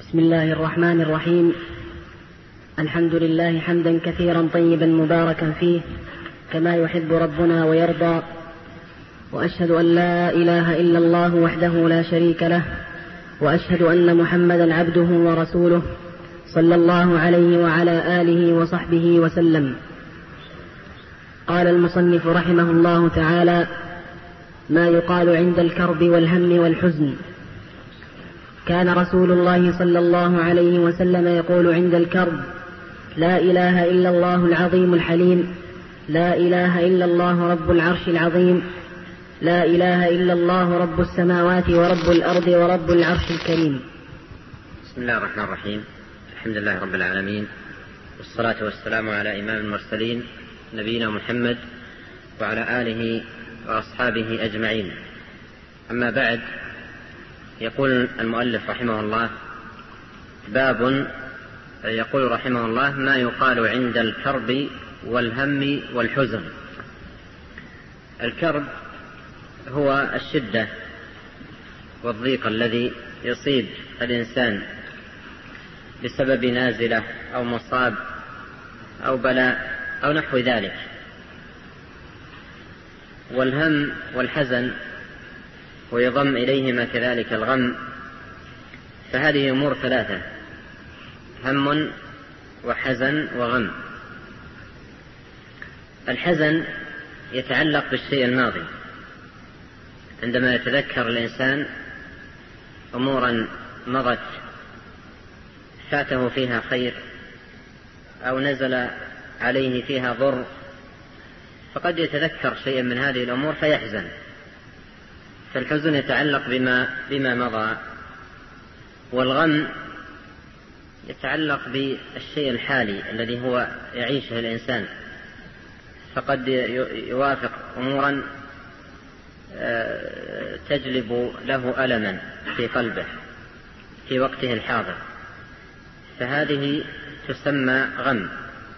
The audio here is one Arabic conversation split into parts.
بسم الله الرحمن الرحيم. الحمد لله حمدا كثيرا طيبا مباركا فيه كما يحب ربنا ويرضى، وأشهد أن لا إله إلا الله وحده لا شريك له، وأشهد أن محمدا عبده ورسوله صلى الله عليه وعلى آله وصحبه وسلم. قال المصنف رحمه الله تعالى: ما يقال عند الكرب والهم والحزن. كان رسول الله صلى الله عليه وسلم يقول عند الكرب: لا إله إلا الله العظيم الحليم، لا إله إلا الله رب العرش العظيم، لا إله إلا الله رب السماوات ورب الأرض ورب العرش الكريم. بسم الله الرحمن الرحيم. الحمد لله رب العالمين، والصلاة والسلام على إمام المرسلين نبينا محمد وعلى آله وأصحابه أجمعين. أما بعد، يقول المؤلف رحمه الله: باب يقول رحمه الله: ما يقال عند الكرب والهم والحزن. الكرب هو الشدة والضيق الذي يصيب الإنسان بسبب نازلة أو مصاب أو بلاء أو نحو ذلك. والهم والحزن ويضم إليهما كذلك الغم، فهذه أمور ثلاثة: هم وحزن وغم. الحزن يتعلق بالشيء الماضي، عندما يتذكر الإنسان أمورا مضت فاته فيها خير أو نزل عليه فيها ضر، فقد يتذكر شيئا من هذه الأمور فيحزن. فالحزن يتعلق بما مضى، والغم يتعلق بالشيء الحالي الذي هو يعيشه الإنسان، فقد يوافق أمورا تجلب له ألما في قلبه في وقته الحاضر، فهذه تسمى غم.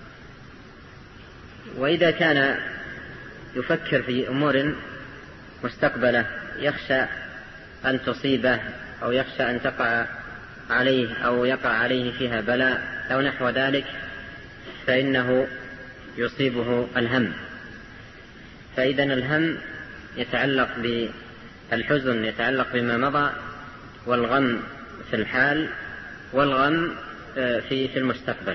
وإذا كان يفكر في أمور مستقبلة يخشى أن تصيبه أو يخشى أن تقع عليه أو يقع عليه فيها بلاء أو نحو ذلك، فإنه يصيبه الهم. فإذا الهم يتعلق بالحزن يتعلق بما مضى، والغم في الحال، والغم في المستقبل.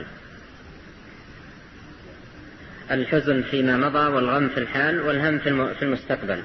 الحزن فيما مضى، والغم في الحال، والهم في المستقبل.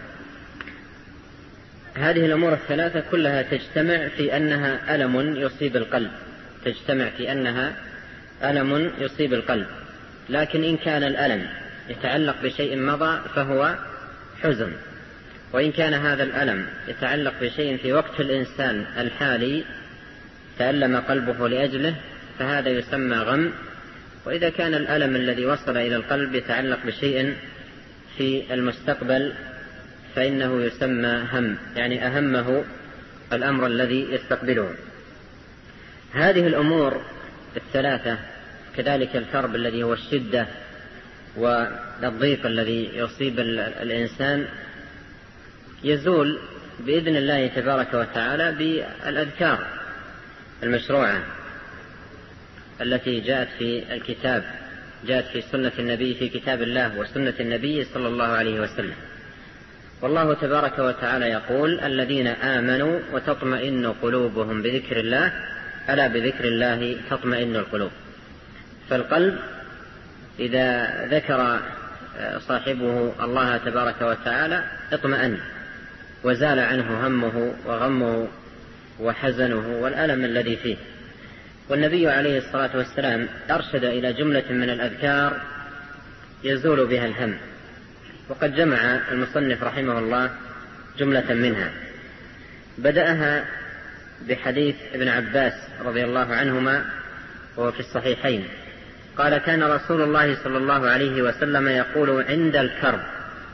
هذه الأمور الثلاثة كلها تجتمع في أنها ألم يصيب القلب، تجتمع في أنها ألم يصيب القلب. لكن إن كان الألم يتعلق بشيء مضى فهو حزن، وإن كان هذا الألم يتعلق بشيء في وقت الإنسان الحالي تألم قلبه لأجله فهذا يسمى غم. وإذا كان الألم الذي وصل إلى القلب يتعلق بشيء في المستقبل فإنه يسمى هم، يعني أهمه الأمر الذي يستقبله. هذه الأمور الثلاثة، كذلك الكرب الذي هو الشدة والضيق الذي يصيب الإنسان، يزول بإذن الله تبارك وتعالى بالأذكار المشروعة التي جاءت في الكتاب، جاءت في سنة النبي، في كتاب الله وسنة النبي صلى الله عليه وسلم. والله تبارك وتعالى يقول: الذين آمنوا وتطمئن قلوبهم بذكر الله، ألا بذكر الله تطمئن القلوب. فالقلب إذا ذكر صاحبه الله تبارك وتعالى اطمئن، وزال عنه همه وغمه وحزنه والألم الذي فيه. والنبي عليه الصلاة والسلام أرشد إلى جملة من الأذكار يزول بها الهم، وقد جمع المصنف رحمه الله جملة منها. بدأها بحديث ابن عباس رضي الله عنهما وهو في الصحيحين، قال: كان رسول الله صلى الله عليه وسلم يقول عند الكرب: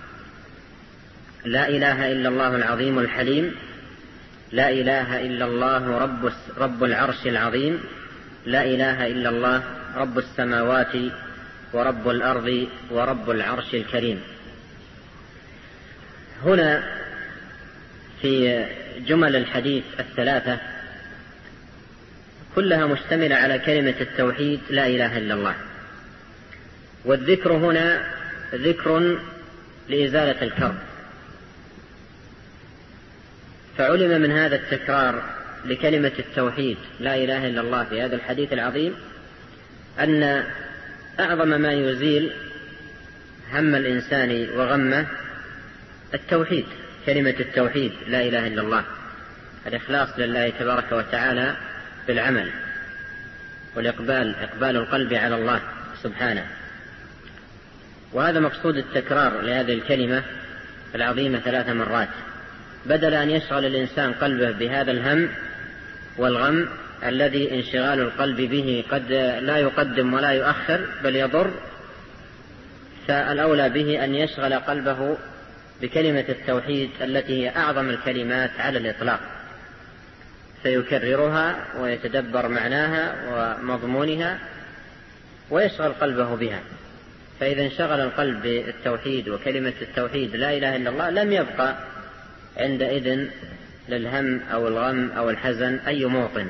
لا إله إلا الله العظيم الحليم، لا إله إلا الله رب العرش العظيم، لا إله إلا الله رب السماوات ورب الأرض ورب العرش الكريم. هنا في جمل الحديث الثلاثة كلها مشتملة على كلمة التوحيد لا إله إلا الله. والذكر هنا ذكر لإزالة الكرب، فعلم من هذا التكرار لكلمة التوحيد لا إله إلا الله في هذا الحديث العظيم أن أعظم ما يزيل هم الإنسان وغمه التوحيد، كلمة التوحيد لا إله إلا الله، الإخلاص لله تبارك وتعالى بالعمل، إقبال القلب على الله سبحانه. وهذا مقصود التكرار لهذه الكلمة العظيمة 3 مرات، بدل أن يشغل الإنسان قلبه بهذا الهم والغم الذي انشغال القلب به قد لا يقدم ولا يؤخر بل يضر، فالأولى به أن يشغل قلبه بكلمة التوحيد التي هي أعظم الكلمات على الإطلاق، فيكررها ويتدبر معناها ومضمونها ويشغل قلبه بها. فإذا انشغل القلب بالتوحيد وكلمة التوحيد لا إله إلا الله لم يبقى عندئذ للهم أو الغم أو الحزن أي موطن.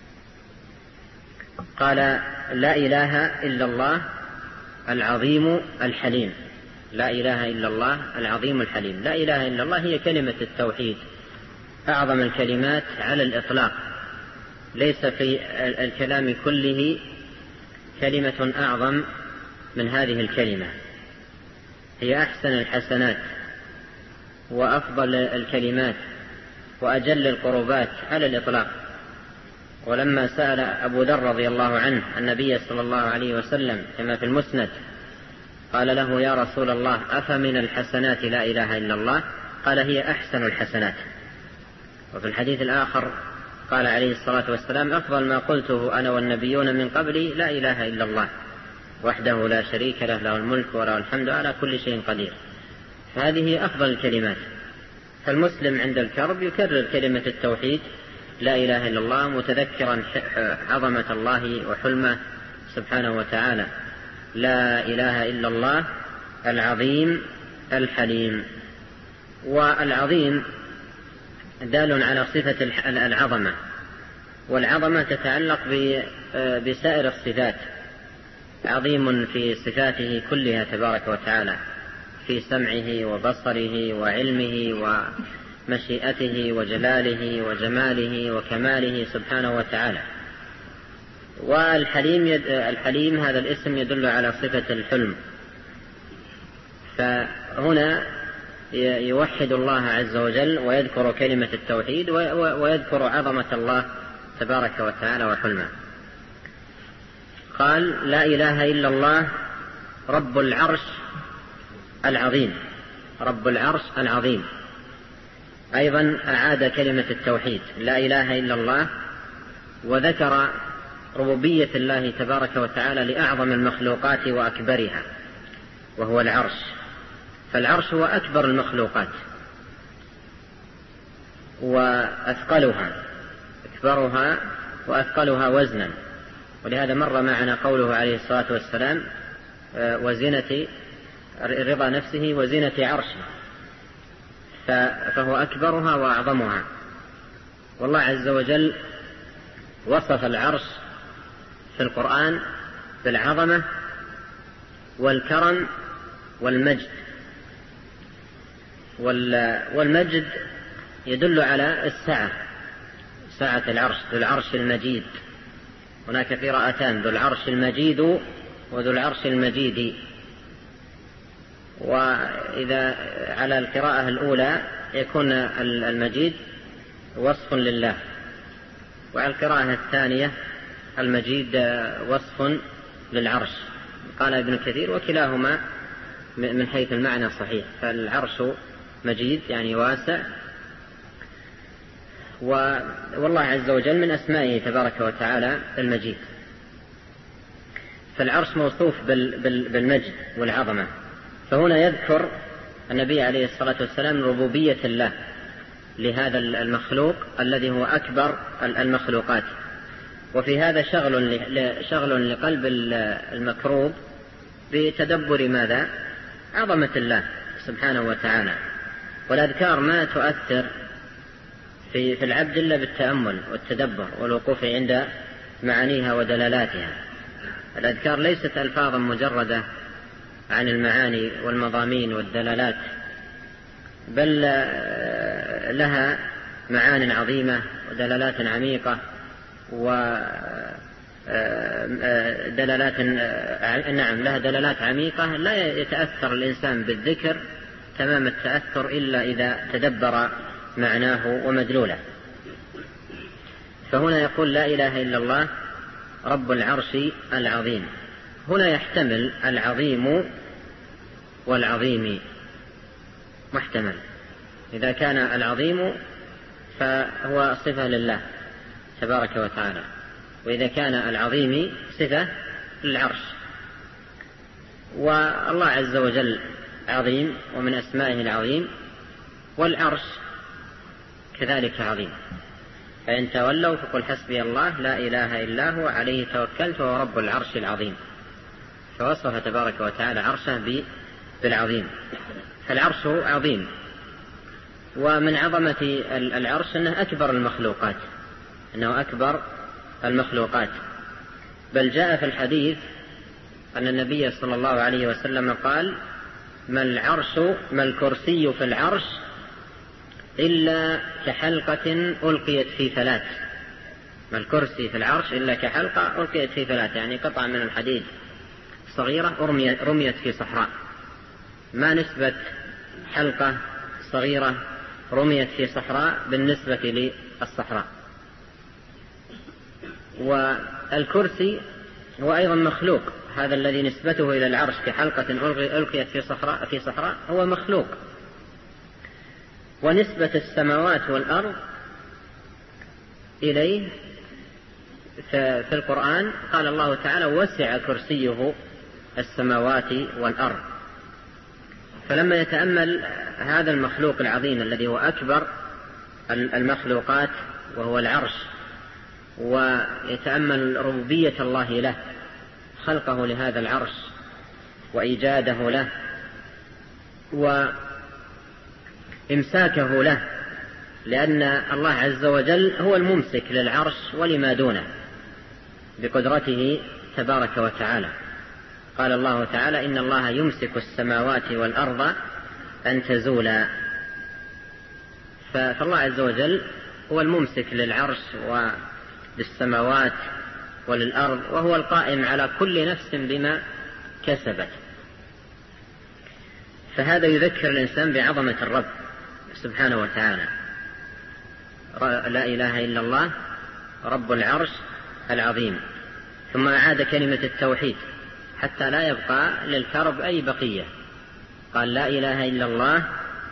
قال لا إله إلا الله العظيم الحليم، لا إله إلا الله العظيم الحليم. لا إله إلا الله هي كلمة التوحيد أعظم الكلمات على الإطلاق، ليس في الكلام كله كلمة أعظم من هذه الكلمة، هي أحسن الحسنات وأفضل الكلمات وأجل القربات على الإطلاق. ولما سأل أبو ذر رضي الله عنه النبي صلى الله عليه وسلم كما في المسند قال له يا رسول الله أفمن الحسنات لا إله إلا الله؟ قال هي أحسن الحسنات. وفي الحديث الآخر قال عليه الصلاة والسلام أفضل ما قلته أنا والنبيون من قبلي لا إله إلا الله وحده لا شريك له، له الملك وله الحمد على كل شيء قدير. فهذه أفضل الكلمات. فالمسلم عند الكرب يكرر كلمة التوحيد لا إله إلا الله متذكرا عظمة الله وحلمه سبحانه وتعالى. لا إله إلا الله العظيم الحليم. والعظيم دال على صفة العظمة، والعظمة تتعلق بسائر الصفات، عظيم في صفاته كلها تبارك وتعالى، في سمعه وبصره وعلمه ومشيئته وجلاله وجماله وكماله سبحانه وتعالى. والحليم هذا الاسم يدل على صفة الحلم، فهنا يوحد الله عز وجل ويذكر كلمة التوحيد ويذكر عظمة الله تبارك وتعالى وحلمه. قال لا إله إلا الله رب العرش العظيم، رب العرش العظيم. أيضا أعاد كلمة التوحيد لا إله إلا الله، وذكر ربوبية الله تبارك وتعالى لأعظم المخلوقات وأكبرها وهو العرش. فالعرش هو أكبر المخلوقات وأثقلها، أكبرها وأثقلها وزنا. ولهذا مر معنا قوله عليه الصلاة والسلام وزنة رضا نفسه وزنة عرشه، فهو أكبرها وأعظمها. والله عز وجل وصف العرش في القرآن بالعظمة والكرم والمجد. والمجد يدل على السعة، سعة العرش، ذو العرش المجيد. هناك قراءتان ذو العرش المجيد وذو العرش المجيد. وإذا على القراءة الأولى يكون المجيد وصف لله، وعلى القراءة الثانية المجيد وصف للعرش. قال ابن كثير وكلاهما من حيث المعنى صحيح، فالعرش مجيد يعني واسع، والله عز وجل من أسمائه تبارك وتعالى المجيد. فالعرش موصوف بالمجد والعظمة. فهنا يذكر النبي عليه الصلاة والسلام ربوبية الله لهذا المخلوق الذي هو أكبر المخلوقات. وفي هذا شغل لقلب المكروب بتدبر ماذا؟ عظمة الله سبحانه وتعالى. والأذكار ما تؤثر في العبد إلا بالتأمل والتدبر والوقوف معانيها ودلالاتها. الأذكار ليست ألفاظا مجردة عن المعاني والمضامين والدلالات، بل لها معان عظيمة ودلالات عميقة لها دلالات عميقة لا يتأثر الإنسان بالذكر تمام التأثر إلا إذا تدبر معناه ومدلوله. فهنا يقول لا إله إلا الله رب العرش العظيم. هنا يحتمل العظيم والعظيم، محتمل. إذا كان العظيم فهو صفة لله تبارك وتعالى، وإذا كان العظيم صفة للعرش. والله عز وجل عظيم، ومن أسمائه العظيم، والعرش كذلك عظيم. فإن تولوا فقل حسبي الله لا إله إلا هو عليه توكلت وهو رب العرش العظيم. فوصف تبارك وتعالى عرشه بالعظيم. فالعرش عظيم، ومن عظمة العرش أنه أكبر المخلوقات. بل جاء في الحديث أن النبي صلى الله عليه وسلم قال: ما الكرسي في العرش إلا كحلقة ألقيت في فلاة. ما الكرسي في العرش إلا كحلقة ألقيت في فلاة، يعني قطعة من الحديد صغيرة رميت في صحراء. ما نسبة حلقة صغيرة رميت في صحراء بالنسبة للصحراء؟ والكرسي هو أيضا مخلوق، هذا الذي نسبته إلى العرش كحلقة ألقيت في صحراء هو مخلوق. ونسبة السماوات والأرض إليه في القرآن قال الله تعالى: وسع كرسيه السماوات والأرض. فلما يتأمل هذا المخلوق العظيم الذي هو أكبر المخلوقات وهو العرش، ويتأمل ربوبية الله له، خلقه لهذا العرش وإيجاده له وإمساكه له، لأن الله عز وجل هو الممسك للعرش ولما دونه بقدرته تبارك وتعالى. قال الله تعالى: إن الله يمسك السماوات والأرض أن تزولا. فالله عز وجل هو الممسك للعرش وللسماوات وللأرض، وهو القائم على كل نفس بما كسبت. فهذا يذكر الإنسان بعظمة الرب سبحانه وتعالى. لا إله إلا الله رب العرش العظيم. ثم أعاد كلمة التوحيد حتى لا يبقى للكرب أي بقية. قال: لا إله إلا الله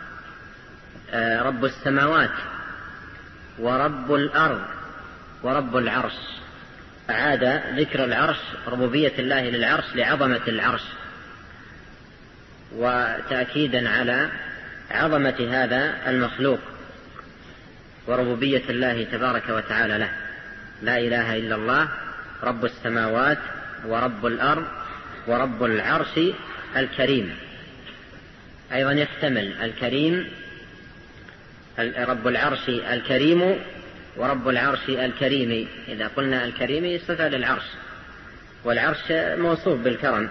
رب السماوات ورب الأرض ورب العرش. أعاد ذكر العرش، ربوبية الله للعرش لعظمة العرش، وتأكيدا على عظمة هذا المخلوق وربوبية الله تبارك وتعالى له. لا إله إلا الله رب السماوات ورب الأرض ورب العرش الكريم. أيضا يحتمل الكريم، رب العرش الكريم ورب العرش الكريم. إذا قلنا الكريم صفة للعرش، والعرش موصوف بالكرم،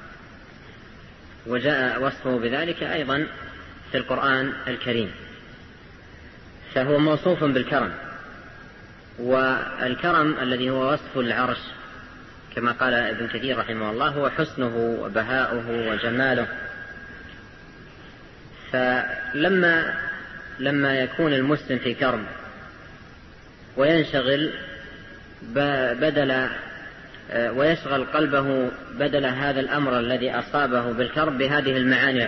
وجاء وصفه بذلك أيضا في القرآن الكريم، فهو موصوف بالكرم. والكرم الذي هو وصف العرش كما قال ابن كثير رحمه الله هو حسنه وبهاؤه وجماله. فلما يكون المسلم في كرب وينشغل ويشغل قلبه بدل هذا الأمر الذي أصابه بالكرب بهذه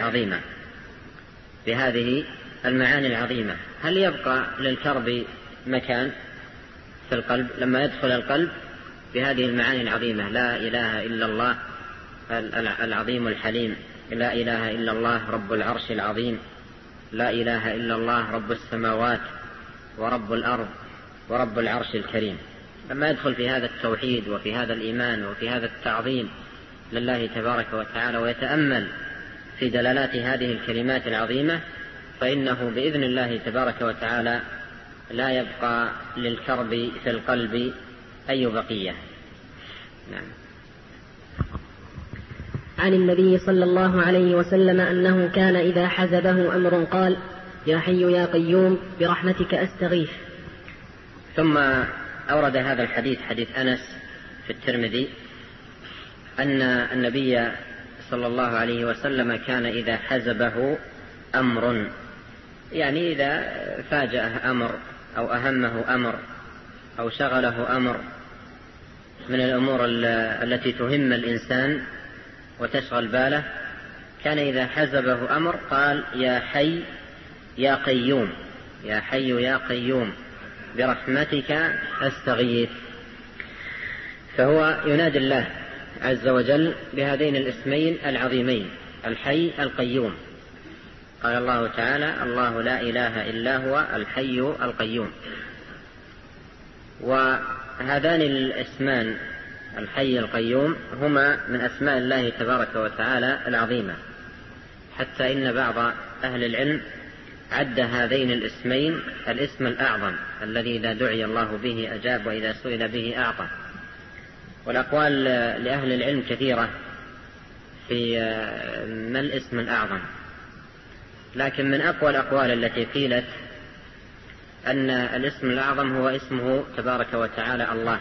المعاني العظيمة، هل يبقى للكرب مكان في القلب لما يدخل القلب بهذه المعاني العظيمة؟ لا إله إلا الله العظيم الحليم، لا إله إلا الله رب العرش العظيم، لا إله إلا الله رب السماوات ورب الأرض ورب العرش الكريم. لما يدخل في هذا التوحيد وفي هذا الإيمان وفي هذا التعظيم لله تبارك وتعالى ويتأمل في دلالات هذه الكلمات العظيمة، فإنه بإذن الله تبارك وتعالى لا يبقى للكرب في القلب أي بقية. نعم. عن النبي صلى الله عليه وسلم أنه كان إذا حزبه أمر قال: يا حي يا قيوم برحمتك أستغيث. ثم أورد هذا الحديث، حديث أنس في الترمذي، أن النبي صلى الله عليه وسلم كان إذا حزبه أمر، يعني إذا فاجأه أمر أو أهمه أمر أو شغله أمر من الأمور التي تهم الإنسان وتشغل باله، كان إذا حزبه أمر قال: يا حي يا قيوم، يا حي يا قيوم برحمتك أستغيث. فهو ينادي الله عز وجل بهذين الاسمين العظيمين، الحي القيوم. قال الله تعالى: الله لا إله إلا هو الحي القيوم. وهذان الاسمان الحي القيوم هما من أسماء الله تبارك وتعالى العظيمة، حتى إن بعض أهل العلم عد هذين الاسمين الاسم الأعظم الذي إذا دعي الله به أجاب وإذا سئل به أعطى. والأقوال لأهل العلم كثيرة في ما الاسم الأعظم، لكن من أقوى الأقوال التي قيلت أن الاسم الأعظم هو اسمه تبارك وتعالى الله.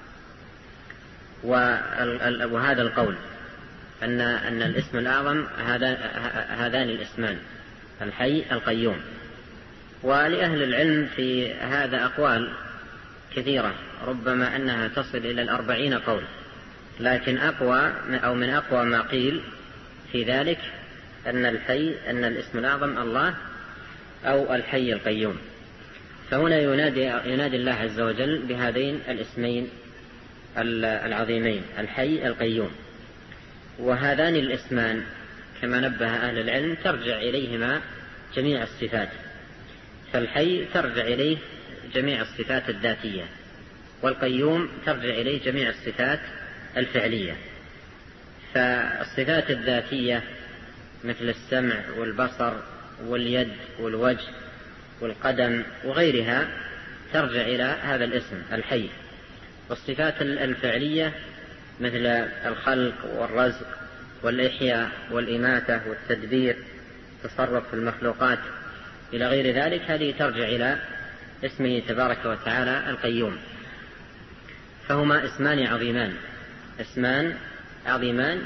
وهذا القول أن الاسم الأعظم هذان الاسمان الحي القيوم. ولأهل العلم في هذا أقوال كثيرة، ربما أنها تصل إلى 40 قول، لكن أقوى أو من أقوى ما قيل في ذلك أن الاسم الأعظم الله أو الحي القيوم. فهنا ينادي الله عز وجل بهذين الاسمين العظيمين الحي القيوم. وهذان الاسمان كما نبه أهل العلم ترجع إليهما جميع الصفات، فالحي ترجع إليه جميع الصفات الذاتية، والقيوم ترجع إليه جميع الصفات الفعلية. فالصفات الذاتية مثل السمع والبصر واليد والوجه والقدم وغيرها ترجع إلى هذا الاسم الحي. والصفات الفعلية مثل الخلق والرزق والإحياء والإماتة والتدبير، تصرف في المخلوقات إلى غير ذلك، هذه ترجع إلى اسمه تبارك وتعالى القيوم. فهما اسمان عظيمان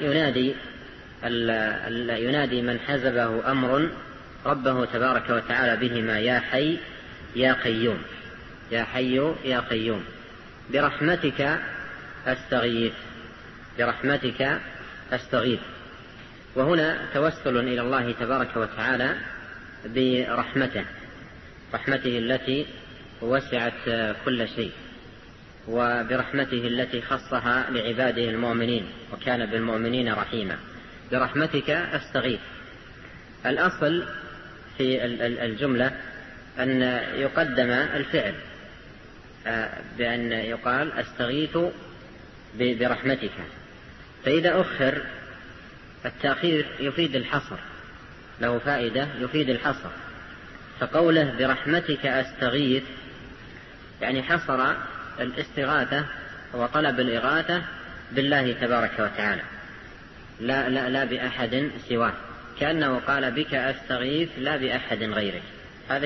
ينادي من حزبه أمر ربه تبارك وتعالى بهما: يا حي يا قيوم، يا حي يا قيوم برحمتك أستغيث، برحمتك أستغيث. وهنا توسل إلى الله تبارك وتعالى برحمته، رحمته التي وسعت كل شيء، وبرحمته التي خصها لعباده المؤمنين، وكان بالمؤمنين رحيما. برحمتك أستغيث. الأصل في الجملة أن يقدم الفعل، بأن يقال أستغيث برحمتك، فإذا أخر التأخير يفيد الحصر، له فائدة يفيد الحصر. فقوله برحمتك أستغيث يعني حصر الاستغاثة وطلب الإغاثة بالله تبارك وتعالى، لا بأحد سواه، كأنه قال بك أستغيث لا بأحد غيرك. هذا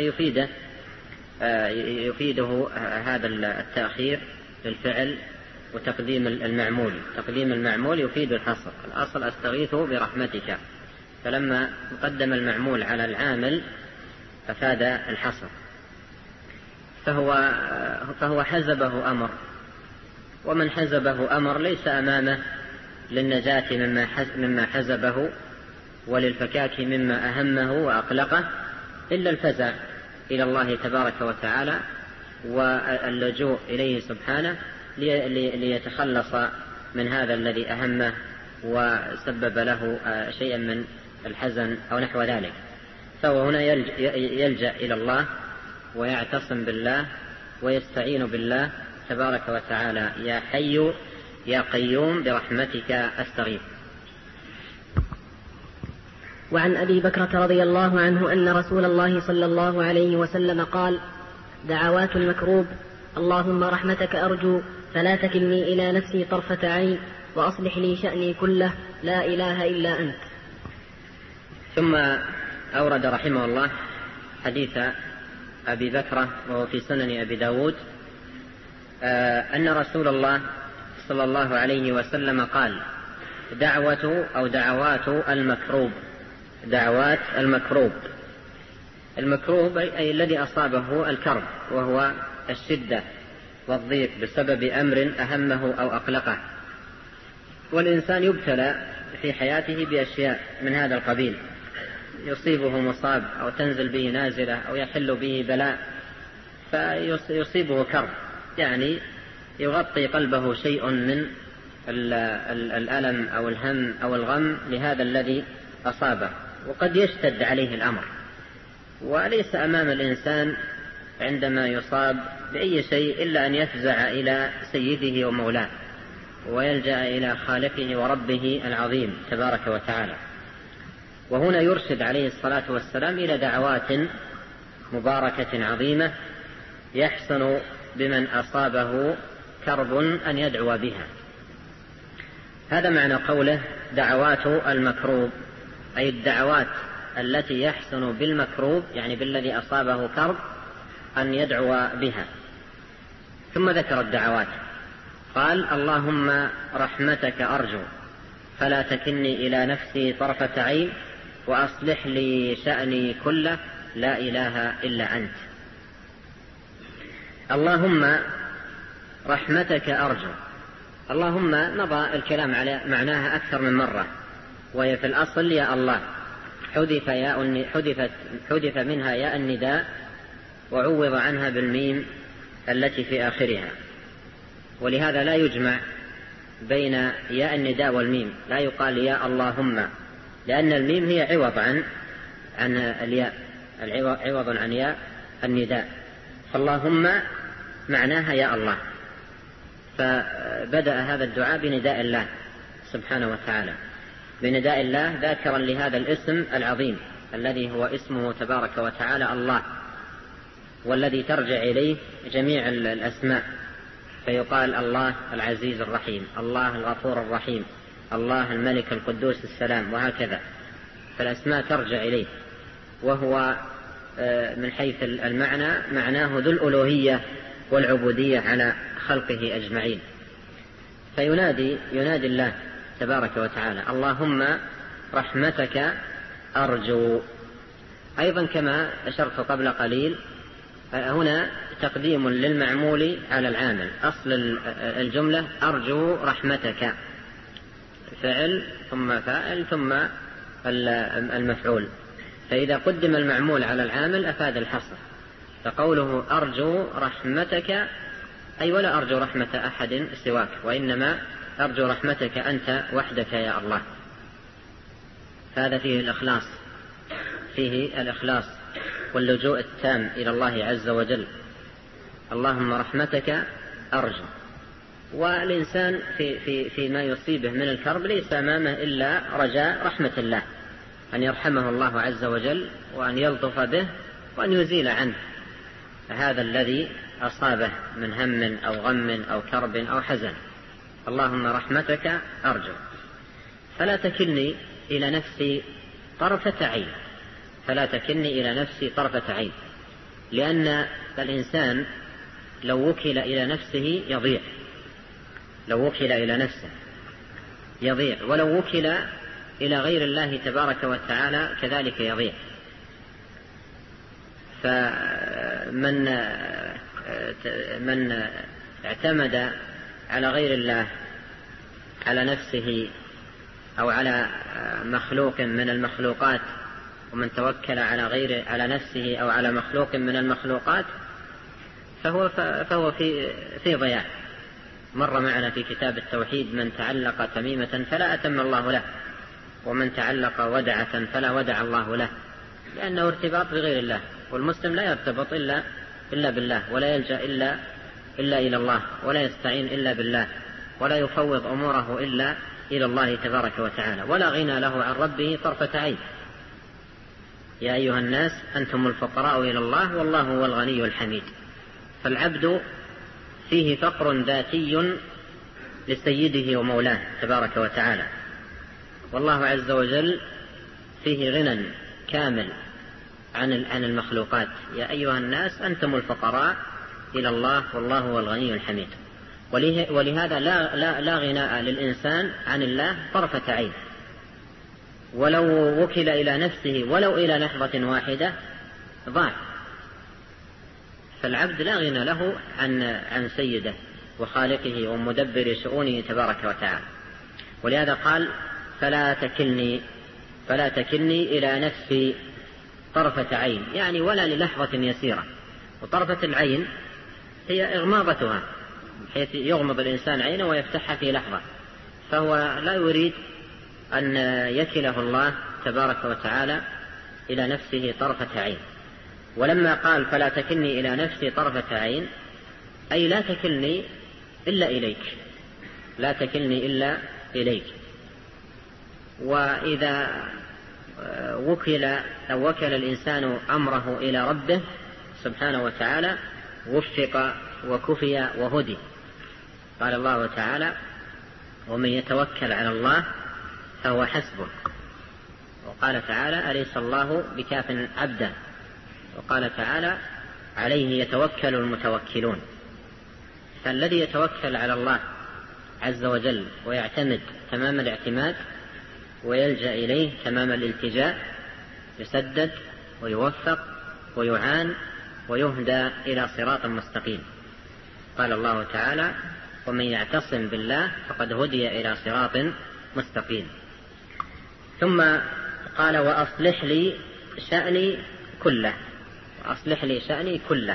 يفيده هذا التأخير للفعل وتقديم المعمول. تقديم المعمول يفيد الحصر. الأصل أستغيث برحمتك، فلما قدم المعمول على العامل أفاد الحصر. فهو حزبه أمر، ومن حزبه أمر ليس أمامه للنجاة مما حزبه وللفكاك مما أهمه وأقلقه إلا الفزع إلى الله تبارك وتعالى واللجوء إليه سبحانه ليتخلص من هذا الذي أهمه وسبب له شيئا من الحزن أو نحو ذلك. فهو هنا يلجأ إلى الله ويعتصم بالله ويستعين بالله تبارك وتعالى: يا حي يا قيوم برحمتك أستغيث. وعن أبي بكرة رضي الله عنه أن رسول الله صلى الله عليه وسلم قال: دعوات المكروب: اللهم رحمتك أرجو فلا تكلني إلى نفسي طرفة عين وأصلح لي شأني كله لا إله إلا أنت. ثم أورد رحمه الله حديث أبي بكرة وهو في سنن أبي داود أن رسول الله صلى الله عليه وسلم قال: دعوات المكروب أي الذي أصابه الكرب، وهو الشدة والضيق بسبب أمر أهمه أو أقلقه. والإنسان يبتلى في حياته بأشياء من هذا القبيل، يصيبه مصاب أو تنزل به نازلة أو يحل به بلاء فيصيبه كرب، يعني يغطي قلبه شيء من الألم أو الهم أو الغم لهذا الذي أصابه، وقد يشتد عليه الأمر. وليس أمام الإنسان عندما يصاب بأي شيء إلا أن يفزع إلى سيده ومولاه ويلجأ إلى خالقه وربه العظيم تبارك وتعالى. وهنا يرشد عليه الصلاة والسلام إلى دعوات مباركة عظيمة يحسن بمن أصابه كرب أن يدعو بها. هذا معنى قوله دعوات المكروب، أي الدعوات التي يحسن بالمكروب، يعني بالذي أصابه كرب، أن يدعو بها. ثم ذكر الدعوات، قال: اللهم رحمتك أرجو فلا تكلني إلى نفسي طرفة عين وأصلح لي شأني كله لا إله إلا أنت. اللهم رحمتك أرجو. اللهم مضى الكلام على معناها أكثر من مرة، وهي في الأصل يا الله، حذف منها ياء النداء وعوض عنها بالميم التي في آخرها، ولهذا لا يجمع بين ياء النداء والميم، لا يقال يا اللهم، لأن الميم هي عوض عن الياء، عوض عن ياء النداء، فاللهم معناها يا الله. فبدأ هذا الدعاء بنداء الله سبحانه وتعالى، بنداء الله ذاكرا لهذا الاسم العظيم الذي هو اسمه تبارك وتعالى الله، والذي ترجع إليه جميع الأسماء، فيقال الله العزيز الرحيم، الله الغفور الرحيم، الله الملك القدوس السلام، وهكذا. فالأسماء ترجع إليه، وهو من حيث المعنى معناه ذو الألوهية والعبودية على خلقه أجمعين. فينادي الله تبارك وتعالى: اللهم رحمتك أرجو. أيضا كما أشرت قبل قليل، هنا تقديم للمعمول على العامل. أصل الجملة أرجو رحمتك، فعل ثم فاعل ثم المفعول، فإذا قدم المعمول على العامل أفاد الحصر. فقوله أرجو رحمتك أي ولا أرجو رحمة أحد سواك، وإنما أرجو رحمتك أنت وحدك يا الله. هذا فيه الإخلاص واللجوء التام إلى الله عز وجل. اللهم رحمتك أرجو. والإنسان فيما يصيبه من الكرب ليس أمامه إلا رجاء رحمة الله، أن يرحمه الله عز وجل وأن يلطف به وأن يزيل عنه هذا الذي أصابه من هم أو غم أو كرب أو حزن. اللهم رحمتك أرجو فلا تكلني إلى نفسي طرفة عين، فلا تكلني إلى نفسي طرفة عين، لأن الإنسان لو وكل إلى نفسه يضيع، لو وكل إلى نفسه يضيع، ولو وكل إلى غير الله تبارك وتعالى كذلك يضيع. فمن اعتمد على غير الله، على نفسه أو على مخلوق من المخلوقات، ومن توكل على نفسه أو على مخلوق من المخلوقات فهو في ضياع. مر معنا في كتاب التوحيد: من تعلق تميمة فلا أتم الله له، ومن تعلق ودعة فلا ودع الله له، لأنه ارتباط بغير الله. والمسلم لا يرتبط إلا بالله، ولا يلجأ إلا إلى الله، ولا يستعين إلا بالله، ولا يفوض أموره إلا إلى الله تبارك وتعالى، ولا غنى له عن ربه طرفة عين. يا أيها الناس أنتم الفقراء إلى الله والله هو الغني الحميد. فالعبد فيه فقر ذاتي لسيده ومولاه تبارك وتعالى، والله عز وجل فيه غنى كامل عن المخلوقات. يا أيها الناس أنتم الفقراء إلى الله والله هو الغني الحميد. ولهذا لا غناء للإنسان عن الله طرفة عين، ولو وكل إلى نفسه ولو إلى لحظة واحدة ضاع. فالعبد لا غنى له عن سيده وخالقه ومدبر شؤونه تبارك وتعالى. ولهذا قال فلا تكلني إلى نفسي طرفة عين، يعني ولا للحظة يسيرة. وطرفة العين هي إغماضتها، حيث يغمض الإنسان عينه ويفتحها في لحظة، فهو لا يريد أن يكله الله تبارك وتعالى إلى نفسه طرفة عين. ولما قال فلا تكلني إلى نفسي طرفة عين، أي لا تكلني إلا إليك، لا تكلني إلا إليك. وإذا وكل الإنسان أمره إلى ربه سبحانه وتعالى وفق وكفي وهدي. قال الله تعالى ومن يتوكل على الله فهو حسبه. وقال تعالى أليس الله بكاف عبده. وقال تعالى عليه يتوكل المتوكلون. فالذي يتوكل على الله عز وجل ويعتمد تمام الاعتماد ويلجأ إليه تمام الالتجاء يسدد ويوفق ويعان ويهدى إلى صراط مستقيم. قال الله تعالى ومن يعتصم بالله فقد هدي إلى صراط مستقيم. ثم قال وأصلح لي شأني كله، وأصلح لي شأني كله.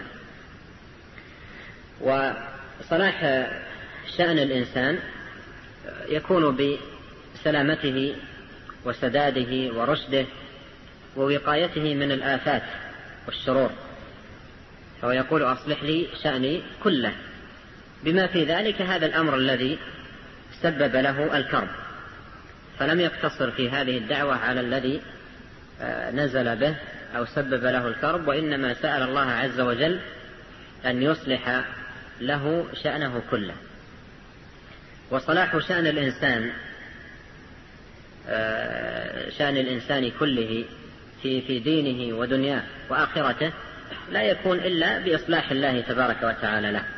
وصلاح شأن الإنسان يكون بسلامته وسداده ورشده ووقايته من الآفات والشرور. فهو يقول أصلح لي شأني كله، بما في ذلك هذا الأمر الذي سبب له الكرب، فلم يقتصر في هذه الدعوة على الذي نزل به أو سبب له الكرب، وإنما سأل الله عز وجل أن يصلح له شأنه كله. وصلاح شأن الإنسان كله في دينه ودنياه وآخرته لا يكون إلا بإصلاح الله تبارك وتعالى له.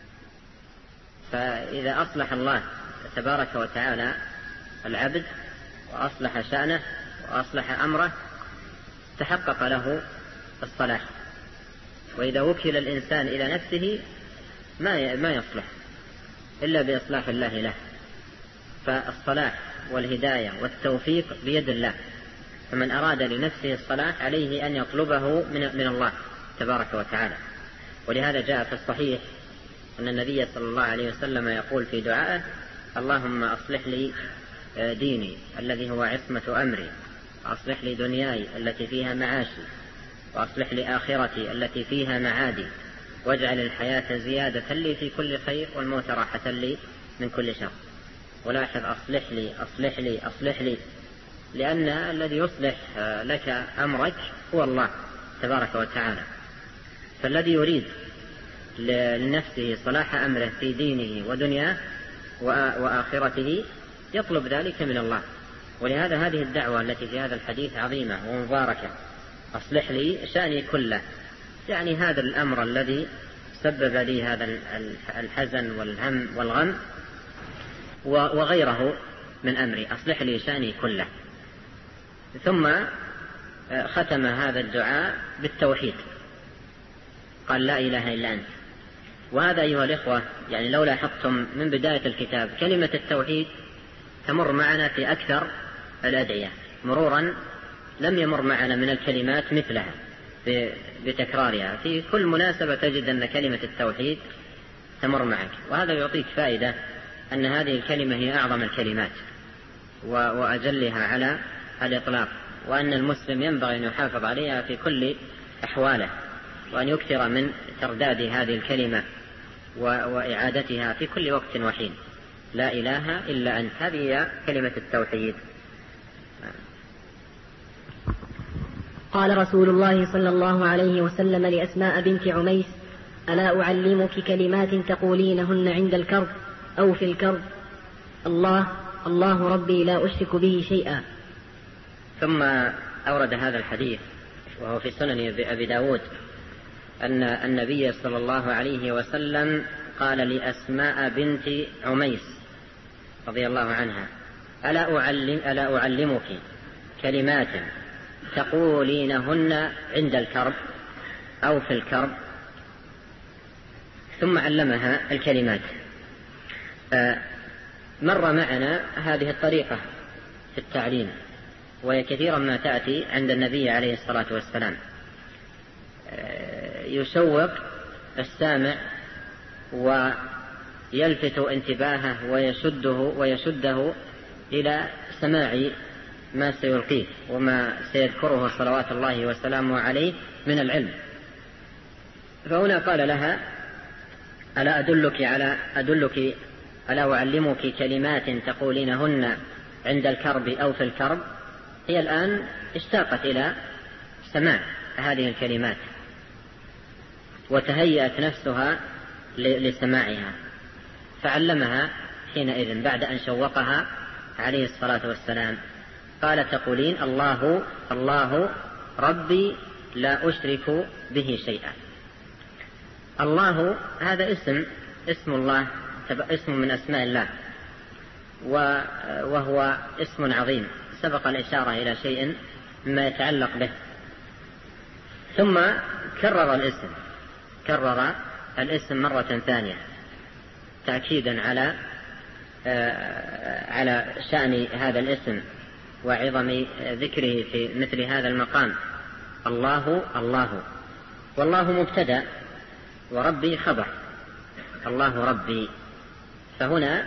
فإذا أصلح الله تبارك وتعالى العبد وأصلح شأنه وأصلح أمره تحقق له الصلاح. وإذا وكل الإنسان إلى نفسه ما يصلح إلا بإصلاح الله له. فالصلاح والهداية والتوفيق بيد الله، فمن أراد لنفسه الصلاح عليه أن يطلبه من الله تبارك وتعالى. ولهذا جاء في الصحيح أن النبي صلى الله عليه وسلم يقول في دعائه اللهم أصلح لي ديني الذي هو عصمة أمري، وأصلح لي دنياي التي فيها معاشي، وأصلح لي آخرتي التي فيها معادي، واجعل الحياة زيادة لي في كل خير والموت راحة لي من كل شر. ولاحظ أصلح لي أصلح لي أصلح لي، لأن الذي يصلح لك أمرك هو الله تبارك وتعالى. فالذي يريد لنفسه صلاح أمره في دينه ودنياه وآخرته يطلب ذلك من الله. ولهذا هذه الدعوة التي في هذا الحديث عظيمة ومباركة، أصلح لي شأني كله، يعني هذا الأمر الذي سبب لي هذا الحزن والهم والغم وغيره من أمري، أصلح لي شأني كله. ثم ختم هذا الدعاء بالتوحيد، قال لا إله إلا أنت. وهذا أيها الإخوة يعني لو لاحظتم من بداية الكتاب كلمة التوحيد تمر معنا في أكثر الأدعية مرورا، لم يمر معنا من الكلمات مثلها بتكرارها. في كل مناسبة تجد أن كلمة التوحيد تمر معك، وهذا يعطيك فائدة أن هذه الكلمة هي أعظم الكلمات وأجلها على الإطلاق، وأن المسلم ينبغي أن يحافظ عليها في كل أحواله، وأن يكثر من ترداد هذه الكلمة وإعادتها في كل وقت وحين. لا إله إلا أنت، هذه هي كلمة التوحيد. قال رسول الله صلى الله عليه وسلم لأسماء بنت عميس ألا أعلمك كلمات تقولينهن عند الكرب أو في الكرب؟ الله ربي لا أشرك به شيئا. ثم أورد هذا الحديث وهو في سنن أبي داود أن النبي صلى الله عليه وسلم قال لأسماء بنت عميس رضي الله عنها: ألا أعلمك كلمات تقولينهن عند الكرب أو في الكرب؟ ثم علمها الكلمات. مر معنا هذه الطريقة في التعليم، وهي كثيرا ما تأتي عند النبي عليه الصلاة والسلام. يشوق السامع ويلفت انتباهه ويشده إلى سماع ما سيلقيه وما سيذكره صلوات الله وسلامه عليه من العلم. فهنا قال لها: ألا أعلمك كلمات تقولينهن عند الكرب أو في الكرب؟ هي الآن اشتاقت إلى سماع هذه الكلمات وتهيأت نفسها لسماعها، فعلمها حينئذ بعد أن شوقها عليه الصلاة والسلام. قال: تقولين: الله ربي لا أشرك به شيئا. الله هذا اسم الله، اسم من أسماء الله، وهو اسم عظيم سبق الإشارة إلى شيء مما يتعلق به. ثم كرر الاسم مرة ثانية تأكيدا على شأن هذا الاسم وعظم ذكره في مثل هذا المقام. الله والله مبتدأ وربي خبر. الله ربي، فهنا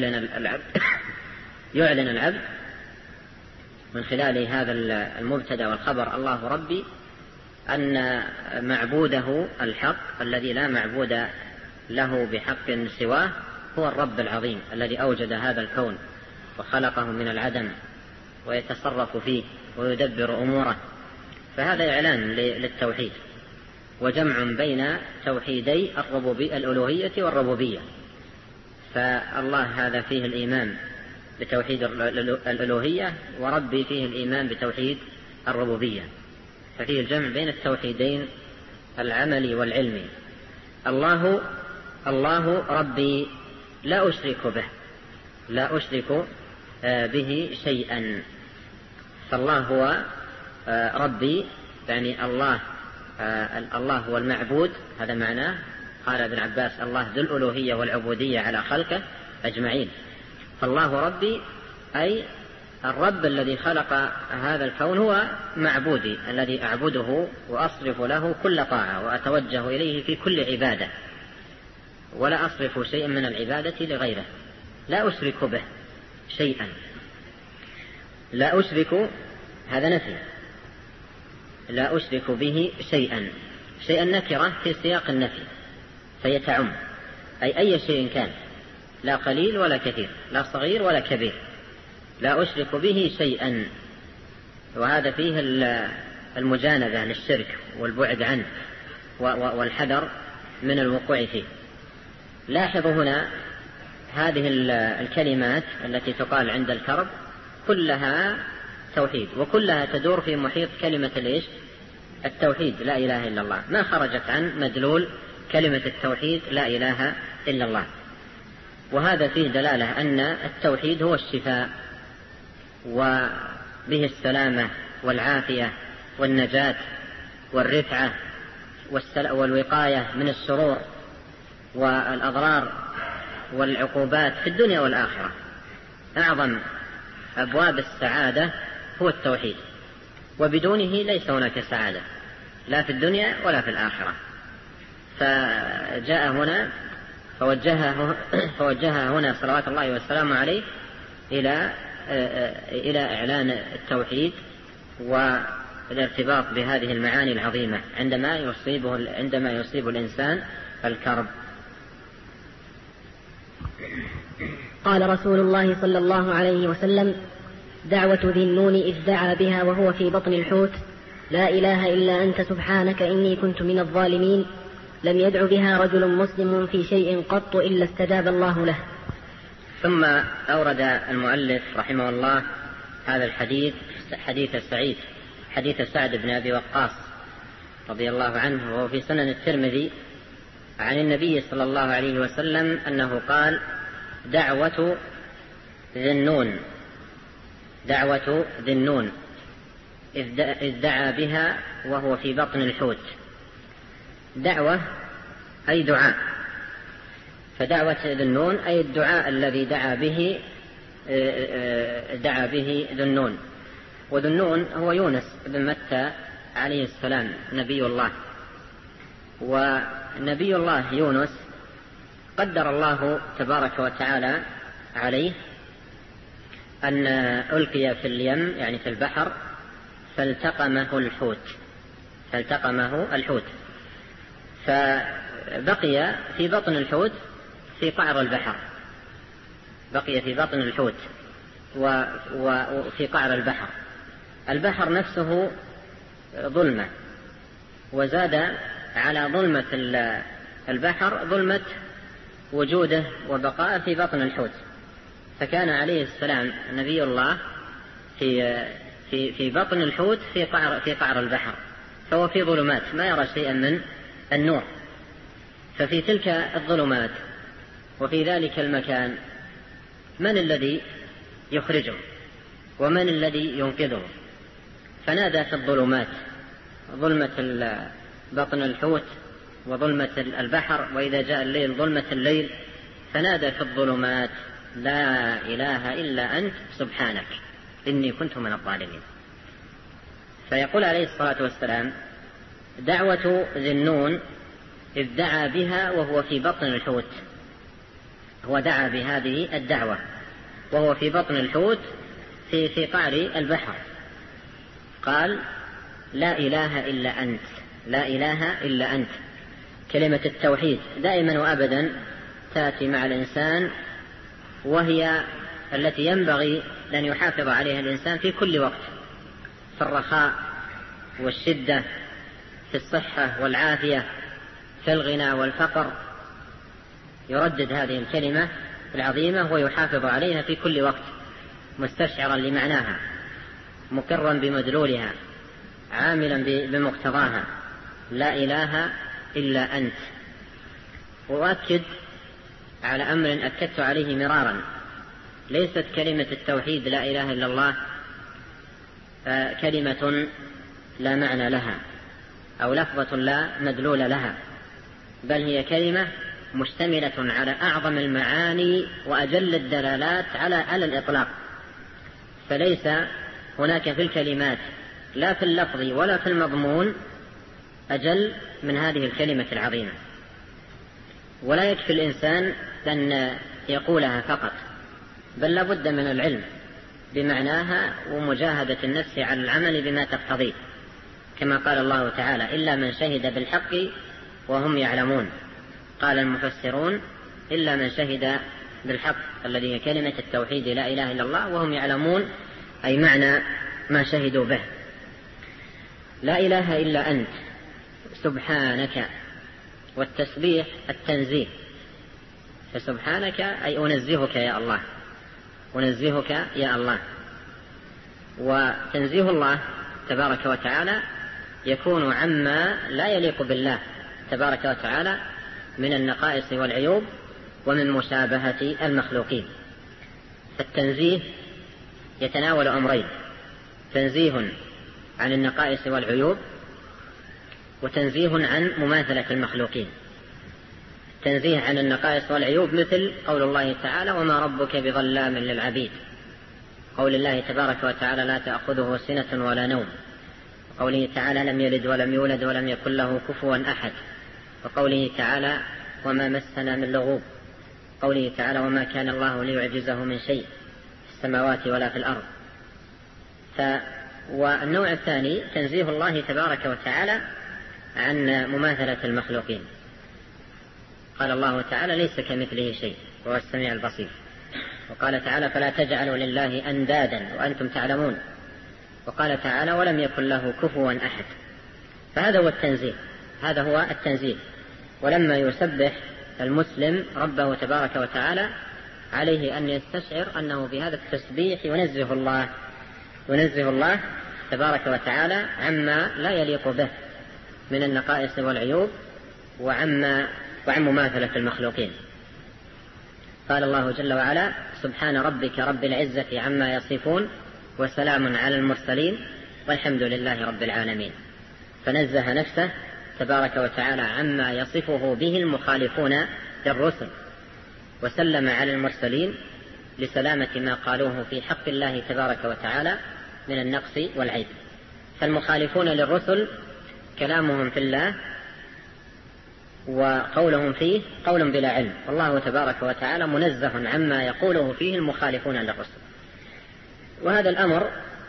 يعلن العبد من خلال هذا المبتدأ والخبر الله ربي أن معبوده الحق الذي لا معبود له بحق سواه هو الرب العظيم الذي أوجد هذا الكون وخلقه من العدم ويتصرف فيه ويدبر أموره. فهذا إعلان للتوحيد وجمع بين توحيدي الألوهية والربوبية. فالله هذا فيه الإيمان بتوحيد الألوهية، وربي فيه الإيمان بتوحيد الربوبية، ففيه الجمع بين التوحيدين العملي والعلمي. الله ربي لا أشرك به شيئا. فالله هو ربي، يعني الله هو المعبود، هذا معناه. قال ابن عباس: الله ذو الألوهية والعبودية على خلقه أجمعين. فالله ربي أي الرب الذي خلق هذا الكون هو معبودي الذي أعبده وأصرف له كل طاعة وأتوجه إليه في كل عبادة، ولا أصرف شيئا من العبادة لغيره. لا أشرك به شيئا. لا أشرك هذا نفي، لا أشرك به شيئا نكرة في سياق النفي فيتعم، أي شيء كان، لا قليل ولا كثير، لا صغير ولا كبير. لا أشرك به شيئا، وهذا فيه المجانبة للشرك والبعد عنه والحذر من الوقوع فيه. لاحظوا هنا هذه الكلمات التي تقال عند الكرب كلها توحيد، وكلها تدور في محيط كلمة التوحيد لا إله إلا الله، ما خرجت عن مدلول كلمة التوحيد لا إله إلا الله. وهذا فيه دلالة أن التوحيد هو الشفاء، وبه السلامة والعافية والنجاة والرفعة والوقاية من الشرور والأضرار والعقوبات في الدنيا والآخرة. أعظم أبواب السعادة هو التوحيد، وبدونه ليس هناك سعادة لا في الدنيا ولا في الآخرة. فجاء هنا فوجهها هنا صلوات الله والسلام عليه إلى إعلان التوحيد والارتباط بهذه المعاني العظيمة عندما يصيب الإنسان الكرب. قال رسول الله صلى الله عليه وسلم: دعوة ذي النون إذ دعا بها وهو في بطن الحوت: لا إله إلا أنت سبحانك إني كنت من الظالمين. لم يدع بها رجل مسلم في شيء قط إلا استجاب الله له. ثم أورد المؤلف رحمه الله هذا الحديث، حديث سعد بن أبي وقاص رضي الله عنه، وهو في سنن الترمذي عن النبي صلى الله عليه وسلم أنه قال: دعوة ذي النون إذ دعا بها وهو في بطن الحوت. دعوة أي دعاء، فدعوة ذي النون أي الدعاء الذي دعا به ذو النون. وذو النون هو يونس بن متى عليه السلام نبي الله. ونبي الله يونس قدر الله تبارك وتعالى عليه أن ألقي في اليم، يعني في البحر، فالتقمه الحوت، فبقي في بطن الحوت في قعر البحر، وفي قعر البحر. البحر نفسه ظلمة، وزاد على ظلمة البحر ظلمة وجوده وبقاء في بطن الحوت. فكان عليه السلام نبي الله في بطن الحوت في قعر البحر، فهو في ظلمات ما يرى شيئا من النور. ففي تلك الظلمات وفي ذلك المكان من الذي يخرجه ومن الذي ينقذه؟ فنادى في الظلمات، ظلمة بطن الحوت وظلمة البحر، وإذا جاء الليل ظلمة الليل، فنادى في الظلمات: لا إله إلا أنت سبحانك إني كنت من الظالمين. فيقول عليه الصلاة والسلام: دعوة ذي النون إذ دعا بها وهو في بطن الحوت. هو دعا بهذه الدعوة وهو في بطن الحوت في قعر البحر، قال: لا إله إلا أنت، لا إله إلا أنت. كلمة التوحيد دائما وأبدا تأتي مع الإنسان، وهي التي ينبغي أن يحافظ عليها الإنسان في كل وقت، في الرخاء والشدة، في الصحة والعافية، في الغنى والفقر، يردد هذه الكلمة العظيمة ويحافظ عليها في كل وقت، مستشعرا لمعناها، مقرا بمدلولها، عاملا بمقتضاها: لا إله إلا أنت. وأؤكد على أمر أكدت عليه مرارا: ليست كلمة التوحيد لا إله إلا الله كلمة لا معنى لها أو لفظة لا مدلول لها، بل هي كلمة مشتملة على أعظم المعاني وأجل الدلالات على الإطلاق. فليس هناك في الكلمات لا في اللفظ ولا في المضمون أجل من هذه الكلمة العظيمة. ولا يكفي الإنسان أن يقولها فقط، بل لابد من العلم بمعناها ومجاهدة النفس على العمل بما تقتضيه، كما قال الله تعالى: إلا من شهد بالحق وهم يعلمون. قال المفسرون: إلا من شهد بالحق، الذي هي كلمة التوحيد لا إله إلا الله، وهم يعلمون أي معنى ما شهدوا به. لا إله إلا أنت سبحانك، والتسبيح التنزيه، فسبحانك أي أنزهك يا الله، أنزهك يا الله. وتنزيه الله تبارك وتعالى يكون عما لا يليق بالله تبارك وتعالى من النقائص والعيوب ومن مشابهة المخلوقين. فالتنزيه يتناول أمرين: تنزيه عن النقائص والعيوب، وتنزيه عن مماثلة المخلوقين. تنزيه عن النقائص والعيوب مثل قول الله تعالى: وما ربك بظلام للعبيد، قول الله تبارك وتعالى: لا تأخذه سنة ولا نوم، وقوله تعالى: لم يلد ولم يولد ولم يكن له كفوا أحد، وقوله تعالى: وما مسنا من لغوب، قوله تعالى: وما كان الله ليعجزه من شيء في السماوات ولا في الأرض. والنوع الثاني تنزيه الله تبارك وتعالى عن مماثلة المخلوقين. قال الله تعالى: ليس كمثله شيء وهو السميع البصير. وقال تعالى: فلا تجعلوا لله أندادا وأنتم تعلمون. وقال تعالى: ولم يكن له كفوا أحد. فهذا هو التنزيه، هذا هو التنزيه. ولما يسبح المسلم ربه تبارك وتعالى عليه أن يستشعر أنه بهذا التسبيح ينزه الله تبارك وتعالى عما لا يليق به من النقائص والعيوب وعن مماثلة المخلوقين. قال الله جل وعلا: سبحان ربك رب العزة عما يصفون وسلام على المرسلين والحمد لله رب العالمين. فنزه نفسه تبارك وتعالى عما يصفه به المخالفون للرسل، وسلم على المرسلين لسلامة ما قالوه في حق الله تبارك وتعالى من النقص والعيب. فالمخالفون للرسل كلامهم في الله وقولهم فيه قول بلا علم، والله تبارك وتعالى منزه عما يقوله فيه المخالفون للرسل. وهذا الأمر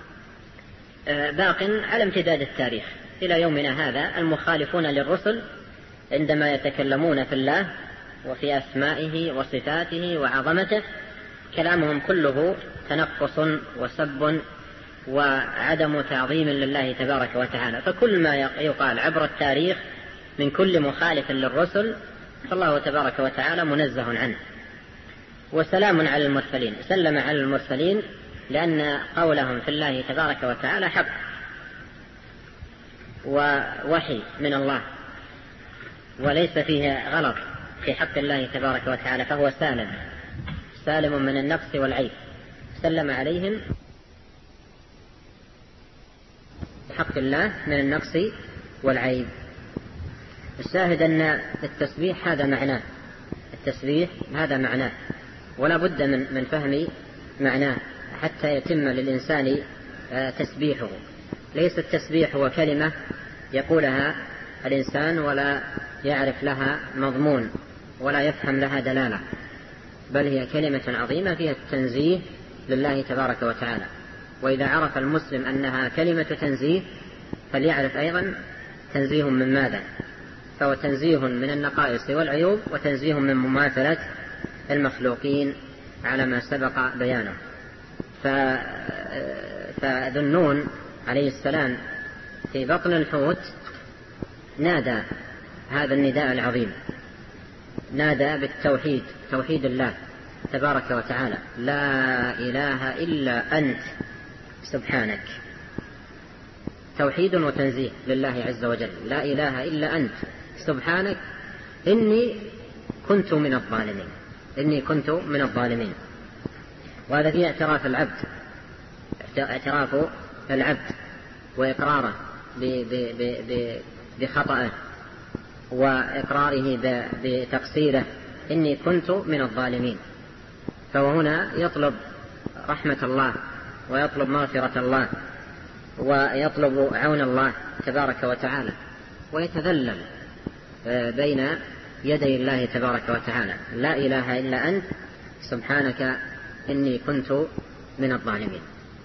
باق على امتداد التاريخ إلى يومنا هذا. المخالفون للرسل عندما يتكلمون في الله وفي أسمائه وصفاته وعظمته كلامهم كله تنقص وسب وعدم تعظيم لله تبارك وتعالى. فكل ما يقال عبر التاريخ من كل مخالف للرسل فالله تبارك وتعالى منزه عنه. وسلام على المرسلين، سلم على المرسلين لأن قولهم في الله تبارك وتعالى حق ووحي من الله وليس فيه غلط في حق الله تبارك وتعالى، فهو سالم من النقص والعيب. سلم عليهم حق الله من النقص والعيب. الشاهد أن التسبيح هذا معناه ولا بد من فهم معناه حتى يتم للإنسان تسبيحه. ليس التسبيح هو كلمة يقولها الإنسان ولا يعرف لها مضمون ولا يفهم لها دلالة، بل هي كلمة عظيمة فيها التنزيه لله تبارك وتعالى. وإذا عرف المسلم أنها كلمة تنزيه فليعرف أيضا تنزيه من ماذا، فهو تنزيه من النقائص والعيوب وتنزيه من مماثلة المخلوقين على ما سبق بيانه. فذو النون عليه السلام في بطن الحوت نادى هذا النداء العظيم، نادى بالتوحيد، توحيد الله تبارك وتعالى: لا إله إلا أنت سبحانك. توحيد وتنزيه لله عز وجل: لا إله إلا أنت سبحانك إني كنت من الظالمين. وهذا فيه اعتراف العبد وإقراره بخطأه وإقراره بتقصيره: إني كنت من الظالمين. فهو هنا يطلب رحمة الله ويطلب مغفرة الله ويطلب عون الله تبارك وتعالى، ويتذلل بين يدي الله تبارك وتعالى: لا إله إلا أنت سبحانك إني كنت من الظالمين.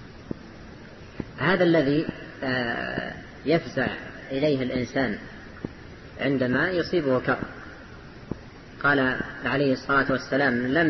هذا الذي يفزع إليه الإنسان عندما يصيبه كرب. قال عليه الصلاة والسلام: لم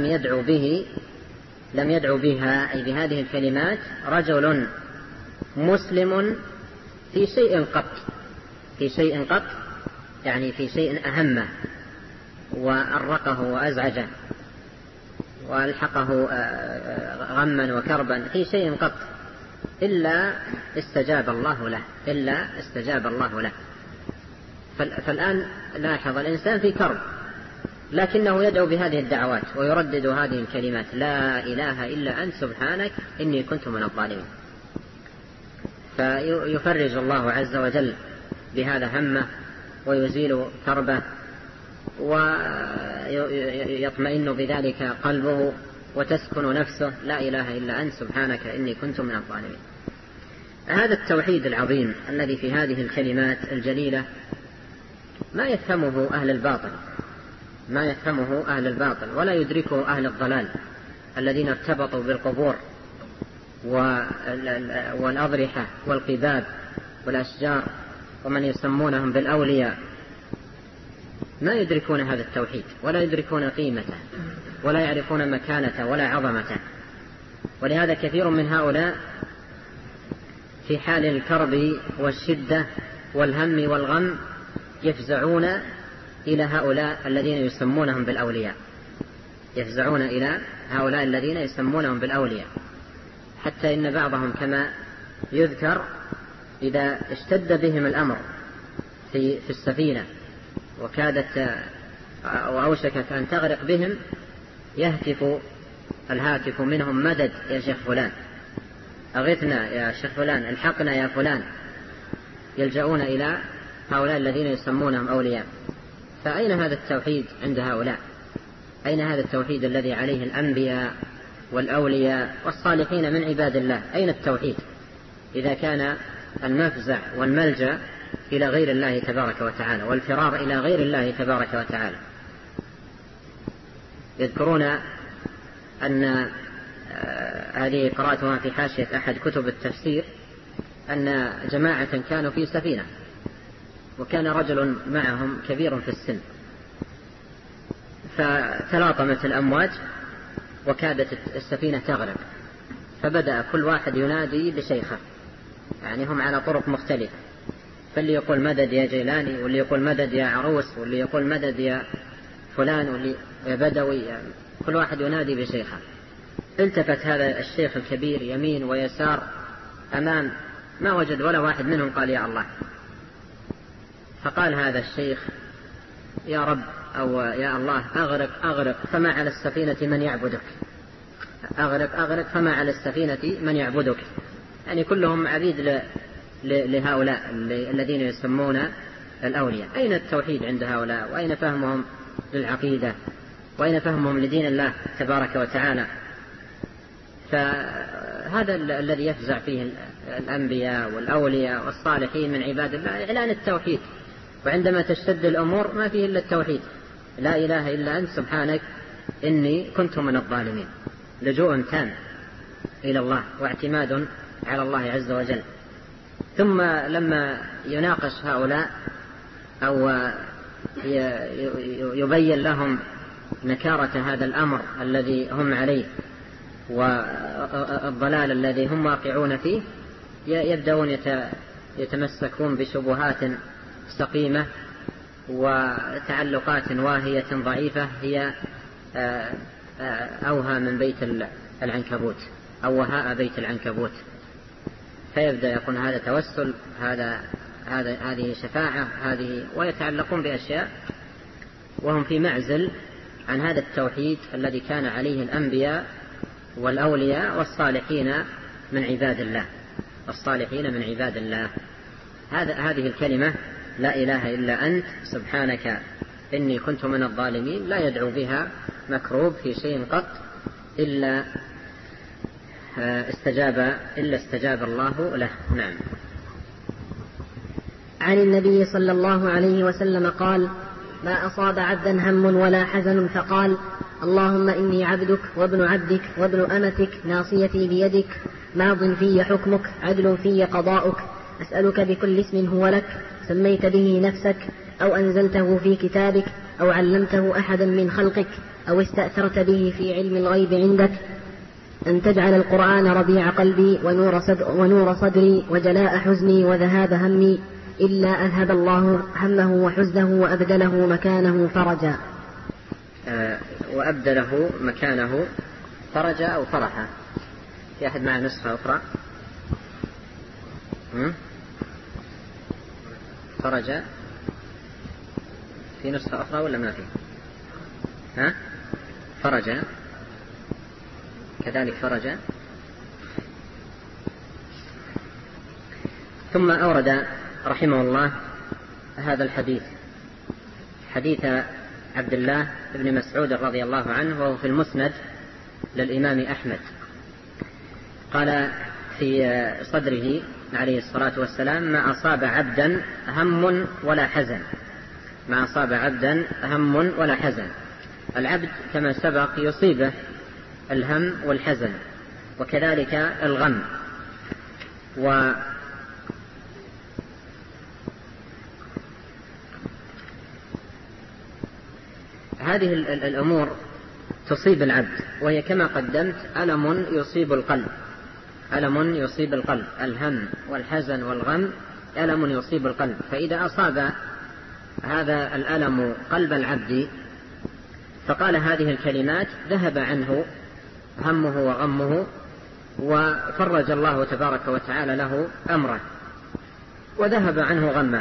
يدعو بها أي بهذه الكلمات رجل مسلم في شيء قط، يعني في شيء أهمه وأرقه وأزعجه وألحقه غما وكربا، في شيء قط إلا استجاب الله له. فالآن لاحظ الإنسان في كرب لكنه يدعو بهذه الدعوات ويردد هذه الكلمات: لا إله إلا أنت سبحانك إني كنت من الظالمين. فيفرج الله عز وجل بهذا همه ويزيل كربه ويطمئن بذلك قلبه وتسكن نفسه: لا إله إلا أنت سبحانك إني كنت من الظالمين. هذا التوحيد العظيم الذي في هذه الكلمات الجليلة ما يفهمه أهل الباطل ولا يدركه أهل الضلال الذين ارتبطوا بالقبور والأضرحة والقباب والأشجار ومن يسمونهم بالأولياء. ما يدركون هذا التوحيد ولا يدركون قيمته ولا يعرفون مكانته ولا عظمته. ولهذا كثير من هؤلاء في حال الكرب والشدة والهم والغم يفزعون إلى هؤلاء الذين يسمونهم بالأولياء، يفزعون إلى هؤلاء الذين يسمونهم بالأولياء، حتى إن بعضهم كما يذكر إذا اشتد بهم الأمر في السفينة وكادت وأوشكت أن تغرق بهم، يهتف الهاتف منهم: مدد يا شيخ فلان، أغثنا يا شيخ فلان، الحقنا يا فلان. يلجؤون إلى هؤلاء الذين يسمونهم أولياء. فأين هذا التوحيد عند هؤلاء؟ أين هذا التوحيد الذي عليه الأنبياء والأولياء والصالحين من عباد الله؟ أين التوحيد إذا كان المفزع والملجأ إلى غير الله تبارك وتعالى والفرار إلى غير الله تبارك وتعالى؟ يذكرون أن هذه قرأتها في حاشية أحد كتب التفسير، أن جماعة كانوا في سفينة، وكان رجل معهم كبير في السن، فتلاطمت الأمواج وكادت السفينة تغرق، فبدأ كل واحد ينادي بشيخه، يعني هم على طرق مختلفة، فاللي يقول مدد يا جيلاني، واللي يقول مدد يا عروس، واللي يقول مدد يا فلان، واللي يا بدوي، كل واحد ينادي بشيخه. التفت هذا الشيخ الكبير يمين ويسار أمام، ما وجد ولا واحد منهم قال يا الله. فقال هذا الشيخ: يا رب أو يا الله، أغرق أغرق فما على السفينة من يعبدك، أغرق أغرق فما على السفينة من يعبدك. يعني كلهم عبيد لهؤلاء الذين يسمون الأولياء. أين التوحيد عند هؤلاء؟ وأين فهمهم للعقيدة؟ وأين فهمهم لدين الله تبارك وتعالى؟ فهذا الذي يفزع فيه الأنبياء والأولياء والصالحين من عباد الله، إعلان التوحيد. وعندما تشتد الأمور ما فيه إلا التوحيد: لا إله إلا أنت سبحانك إني كنت من الظالمين. لجوء تام إلى الله واعتماد على الله عز وجل. ثم لما يناقش هؤلاء أو يبين لهم نكارة هذا الأمر الذي هم عليه والضلال الذي هم واقعون فيه، يبدأون يتمسكون بشبهات سقيمة وتعلقات واهية ضعيفة هي أوهى من بيت العنكبوت أو وهاء بيت العنكبوت. فيبدأ يقول هذا توسل، هذه شفاعة، هذه، ويتعلقون بأشياء وهم في معزل عن هذا التوحيد الذي كان عليه الأنبياء والأولياء والصالحين من عباد الله. الصالحين من عباد الله، هذه الكلمة لا إله إلا أنت سبحانك إني كنت من الظالمين، لا يدعو بها مكروب في شيء قط إلا استجاب الله له. نعم. عن النبي صلى الله عليه وسلم قال: ما أصاب عبدا هم ولا حزن فقال: اللهم إني عبدك وابن عبدك وابن أمتك، ناصيتي بيدك، ماض في حكمك، عدل في قضاؤك، أسألك بكل اسم هو لك سميت به نفسك أو أنزلته في كتابك أو علمته أحدا من خلقك أو استأثرت به في علم الغيب عندك، أن تجعل القرآن ربيع قلبي ونور صدري وجلاء حزني وذهاب همي، إلا أذهب الله همه وحزنه وأبدله مكانه فرجا. وأبدله مكانه فرجا أو فرحا. في أحد معه نسخة أخرى؟ فرجا في نسخة أخرى ولا ما فيه؟ فرجا كذلك فرجا. ثم أورد رحمه الله هذا الحديث، حديث عبد الله بن مسعود رضي الله عنه، وهو في المسند للإمام أحمد. قال في صدره عليه الصلاة والسلام: ما أصاب عبدا هم ولا حزن. ما أصاب عبدا هم ولا حزن. العبد كما سبق يصيبه الهم والحزن وكذلك الغم. هذه الأمور تصيب العبد، وهي كما قدمت ألم يصيب القلب. ألم يصيب القلب، الهم والحزن والغم ألم يصيب القلب. فإذا أصاب هذا الألم قلب العبد فقال هذه الكلمات ذهب عنه همه وغمه، وفرج الله تبارك وتعالى له أمره وذهب عنه غمه.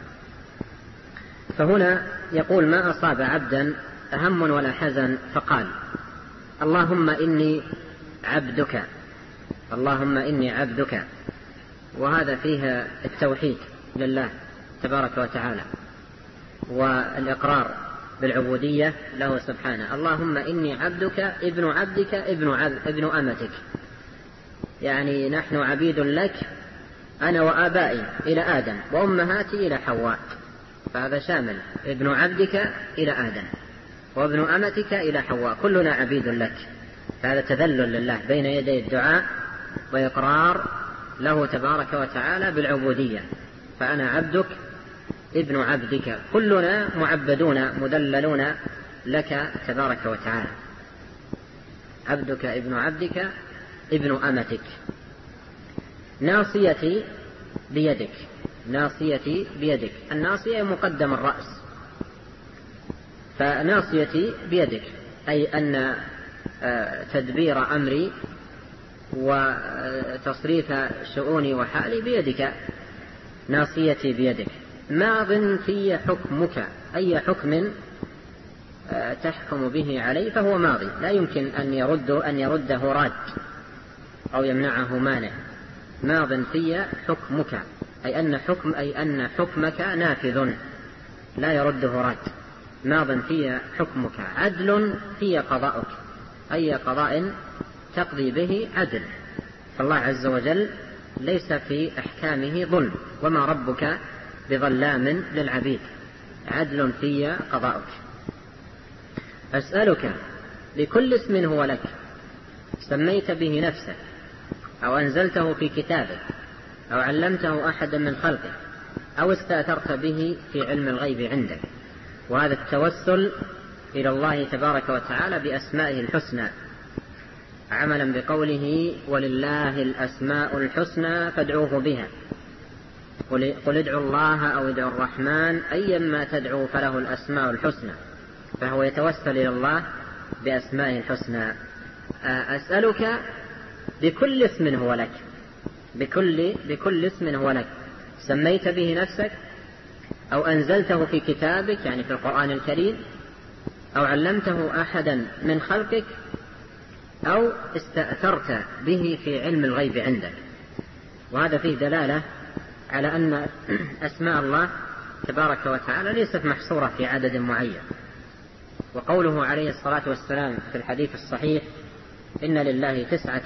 فهنا يقول: ما أصاب عبدا هم ولا حزن فقال: اللهم إني عبدك، اللهم إني عبدك. وهذا فيها التوحيد لله تبارك وتعالى والإقرار بالعبودية له سبحانه. اللهم إني عبدك ابن عبدك ابن أمتك، يعني نحن عبيد لك أنا وآبائي إلى آدم وأمهاتي إلى حواء، فهذا شامل ابن عبدك إلى آدم وابن أمتك إلى حواء، كلنا عبيد لك. هذا تذلل لله بين يدي الدعاء وإقرار له تبارك وتعالى بالعبودية. فأنا عبدك ابن عبدك، كلنا معبدون مذللون لك تبارك وتعالى. عبدك ابن عبدك ابن أمتك. ناصيتي بيدك، ناصيتي بيدك، الناصية مقدم الرأس، فناصيتي بيدك أي أن تدبير أمري وتصريف شؤوني وحالي بيدك، ناصيتي بيدك. ماض في حكمك، أي حكم تحكم به علي فهو ماضي، لا يمكن أن يرده راد أو يمنعه مانع. ماض في حكمك أي أن حكمك نافذ لا يرده راد. ماض في حكمك. عدل في قضاؤك، أي قضاء تقضي به عدل، فالله عز وجل ليس في أحكامه ظلم، وما ربك بظلام للعبيد. عدل في قضاؤك. أسألك بكل اسم هو لك سميت به نفسك أو أنزلته في كتابك أو علمته أحدا من خلقك أو استأثرت به في علم الغيب عندك. وهذا التوسل إلى الله تبارك وتعالى بأسمائه الحسنى، عملا بقوله: ولله الأسماء الحسنى فادعوه بها، قل ادعوا الله أو ادعوا الرحمن أيما تدعوا فله الأسماء الحسنى. فهو يتوسل إلى الله بأسمائه الحسنى. أسألك بكل اسم هو لك، بكل اسم هو لك سميت به نفسك أو أنزلته في كتابك يعني في القرآن الكريم أو علمته أحدا من خلقك أو استأثرت به في علم الغيب عندك. وهذا فيه دلالة على أن أسماء الله تبارك وتعالى ليست محصورة في عدد معين. وقوله عليه الصلاة والسلام في الحديث الصحيح: إن لله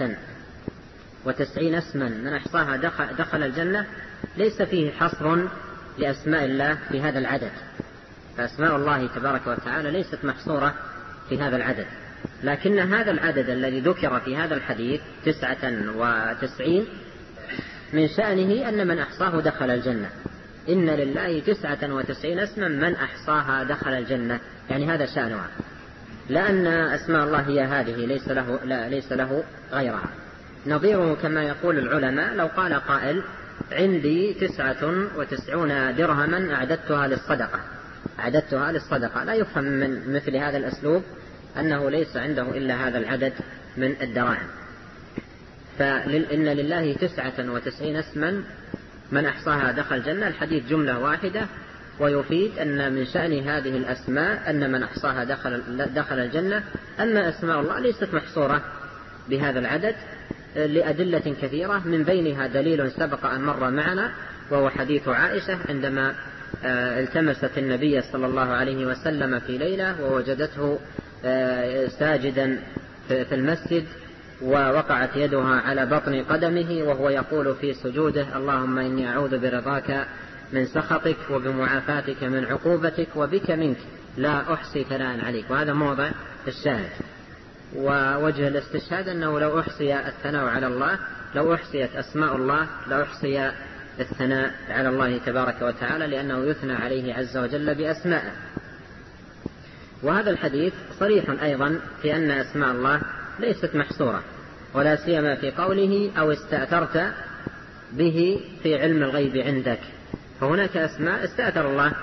99 اسما من أحصاها دخل الجنة، ليس فيه حصر لأسماء الله في هذا العدد. فأسماء الله تبارك وتعالى ليست محصورة في هذا العدد، لكن هذا العدد الذي ذكر في هذا الحديث 99 من شأنه أن من أحصاه دخل الجنة. إن لله 99 اسما من أحصاها دخل الجنة، يعني هذا شأنها، لأن أسماء الله هي هذه، ليس له غيرها. نظيره كما يقول العلماء: لو قال قائل: عندي 99 درهما أعددتها للصدقة، لا يفهم من مثل هذا الأسلوب أنه ليس عنده إلا هذا العدد من الدراهم. فإن لله 99 اسما من أحصاها دخل الجنة، الحديث جملة واحدة، ويفيد أن من شأن هذه الأسماء أن من أحصاها دخل الجنة. أما أسماء الله ليست محصورة بهذا العدد لأدلة كثيرة، من بينها دليل سبق أن مر معنا، وهو حديث عائشة عندما التمست النبي صلى الله عليه وسلم في ليلة ووجدته ساجدا في المسجد، ووقعت يدها على بطن قدمه وهو يقول في سجوده: اللهم إني أعوذ برضاك من سخطك وبمعافاتك من عقوبتك وبك منك لا أحصي ثناء عليك. وهذا موضع الشاهد. ووجه الاستشهاد أنه لو أحصي الثناء على الله، لو أحصيت أسماء الله لأحصي الثناء على الله تبارك وتعالى، لأنه يثنى عليه عز وجل بأسمائه. وهذا الحديث صريح أيضا في أن أسماء الله ليست محصورة، ولا سيما في قوله: أو استأثرت به في علم الغيب عندك. فهناك أسماء استأثر الله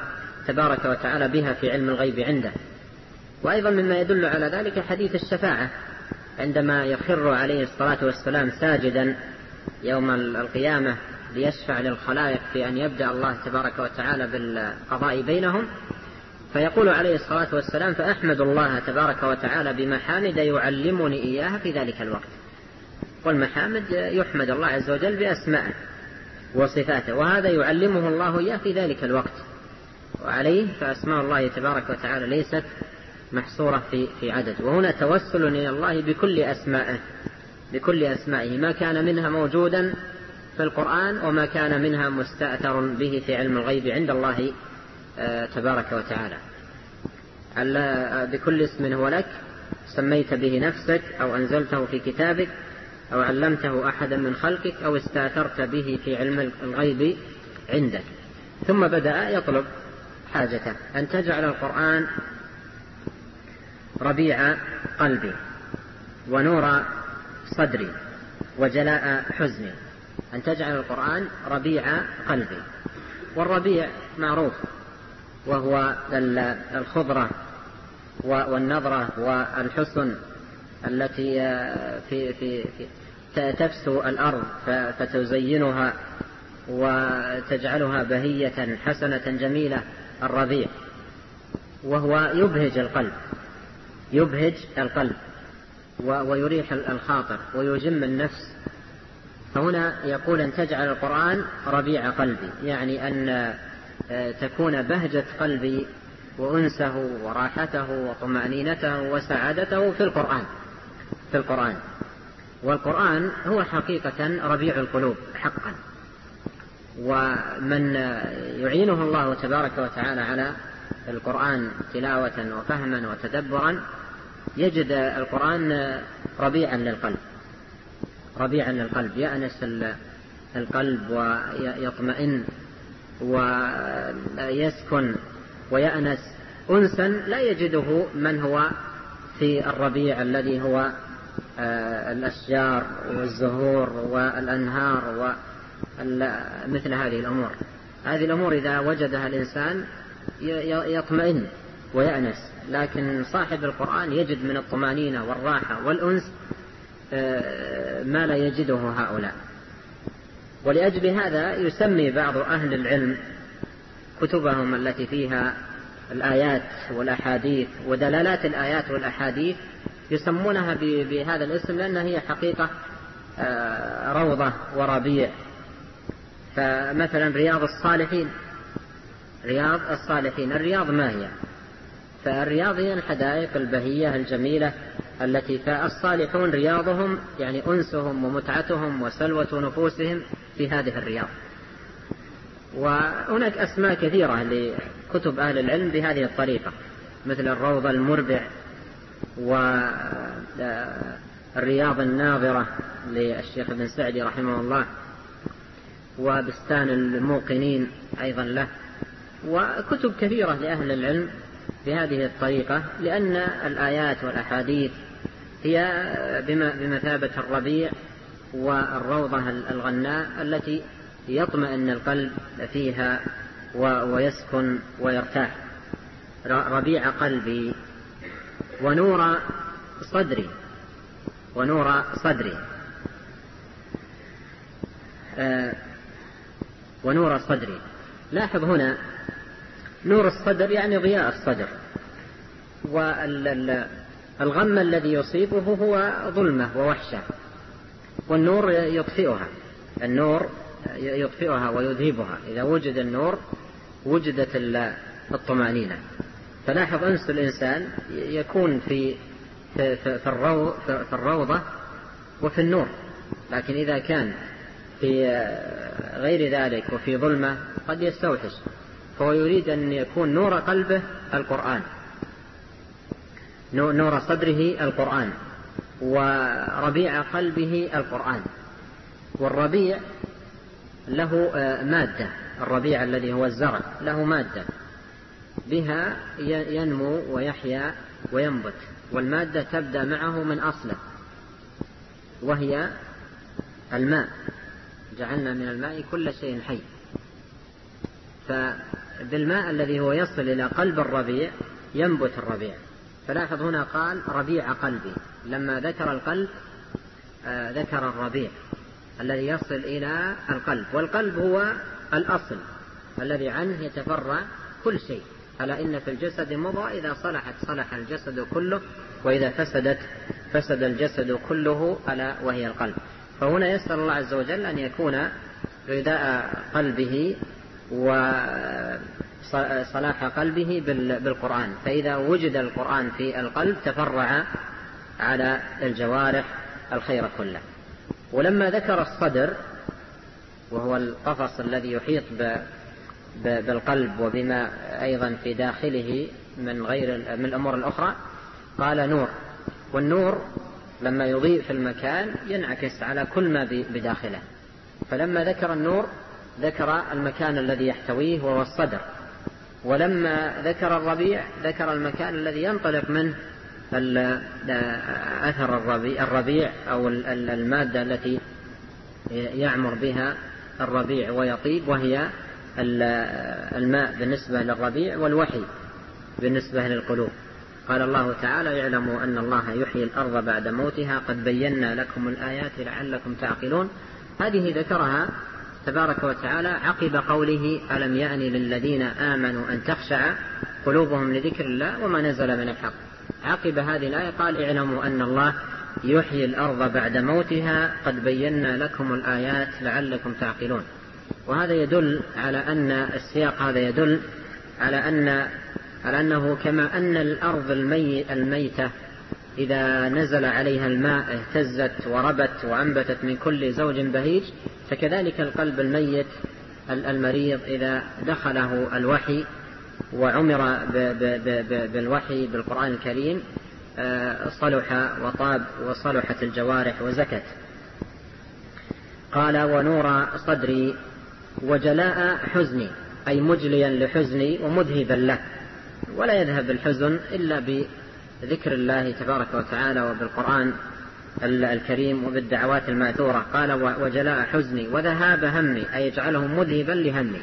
تبارك وتعالى بها في علم الغيب عنده. وأيضا مما يدل على ذلك حديث الشفاعة عندما يخر عليه الصلاة والسلام ساجدا يوم القيامة ليشفع للخلائق في أن يبدأ الله تبارك وتعالى بالقضاء بينهم، فيقول عليه الصلاة والسلام: فأحمد الله تبارك وتعالى بمحامد يعلمني إياها في ذلك الوقت. والمحامد يحمد الله عز وجل بأسمائه وصفاته، وهذا يعلمه الله إياه في ذلك الوقت. وعليه فأسماء الله تبارك وتعالى ليست محصورة في عدد. وهنا توسل إلى الله بكل أسمائه، ما كان منها موجودا في القرآن وما كان منها مستأثر به في علم الغيب عند الله تبارك وتعالى. بكل اسم هو لك سميت به نفسك أو أنزلته في كتابك أو علمته أحدا من خلقك أو استأثرت به في علم الغيب عندك. ثم بدأ يطلب حاجته: أن تجعل القرآن ربيع قلبي ونور صدري وجلاء حزني. أن تجعل القرآن ربيع قلبي. والربيع معروف، وهو الخضرة والنظرة والحسن التي تفسو الأرض فتزينها وتجعلها بهية حسنة جميلة. الربيع وهو يبهج القلب ويريح الخاطر ويجم النفس. فهنا يقول: أن تجعل القرآن ربيع قلبي، يعني أن تكون بهجة قلبي وأنسه وراحته وطمأنينته وسعادته في القرآن. والقرآن هو حقيقة ربيع القلوب حقا. ومن يعينه الله تبارك وتعالى على القرآن تلاوة وفهما وتدبرا يجد القرآن ربيعا للقلب، يأنس القلب ويطمئن ويسكن ويأنس أنسا لا يجده من هو في الربيع الذي هو الأشجار والزهور والأنهار ومثل هذه الأمور. هذه الأمور إذا وجدها الإنسان يطمئن ويأنس، لكن صاحب القرآن يجد من الطمأنينة والراحة والأنس ما لا يجده هؤلاء. ولأجل هذا يسمي بعض أهل العلم كتبهم التي فيها الآيات والأحاديث ودلالات الآيات والأحاديث يسمونها بهذا الاسم، لأنها هي حقيقة روضة وربيع. فمثلا رياض الصالحين، الرياض ما هي؟ فالرياض هي الحدائق البهية الجميلة التي فالصالحون رياضهم يعني أنسهم ومتعتهم وسلوة نفوسهم في هذه الرياض. وهناك أسماء كثيرة لكتب أهل العلم بهذه الطريقة، مثل الروض المربع والرياض الناظرة للشيخ ابن سعدي رحمه الله، وبستان الموقنين أيضا له، وكتب كثيرة لأهل العلم بهذه الطريقة، لأن الآيات والأحاديث هي بمثابة الربيع والروضة الغناء التي يطمئن القلب فيها ويسكن ويرتاح. ربيع قلبي ونور صدري. لاحظ هنا نور الصدر يعني ضياء الصدر، والغم الذي يصيبه هو ظلمة ووحشة، والنور يطفئها ويذهبها. إذا وجد النور وجدت الطمأنينة. فلاحظ أنس الإنسان يكون في الروضة وفي النور، لكن إذا كان في غير ذلك وفي ظلمة قد يستوحش. فهو يريد أن يكون نور قلبه القرآن، نور صدره القرآن، وربيع قلبه القرآن. والربيع له مادة، الربيع الذي هو الزرع له مادة بها ينمو ويحيا وينبت، والمادة تبدأ معه من أصله وهي الماء. جعلنا من الماء كل شيء حي. بالماء الذي هو يصل إلى قلب الربيع ينبت الربيع. فلاحظ هنا قال ربيع قلبي، لما ذكر القلب ذكر الربيع الذي يصل إلى القلب، والقلب هو الأصل الذي عنه يتفرع كل شيء. ألا إن في الجسد مضغة إذا صلحت صلح الجسد كله وإذا فسدت فسد الجسد كله، ألا وهي القلب. فهنا يسأل الله عز وجل أن يكون غذاء قلبه وصلاح قلبه بالقرآن، فإذا وجد القرآن في القلب تفرع على الجوارح الخير كله. ولما ذكر الصدر وهو القفص الذي يحيط بالقلب وبما أيضا في داخله من الأمور الأخرى قال نور، والنور لما يضيء في المكان ينعكس على كل ما بداخله. فلما ذكر النور ذكر المكان الذي يحتويه وهو الصدر، ولما ذكر الربيع ذكر المكان الذي ينطلق منه أثر الربيع أو المادة التي يعمر بها الربيع ويطيب، وهي الماء بالنسبة للربيع والوحي بالنسبة للقلوب. قال الله تعالى يعلموا أن الله يحيي الأرض بعد موتها قد بينا لكم الآيات لعلكم تعقلون. هذه ذكرها تبارك وتعالى عقب قوله ألم يأن للذين آمنوا أن تخشع قلوبهم لذكر الله وما نزل من الحق. عقب هذه الآية قال اعلموا أن الله يحيي الأرض بعد موتها قد بينا لكم الآيات لعلكم تعقلون. وهذا يدل على أن السياق هذا يدل على أنه كما أن الأرض الميتة إذا نزل عليها الماء اهتزت وربت وأنبتت من كل زوج بهيج، فكذلك القلب الميت المريض إذا دخله الوحي وعمر بالوحي بالقرآن الكريم صلح وطاب وصلحت الجوارح وزكت. قال ونور صدري وجلاء حزني، أي مجليا لحزني ومذهبا له، ولا يذهب الحزن إلا بذكر الله تبارك وتعالى وبالقرآن الكريم وبالدعوات الماثورة. قال وجلاء حزني وذهاب همي، أي يجعله مذهبا لهمي.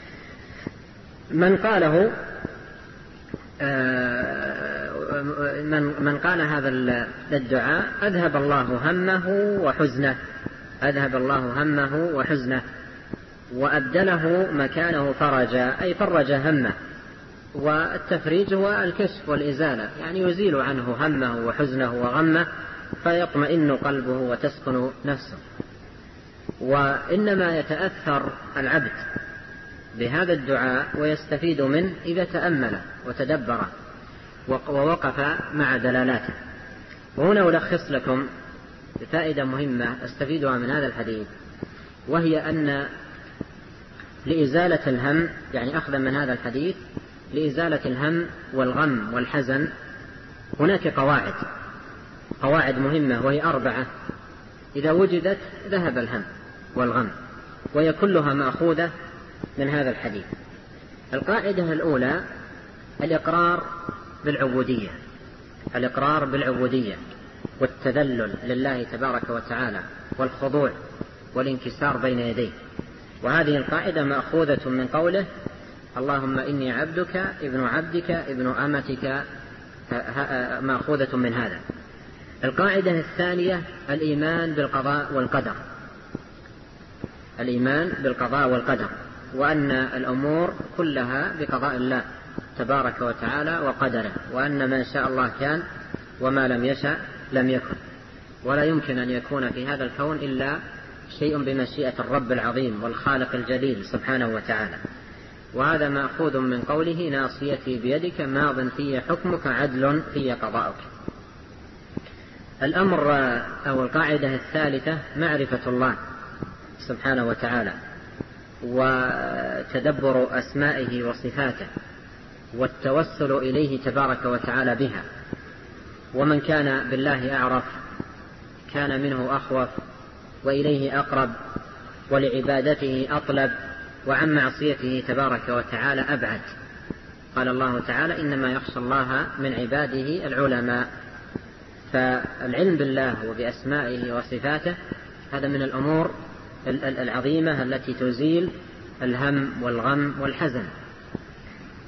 من قال هذا الدعاء أذهب الله همه وحزنه وأبدله مكانه فرجا، أي فرج همه. والتفريج هو الكشف والإزالة، يعني يزيل عنه همه وحزنه وغمه فيطمئن قلبه وتسكن نفسه. وإنما يتأثر العبد بهذا الدعاء ويستفيد منه إذا تأمله وتدبره ووقف مع دلالاته. وهنا ألخص لكم فائدة مهمة استفيدها من هذا الحديث، وهي أن لإزالة الهم، يعني أخذا من هذا الحديث لإزالة الهم والغم والحزن هناك قواعد مهمة، وهي 4 إذا وجدت ذهب الهم والغم، وهي كلها مأخوذة من هذا الحديث. القاعدة الأولى الإقرار بالعبودية والتذلل لله تبارك وتعالى والخضوع والانكسار بين يديه. وهذه القاعدة مأخوذة من قوله اللهم إني عبدك ابن عبدك ابن أمتك، مأخوذة من هذا. القاعدة الثانية الإيمان بالقضاء والقدر، وأن الأمور كلها بقضاء الله تبارك وتعالى وقدره، وأن ما شاء الله كان وما لم يشأ لم يكن، ولا يمكن أن يكون في هذا الكون إلا شيء بمشيئة الرب العظيم والخالق الجليل سبحانه وتعالى. وهذا مأخوذ من قوله ناصيتي بيدك ماض في حكمك عدل في قضاؤك. الأمر أو القاعدة الثالثة معرفة الله سبحانه وتعالى وتدبر أسمائه وصفاته والتوسل إليه تبارك وتعالى بها. ومن كان بالله أعرف كان منه أخوف وإليه أقرب ولعبادته أطلب وعن معصيته تبارك وتعالى أبعد. قال الله تعالى إنما يخشى الله من عباده العلماء. فالعلم بالله وبأسمائه وصفاته هذا من الأمور العظيمة التي تزيل الهم والغم والحزن.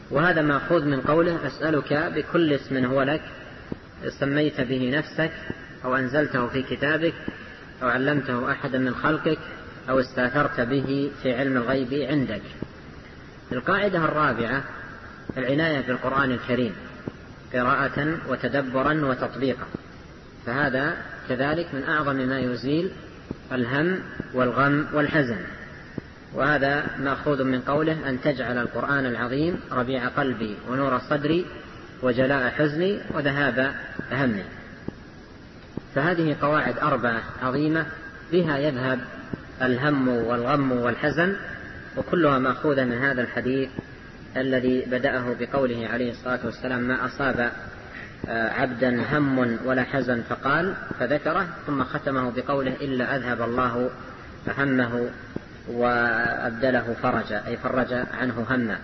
وهذا مأخوذ من قوله أسألك بكل اسم هو لك سميت به نفسك أو أنزلته في كتابك أو علمته أحدا من خلقك أو استأثرت به في علم الغيب عندك. القاعدة الرابعة العناية بالقرآن الكريم قراءة وتدبرا وتطبيقا، فهذا كذلك من أعظم ما يزيل الهم والغم والحزن، وهذا مأخوذ من قوله أن تجعل القرآن العظيم ربيع قلبي ونور صدري وجلاء حزني وذهاب همي. فهذه قواعد 4 عظيمة بها يذهب الهم والغم والحزن، وكلها مأخوذة من هذا الحديث الذي بدأه بقوله عليه الصلاة والسلام ما أصاب عبدا هم ولا حزن فقال فذكره، ثم ختمه بقوله إلا أذهب الله همه وأبدله فرجا، أي فرج عنه همه.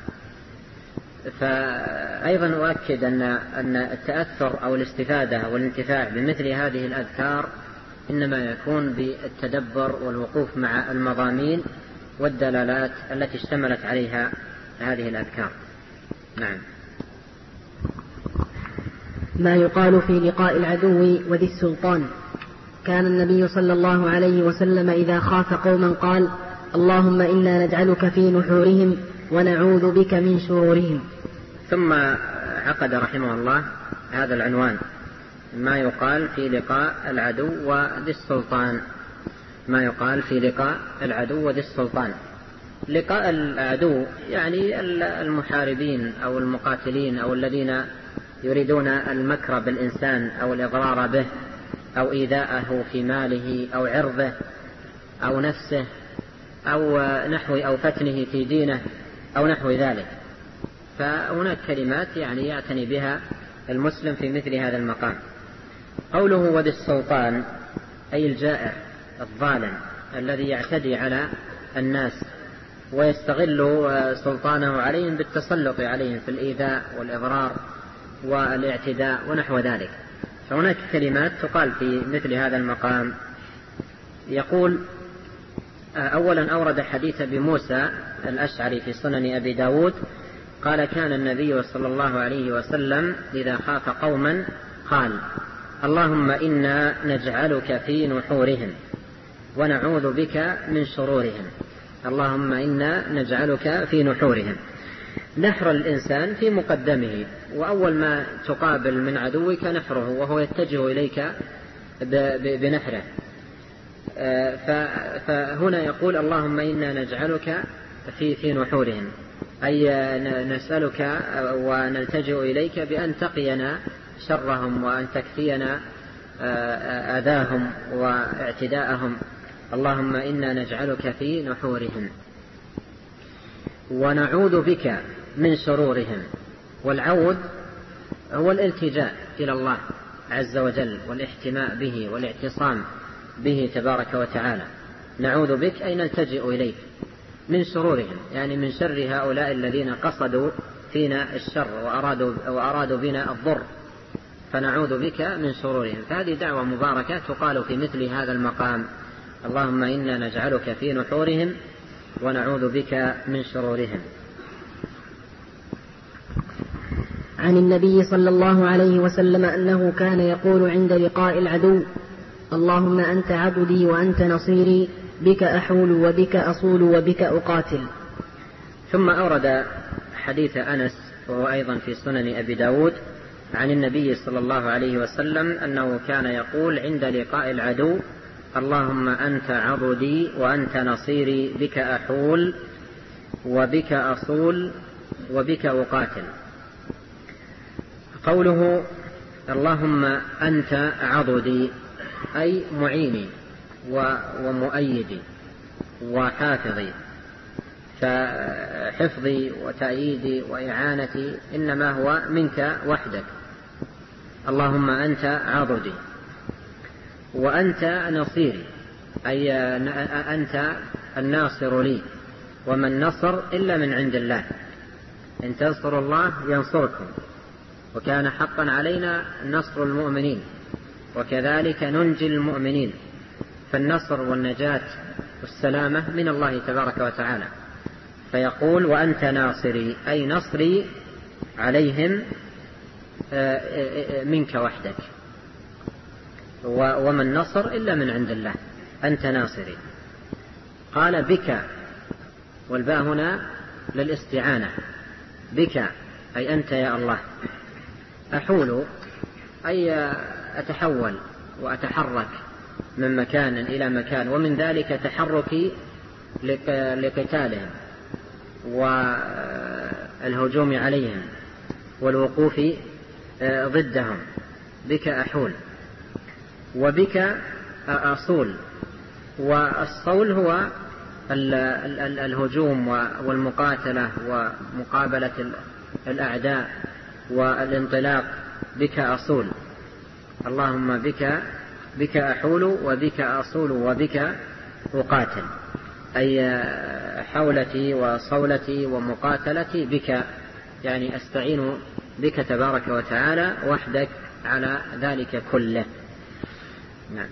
فأيضا أؤكد أن التأثر أو الاستفادة والانتفاع بمثل هذه الأذكار إنما يكون بالتدبر والوقوف مع المضامين والدلالات التي اشتملت عليها هذه الأذكار. نعم. ما يقال في لقاء العدو وذي السلطان. كان النبي صلى الله عليه وسلم إذا خاف قوما قال اللهم إنا نجعلك في نحورهم ونعوذ بك من شرورهم. ثم عقد رحمه الله هذا العنوان ما يقال في لقاء العدو وذي السلطان. ما يقال في لقاء العدو وذي السلطان. لقاء العدو يعني المحاربين أو المقاتلين أو الذين يريدون المكر بالإنسان أو الإضرار به أو إيذاءه في ماله أو عرضه أو نفسه أو فتنه في دينه أو نحو ذلك. فهناك كلمات يعني يعتني بها المسلم في مثل هذا المقام. قوله وذي السلطان أي الجائر الظالم الذي يعتدي على الناس ويستغل سلطانه عليهم بالتسلط عليهم في الإيذاء والإضرار والاعتداء ونحو ذلك. فهناك كلمات تقال في مثل هذا المقام. يقول أولا أورد حديث بموسى الأشعري في سنن أبي داود قال كان النبي صلى الله عليه وسلم إذا خاف قوما قال اللهم إنا نجعلك في نحورهم ونعوذ بك من شرورهم. اللهم إنا نجعلك في نحورهم. نحر الإنسان في مقدمه، وأول ما تقابل من عدوك نحره وهو يتجه إليك بنحره. فهنا يقول اللهم إنا نجعلك في نحورهم، أي نسألك ونلتجئ إليك بأن تقينا شرهم وأن تكفينا أذاهم واعتداءهم. اللهم إنا نجعلك في نحورهم ونعوذ بك من شرورهم. والعوذ هو الالتجاء إلى الله عز وجل والاحتماء به والاعتصام به تبارك وتعالى. نعوذ بك أي نلتجئ إليك. من شرورهم يعني من شر هؤلاء الذين قصدوا فينا الشر وأرادوا بنا الضر، فنعوذ بك من شرورهم. فهذه دعوة مباركة تقال في مثل هذا المقام. اللهم إنا نجعلك في نحورهم ونعوذ بك من شرورهم. عن النبي صلى الله عليه وسلم أنه كان يقول عند لقاء العدو اللهم أنت عبدي وأنت نصيري بك أحول وبك أصول وبك أقاتل. ثم أورد حديث أنس وهو أيضا في سنن أبي داود عن النبي صلى الله عليه وسلم أنه كان يقول عند لقاء العدو اللهم أنت عضدي وأنت نصيري بك أحول وبك أصول وبك أقاتل. قوله اللهم أنت عضدي أي معيني ومؤيدي وحافظي، فحفظي وتأييدي وإعانتي إنما هو منك وحدك. اللهم أنت عضدي وأنت نصيري أي أنت الناصر لي، وما النصر إلا من عند الله. إن تنصروا الله ينصركم، وكان حقا علينا نصر المؤمنين، وكذلك ننجي المؤمنين. فالنصر والنجاة والسلامة من الله تبارك وتعالى. فيقول وأنت ناصري أي نصري عليهم منك وحدك، وما النصر إلا من عند الله، أنت ناصري. قال بك، والباء هنا للاستعانة، بك أي أنت يا الله. أحول أي أتحول وأتحرك من مكان إلى مكان، ومن ذلك تحركي لقتالهم والهجوم عليهم والوقوف ضدهم. بك أحول، وبك أصول. والصول هو الهجوم والمقاتلة ومقابلة الأعداء والانطلاق. بك أصول، اللهم بك أحول وبك أصول وبك أقاتل، أي حولتي وصولتي ومقاتلتي بك، يعني أستعين بك تبارك وتعالى وحدك على ذلك كله. نعم.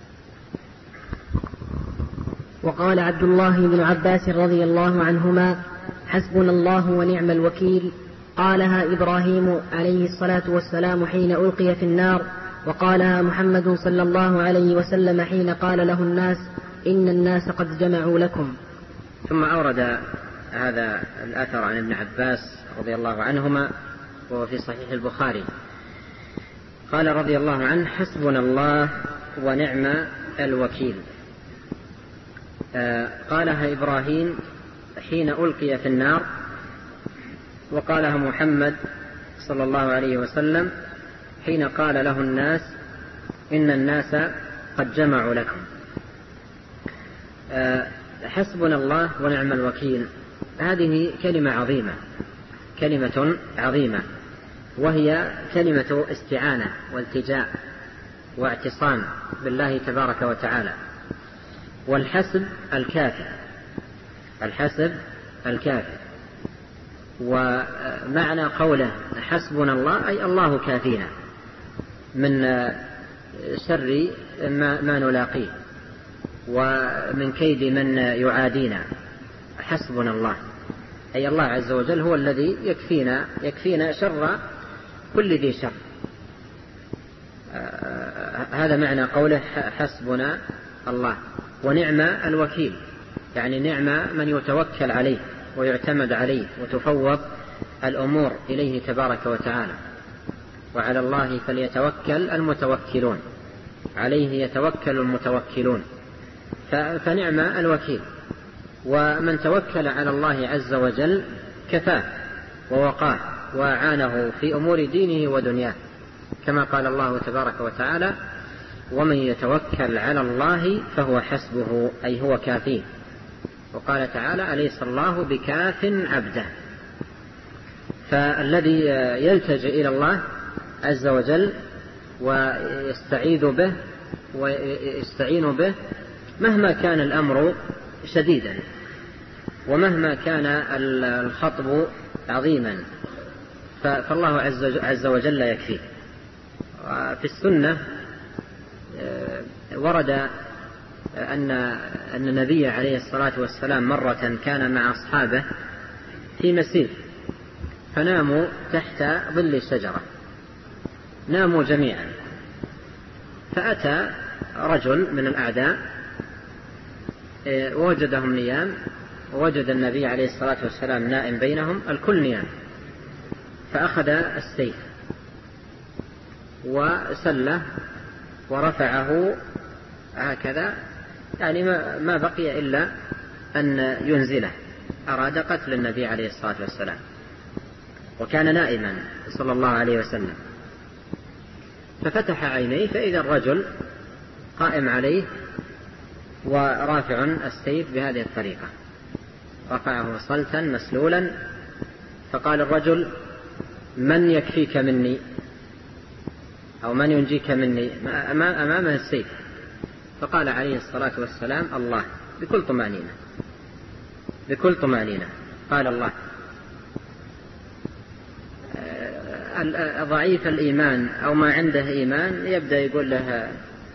وقال عبد الله بن عباس رضي الله عنهما: حسبنا الله ونعم الوكيل. قالها إبراهيم عليه الصلاة والسلام حين ألقي في النار، وقالها محمد صلى الله عليه وسلم حين قال له الناس: إن الناس قد جمعوا لكم. ثم أورد هذا الأثر عن ابن عباس رضي الله عنهما وهو في صحيح البخاري. قال رضي الله عنه: حسبنا الله ونعم الوكيل. قالها إبراهيم حين ألقي في النار، وقالها محمد صلى الله عليه وسلم حين قال له الناس: إن الناس قد جمعوا لكم. حسبنا الله ونعم الوكيل، هذه كلمة عظيمة، وهي كلمة استعانة والتجاء واعتصام بالله تبارك وتعالى. والحسب الكافي. ومعنى قوله حسبنا الله أي الله كافينا من شر ما نلاقيه ومن كيد من يعادينا. حسبنا الله أي الله عز وجل هو الذي يكفينا شر كل ذي شر. هذا معنى قوله حسبنا الله. ونعم الوكيل، يعني نعم من يتوكل عليه ويعتمد عليه وتفوض الأمور إليه تبارك وتعالى. وعلى الله فليتوكل المتوكلون، عليه يتوكل المتوكلون. فنعم الوكيل، ومن توكل على الله عز وجل كفاه ووقاه وأعانه في أمور دينه ودنياه، كما قال الله تبارك وتعالى: ومن يتوكل على الله فهو حسبه، أي هو كافيه. وقال تعالى: أليس الله بكاف عبده. فالذي يلتجئ إلى الله عز وجل ويستعيذ به ويستعين به مهما كان الأمر شديدا ومهما كان الخطب عظيما، فالله عز وجل يكفيه. في السنة ورد أن النبي عليه الصلاة والسلام مرة كان مع أصحابه في مسير، فناموا تحت ظل الشجرة، ناموا جميعا. فأتى رجل من الأعداء ووجدهم نيام، ووجد النبي عليه الصلاة والسلام نائم بينهم، الكل نيام. فأخذ السيف وسله ورفعه هكذا، يعني ما بقي إلا أن ينزله. أراد قتل النبي عليه الصلاة والسلام، وكان نائما صلى الله عليه وسلم. ففتح عينيه فإذا الرجل قائم عليه ورافع السيف بهذه الطريقة، رفعه صلتا مسلولا. فقال الرجل: من يكفيك مني أو من ينجيك مني؟ أمامه السيف. فقال عليه الصلاة والسلام: الله. بكل طمأنينة قال الله. ضعيف الإيمان أو ما عنده إيمان يبدأ يقول له،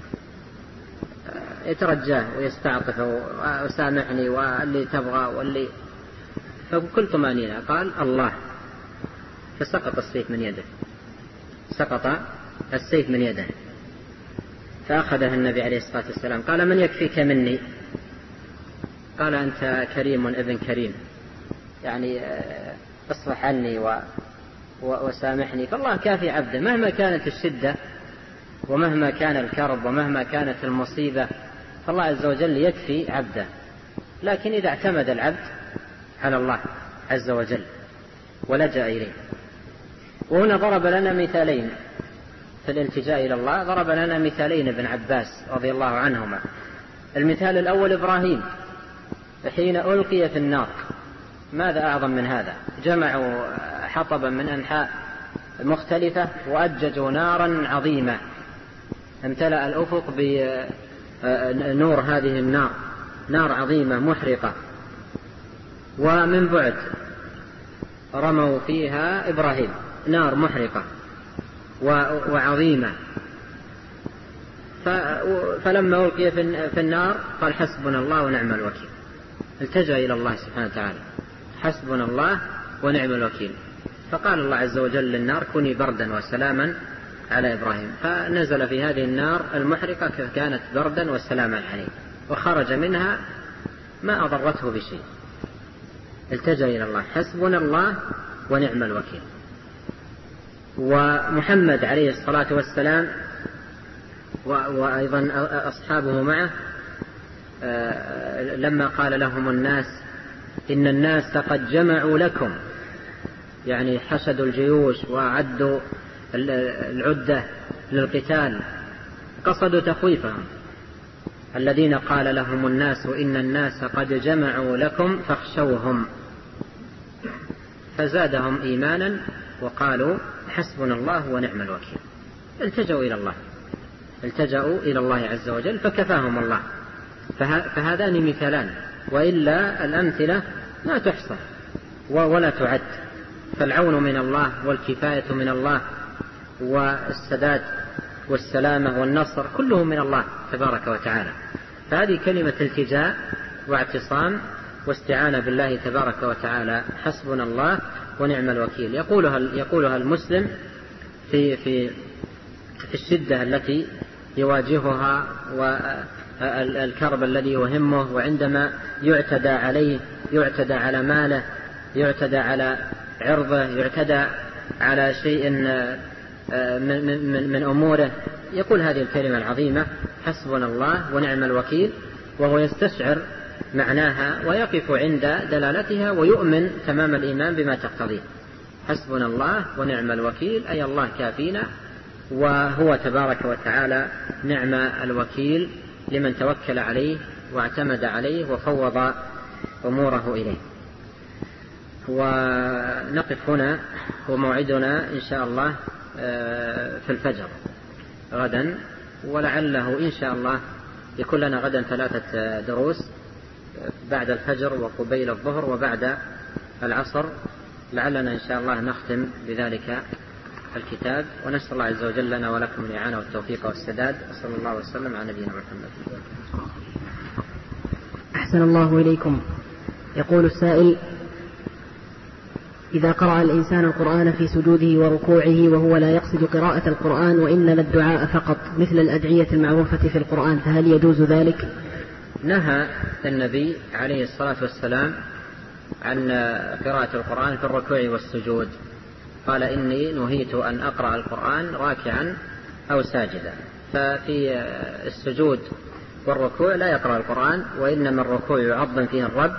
يترجاه ويستعطف وسامعني واللي تبغى واللي. فبكل طمأنينة قال الله. فسقط السيف من يده، سقط السيف من يده، فأخذها النبي عليه الصلاة والسلام. قال: من يكفيك مني؟ قال: أنت كريم ابن كريم، يعني اصفح عني وسامحني. فالله كافي عبده مهما كانت الشدة ومهما كان الكرب ومهما كانت المصيبة، فالله عز وجل يكفي عبده. لكن إذا اعتمد العبد على الله عز وجل ولجأ إليه. وهنا ضرب لنا مثالين في الالتجاء إلى الله، ضرب لنا مثالين ابن عباس رضي الله عنهما. المثال الأول إبراهيم حين ألقي في النار، ماذا أعظم من هذا؟ جمعوا حطبا من أنحاء مختلفة وأججوا نارا عظيمة، امتلأ الأفق بنور هذه النار، نار عظيمة محرقة، ومن بعد رموا فيها إبراهيم، نار محرقة وعظيمة. فلما ألقي في النار قال: حسبنا الله ونعم الوكيل. التجأ إلى الله سبحانه وتعالى: حسبنا الله ونعم الوكيل. فقال الله عز وجل للنار: كوني بردا وسلاما على إبراهيم. فنزل في هذه النار المحرقة كانت بردا وسلاما عليه، وخرج منها ما أضرته بشيء. التجأ إلى الله: حسبنا الله ونعم الوكيل. ومحمد عليه الصلاة والسلام وأيضا أصحابه معه لما قال لهم الناس: إن الناس قد جمعوا لكم، يعني حشدوا الجيوش وعدوا العدة للقتال، قصدوا تخويفهم. الذين قال لهم الناس إن الناس قد جمعوا لكم فاخشوهم، فزادهم إيمانا وقالوا: حسبنا الله ونعم الوكيل. التجأوا إلى الله، التجأوا إلى الله عز وجل فكفاهم الله. فهذان مثالان، وإلا الأمثلة ما تحصى ولا تعد. فالعون من الله والكفاية من الله والسداد والسلامة والنصر كلهم من الله تبارك وتعالى. فهذه كلمة التجاء واعتصام واستعانة بالله تبارك وتعالى: حسبنا الله ونعم الوكيل. يقولها المسلم في الشدة التي يواجهها والكرب الذي يهمه، وعندما يعتدى عليه، يعتدى على ماله، يعتدى على عرضه، يعتدى على شيء من أموره، يقول هذه الكلمة العظيمة: حسبنا الله ونعم الوكيل، وهو يستشعر معناها ويقف عند دلالتها ويؤمن تمام الإيمان بما تقتضيه. حسبنا الله ونعم الوكيل، أي الله كافينا، وهو تبارك وتعالى نعم الوكيل لمن توكل عليه واعتمد عليه وفوض أموره إليه. ونقف هنا، وموعدنا إن شاء الله في الفجر غدا، ولعله إن شاء الله يكون لنا غدا 3 دروس بعد الفجر وقبيل الظهر وبعد العصر. لعلنا إن شاء الله نختم بذلك الكتاب، ونسأل الله عز وجل لنا ولكم الإعانة والتوفيق والسداد، وصلى الله وسلم على نبينا محمد. أحسن الله إليكم. يقول السائل: إذا قرأ الإنسان القرآن في سجوده وركوعه وهو لا يقصد قراءة القرآن وإنما الدعاء فقط مثل الأدعية المعروفة في القرآن، فهل يجوز ذلك؟ نهى النبي عليه الصلاة والسلام عن قراءة القرآن في الركوع والسجود، قال: إني نهيت أن أقرأ القرآن راكعا أو ساجدا. ففي السجود والركوع لا يقرأ القرآن، وإنما الركوع يعظم فيه الرب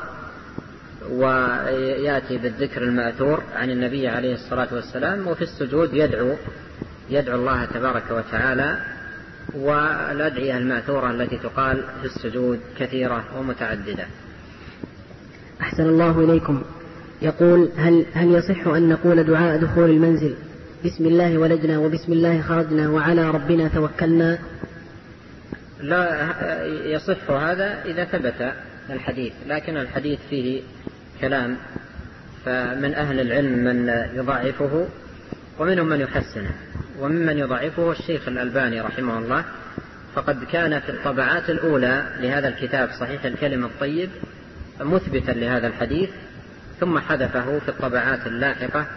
ويأتي بالذكر المأثور عن النبي عليه الصلاة والسلام، وفي السجود يدعو الله تبارك وتعالى، والأدعية المأثورة التي تقال في السجود كثيرة ومتعددة. أحسن الله إليكم. يقول: هل يصح أن نقول دعاء دخول المنزل: بسم الله ولجنا وبسم الله خرجنا وعلى ربنا توكلنا؟ لا يصح هذا إذا ثبت الحديث، لكن الحديث فيه كلام، فمن أهل العلم من يضعفه ومنهم من يحسنه، وممن يضعفه الشيخ الألباني رحمه الله، فقد كان في الطبعات الأولى لهذا الكتاب صحيح الكلم الطيب مثبتا لهذا الحديث، ثم حذفه في الطبعات اللاحقة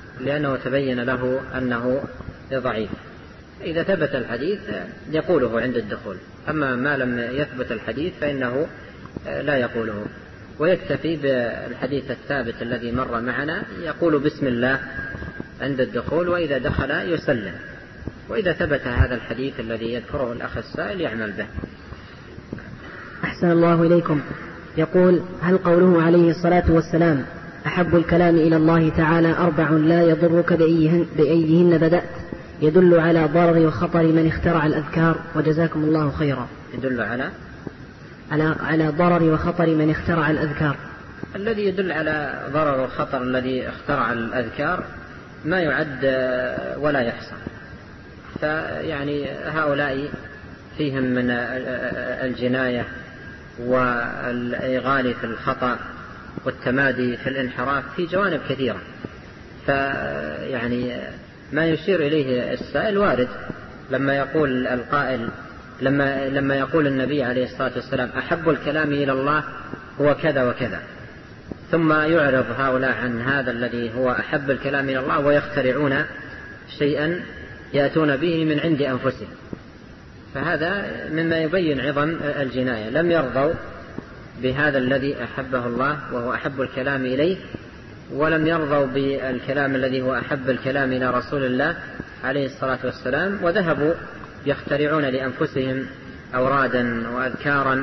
لأنه تبين له أنه ضعيف. إذا ثبت الحديث يقوله عند الدخول، أما ما لم يثبت الحديث فإنه لا يقوله، ويكتفي بالحديث الثابت الذي مر معنا، يقول بسم الله عند الدخول، وإذا دخل يسلم. وإذا ثبت هذا الحديث الذي يذكره الأخ السائل يعمل به. أحسن الله إليكم. يقول: هل قوله عليه الصلاة والسلام أحب الكلام إلى الله تعالى 4 لا يضرك بأيهن بدأت يدل على ضرر وخطر من اخترع الأذكار؟ وجزاكم الله خيرا. يدل على ضرر وخطر من اخترع الأذكار. الذي يدل على ضرر وخطر الذي اخترع الأذكار ما يعد ولا يحصى، فيعني هؤلاء فيهم من الجناية والإغال في الخطأ والتمادي في الانحراف في جوانب كثيرة. فيعني ما يشير إليه السائل وارد، لما يقول القائل لما يقول النبي عليه الصلاة والسلام أحب الكلام إلى الله هو كذا وكذا، ثم يعرض هؤلاء عن هذا الذي هو أحب الكلام إلى الله ويخترعون شيئا يأتون به من عند أنفسهم، فهذا مما يبين عظم الجناية. لم يرضوا بهذا الذي أحبه الله وهو أحب الكلام إليه، ولم يرضوا بالكلام الذي هو أحب الكلام إلى رسول الله عليه الصلاة والسلام، وذهبوا يخترعون لأنفسهم أورادا وأذكارا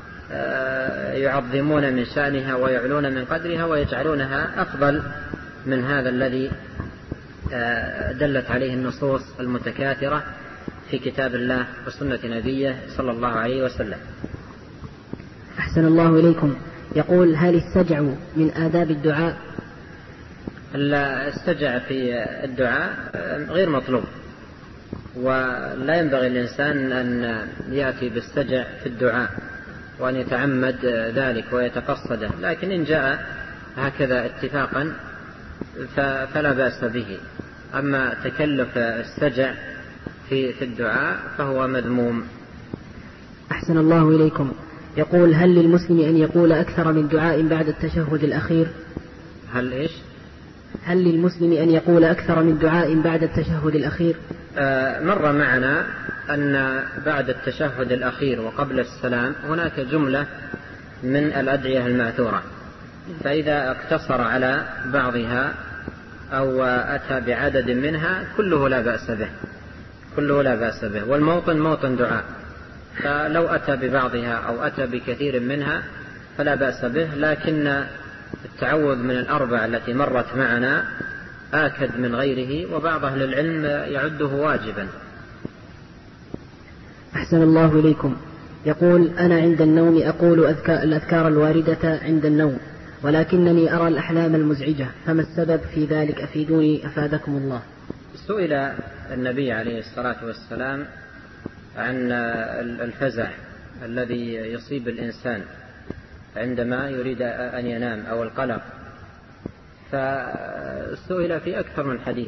يعظمون من شأنها ويعلون من قدرها ويجعلونها أفضل من هذا الذي دلت عليه النصوص المتكاثرة في كتاب الله وسنة نبيه صلى الله عليه وسلم. أحسن الله إليكم. يقول: هل السجع من آداب الدعاء؟ السجع في الدعاء غير مطلوب، ولا ينبغي الإنسان أن يأتي بالسجع في الدعاء وأن يتعمد ذلك ويتقصده، لكن إن جاء هكذا اتفاقا فلا بأس به. أما تكلف السجع في الدعاء فهو مذموم. أحسن الله إليكم. يقول: هل للمسلم أن يقول أكثر من دعاء بعد التشهد الأخير؟ هل للمسلم أن يقول أكثر من دعاء بعد التشهد الأخير؟ مر معنا أن بعد التشهد الأخير وقبل السلام هناك جملة من الأدعية الماثورة، فإذا اقتصر على بعضها أو أتى بعدد منها كله لا بأس به، والموطن موطن دعاء، فلو أتى ببعضها أو أتى بكثير منها فلا بأس به، لكن التعوذ من الأربع التي مرت معنا آكد من غيره، وبعض أهل العلم يعده واجبا. أحسن الله إليكم. يقول: أنا عند النوم أقول الأذكار الواردة عند النوم، ولكنني أرى الأحلام المزعجة، فما السبب في ذلك؟ أفيدوني أفادكم الله. سئل النبي عليه الصلاة والسلام عن الفزع الذي يصيب الإنسان عندما يريد أن ينام أو القلق، فسئل في أكثر من حديث.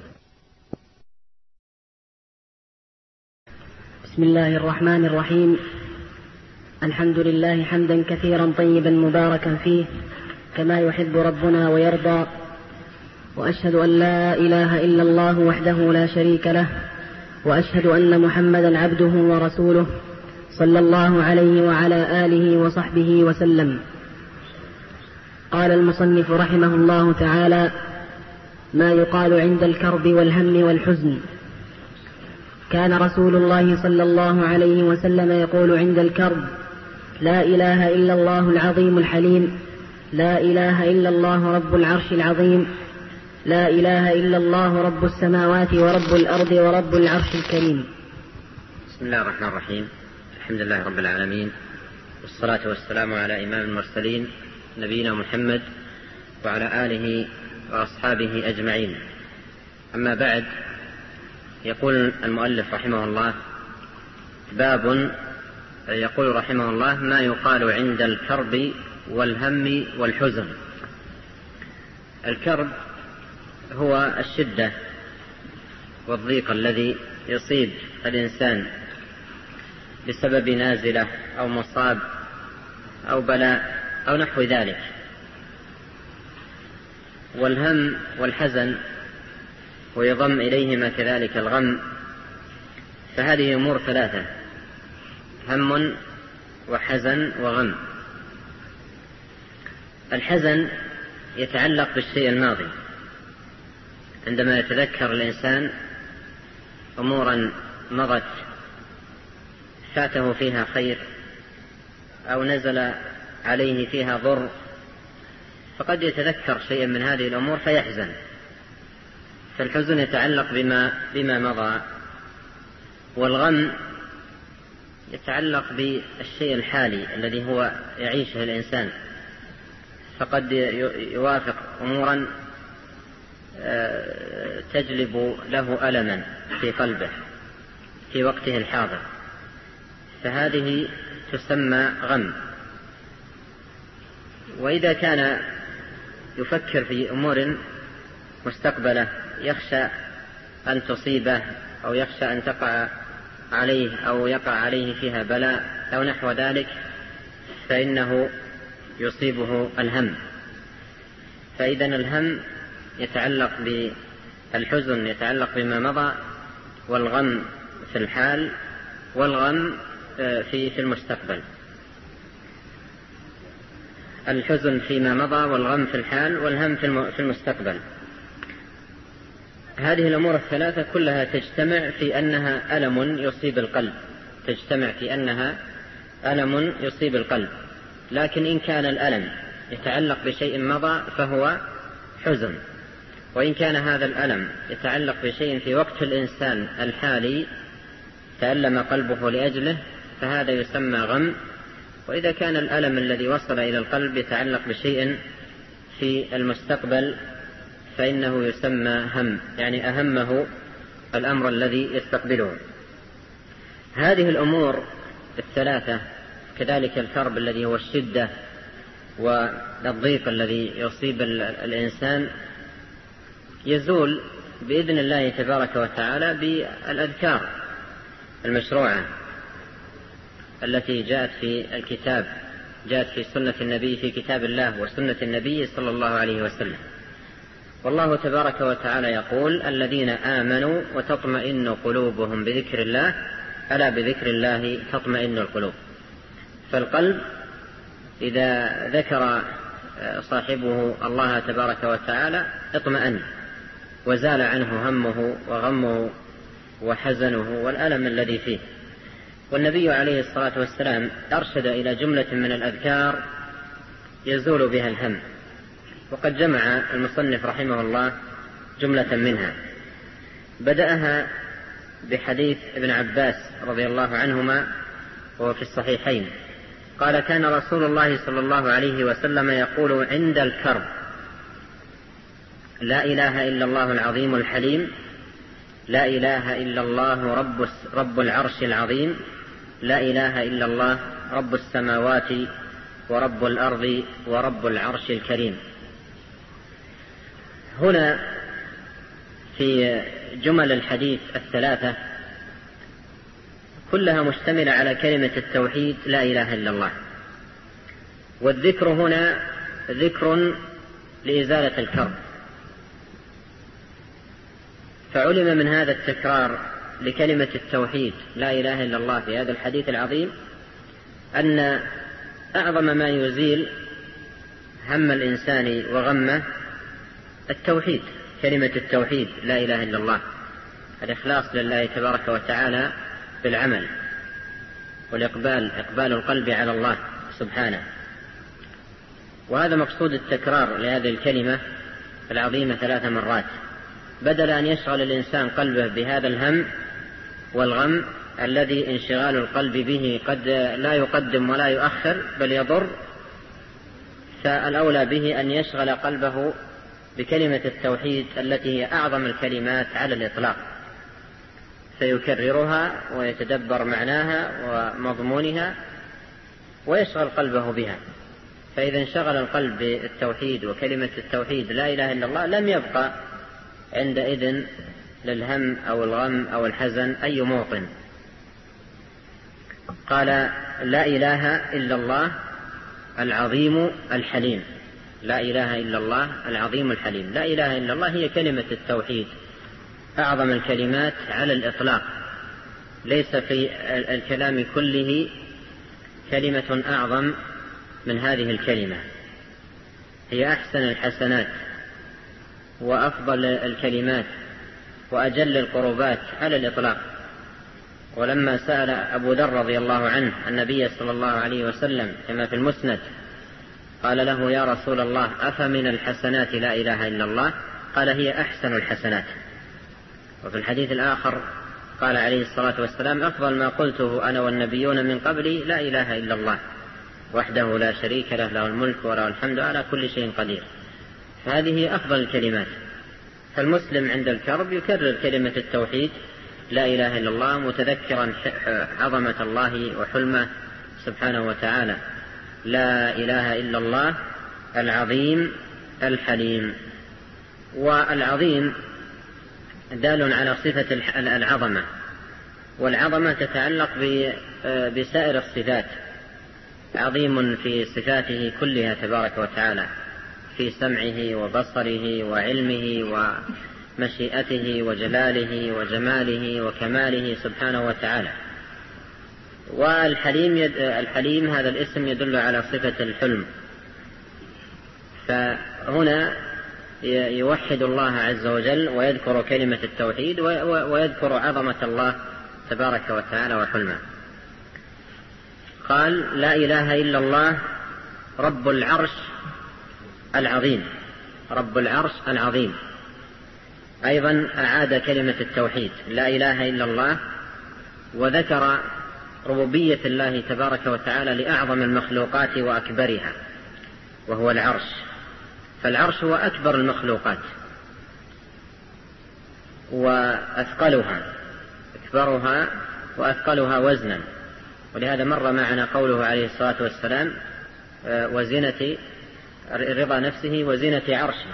بسم الله الرحمن الرحيم. الحمد لله حمدا كثيرا طيبا مباركا فيه كما يحب ربنا ويرضى، وأشهد أن لا إله إلا الله وحده لا شريك له، وأشهد أن محمدا عبده ورسوله صلى الله عليه وعلى آله وصحبه وسلم. قال المصنف رحمه الله تعالى: ما يقال عند الكرب والهم والحزن. كان رسول الله صلى الله عليه وسلم يقول عند الكرب: لا إله إلا الله العظيم الحليم، لا إله إلا الله رب العرش العظيم، لا إله إلا الله رب السماوات ورب الأرض ورب العرش الكريم. بسم الله الرحمن الرحيم. الحمد لله رب العالمين، والصلاة والسلام على إمام المرسلين نبينا محمد وعلى آله وأصحابه أجمعين. أما بعد، يقول المؤلف رحمه الله: باب، يقول رحمه الله: ما يقال عند الكرب والهم والحزن. الكرب هو الشدة والضيق الذي يصيب الإنسان بسبب نازلة أو مصاب أو بلاء أو نحو ذلك. والهم والحزن ويضم إليهما كذلك الغم، فهذه أمور ثلاثة: هم وحزن وغم. الحزن يتعلق بالشيء الماضي، عندما يتذكر الإنسان أمورا مضت فاته فيها خير أو نزل عليه فيها ضر، فقد يتذكر شيئا من هذه الأمور فيحزن. فالحزن يتعلق بما مضى، والغم يتعلق بالشيء الحالي الذي هو يعيشه الإنسان، فقد يوافق أمورا تجلب له ألما في قلبه في وقته الحاضر، فهذه تسمى غم. وإذا كان يفكر في أمور مستقبلة يخشى أن تصيبه أو يخشى أن تقع عليه أو يقع عليه فيها بلاء أو نحو ذلك، فإنه يصيبه الهم. فإذا الهم يتعلق بالحزن يتعلق بما مضى، والغم في الحال، والغم في المستقبل. الحزن فيما مضى، والغم في الحال، والهم في المستقبل. هذه الأمور الثلاثة كلها تجتمع في أنها ألم يصيب القلب، تجتمع في أنها ألم يصيب القلب. لكن إن كان الألم يتعلق بشيء مضى فهو حزن، وإن كان هذا الألم يتعلق بشيء في وقت الإنسان الحالي تألم قلبه لأجله فهذا يسمى غم. وإذا كان الألم الذي وصل إلى القلب يتعلق بشيء في المستقبل فإنه يسمى هم، يعني أهمه الأمر الذي يستقبله. هذه الأمور الثلاثة، كذلك الكرب الذي هو الشدة والضيق الذي يصيب الإنسان، يزول بإذن الله تبارك وتعالى بالأذكار المشروعة التي جاءت في الكتاب، جاءت في سنة النبي، في كتاب الله وسنة النبي صلى الله عليه وسلم. والله تبارك وتعالى يقول: الذين آمنوا وتطمئن قلوبهم بذكر الله، ألا بذكر الله تطمئن القلوب. فالقلب إذا ذكر صاحبه الله تبارك وتعالى اطمأن وزال عنه همه وغمه وحزنه والألم الذي فيه. والنبي عليه الصلاة والسلام أرشد إلى جملة من الأذكار يزول بها الهم، وقد جمع المصنف رحمه الله جملة منها. بدأها بحديث ابن عباس رضي الله عنهما وهو في الصحيحين، قال: كان رسول الله صلى الله عليه وسلم يقول عند الكرب: لا إله إلا الله العظيم الحليم، لا إله إلا الله رب العرش العظيم، لا إله إلا الله رب السماوات ورب الأرض ورب العرش الكريم. هنا في جمل الحديث الثلاثة كلها مشتملة على كلمة التوحيد لا إله إلا الله، والذكر هنا ذكر لإزالة الكرب. فعلم من هذا التكرار لكلمة التوحيد لا إله إلا الله في هذا الحديث العظيم أن أعظم ما يزيل هم الإنسان وغمه التوحيد، كلمة التوحيد لا إله إلا الله، الإخلاص لله تبارك وتعالى بالعمل، إقبال القلب على الله سبحانه. وهذا مقصود التكرار لهذه الكلمة العظيمة 3 مرات، بدل أن يشغل الإنسان قلبه بهذا الهم والغم الذي انشغال القلب به قد لا يقدم ولا يؤخر بل يضر، فالأولى به أن يشغل قلبه بكلمة التوحيد التي هي أعظم الكلمات على الإطلاق، فيكررها ويتدبر معناها ومضمونها ويشغل قلبه بها. فإذا انشغل القلب بالتوحيد وكلمة التوحيد لا إله إلا الله لم يبقى عندئذ للهم أو الغم أو الحزن أي موطن. قال: لا إله إلا الله العظيم الحليم، لا إله إلا الله العظيم الحليم. لا إله إلا الله هي كلمة التوحيد أعظم الكلمات على الإطلاق، ليس في الكلام كله كلمة أعظم من هذه الكلمة، هي أحسن الحسنات وأفضل الكلمات وأجل القربات على الإطلاق. ولما سأل أبو ذر رضي الله عنه النبي صلى الله عليه وسلم كما في المسند، قال له: يا رسول الله، أفمن الحسنات لا إله إلا الله؟ قال: هي أحسن الحسنات. وفي الحديث الآخر قال عليه الصلاة والسلام: أفضل ما قلته أنا والنبيون من قبلي لا إله إلا الله وحده لا شريك له، له الملك وله الحمد على كل شيء قدير. فهذه أفضل الكلمات. فالمسلم عند الكرب يكرر كلمة التوحيد لا إله إلا الله، متذكرا عظمة الله وحلمه سبحانه وتعالى. لا إله إلا الله العظيم الحليم. والعظيم دال على صفة العظمة، والعظمة تتعلق بسائر الصفات. عظيم في صفاته كلها تبارك وتعالى، في سمعه وبصره وعلمه ومشيئته وجلاله وجماله وكماله سبحانه وتعالى. والحليم هذا الاسم يدل على صفة الحلم. فهنا يوحد الله عز وجل ويذكر كلمة التوحيد ويذكر عظمة الله تبارك وتعالى وحلمه. قال: لا إله إلا الله رب العرش العظيم. رب العرش العظيم. أيضا أعاد كلمة التوحيد لا إله إلا الله، وذكر ربوبية الله تبارك وتعالى لأعظم المخلوقات وأكبرها، وهو العرش. فالعرش هو أكبر المخلوقات وأثقلها، أكبرها وأثقلها وزنا. ولهذا مر معنا قوله عليه الصلاة والسلام: وزنة رضا نفسه وزنة عرشه.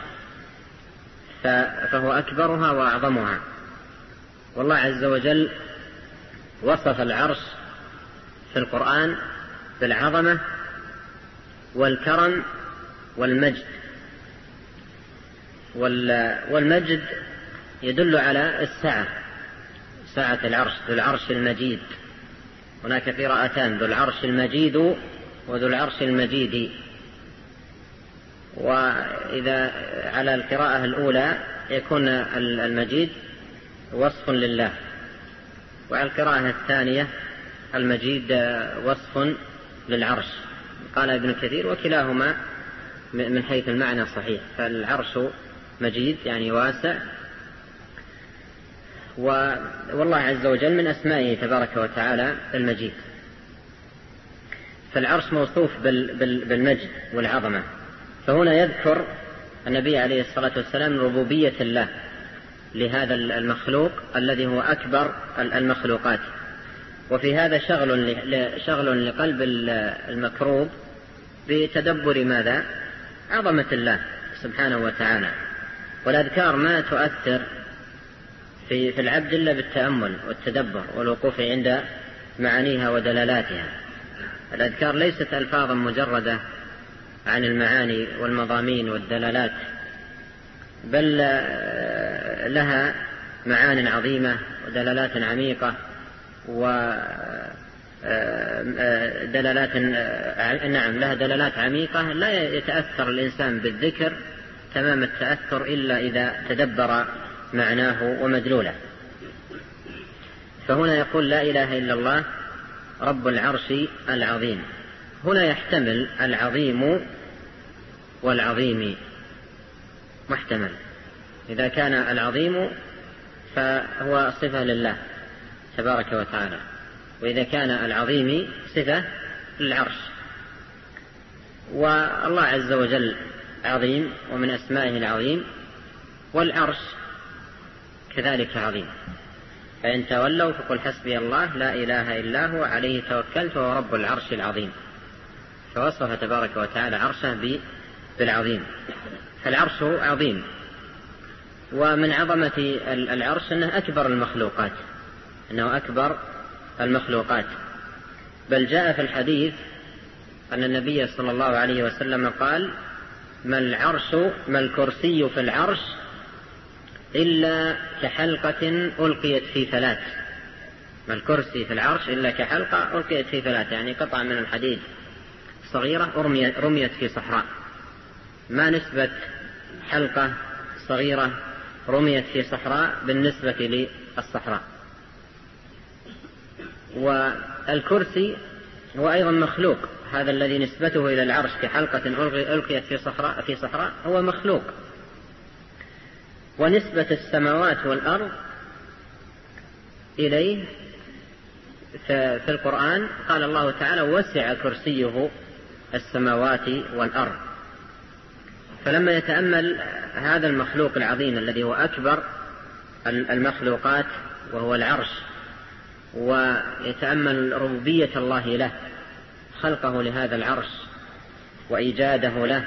فهو أكبرها وأعظمها. والله عز وجل وصف العرش في القرآن بالعظمة والكرم والمجد. والمجد يدل على السعة، سعة العرش، ذو العرش المجيد. هناك قراءتان: ذو العرش المجيد وذو العرش المجيد. وإذا على القراءة الأولى يكون المجيد وصف لله، وعلى القراءة الثانية المجيد وصف للعرش. قال ابن كثير: وكلاهما من حيث المعنى صحيح. فالعرش مجيد يعني واسع، والله عز وجل من أسمائه تبارك وتعالى المجيد. فالعرش موصوف بالمجد والعظمة. فهنا يذكر النبي عليه الصلاة والسلام ربوبية الله لهذا المخلوق الذي هو أكبر المخلوقات. وفي هذا شغل لقلب المكروب بتدبر ماذا؟ عظمة الله سبحانه وتعالى. والأذكار ما تؤثر في العبد إلا بالتأمل والتدبر والوقوف عند معانيها ودلالاتها. الأذكار ليست ألفاظا مجردة عن المعاني والمضامين والدلالات، بل لها معان عظيمة ودلالات عميقة لها دلالات عميقة لا يتأثر الإنسان بالذكر تمام التأثر إلا إذا تدبر معناه ومدلوله. فهنا يقول: لا إله إلا الله رب العرش العظيم. هنا يحتمل العظيم والعظيم، محتمل. إذا كان العظيم فهو صفة لله تبارك وتعالى، وإذا كان العظيم صفة للعرش. والله عز وجل عظيم، ومن أسمائه العظيم، والعرش كذلك عظيم. فإن تولوا فقل حسبي الله لا إله إلا هو عليه توكلت وهو رب العرش العظيم. فوصف تبارك وتعالى عرشه بالعظيم. فالعرش عظيم، ومن عظمة العرش أنه أكبر المخلوقات، أنه أكبر المخلوقات. بل جاء في الحديث أن النبي صلى الله عليه وسلم قال: ما الكرسي في العرش إلا كحلقة ألقيت في فلاة. ما الكرسي في العرش إلا كحلقة ألقيت في فلاة، يعني قطعة من الحديد صغيرة رميت في صحراء. ما نسبة حلقة صغيرة رميت في صحراء بالنسبة للصحراء؟ والكرسي هو أيضا مخلوق، هذا الذي نسبته إلى العرش كحلقة ألقيت في صحراء هو مخلوق. ونسبة السماوات والأرض إليه في القرآن قال الله تعالى: وسع كرسيه السماوات والأرض. فلما يتأمل هذا المخلوق العظيم الذي هو أكبر المخلوقات وهو العرش، ويتأمل ربوبية الله له، خلقه لهذا العرش وإيجاده له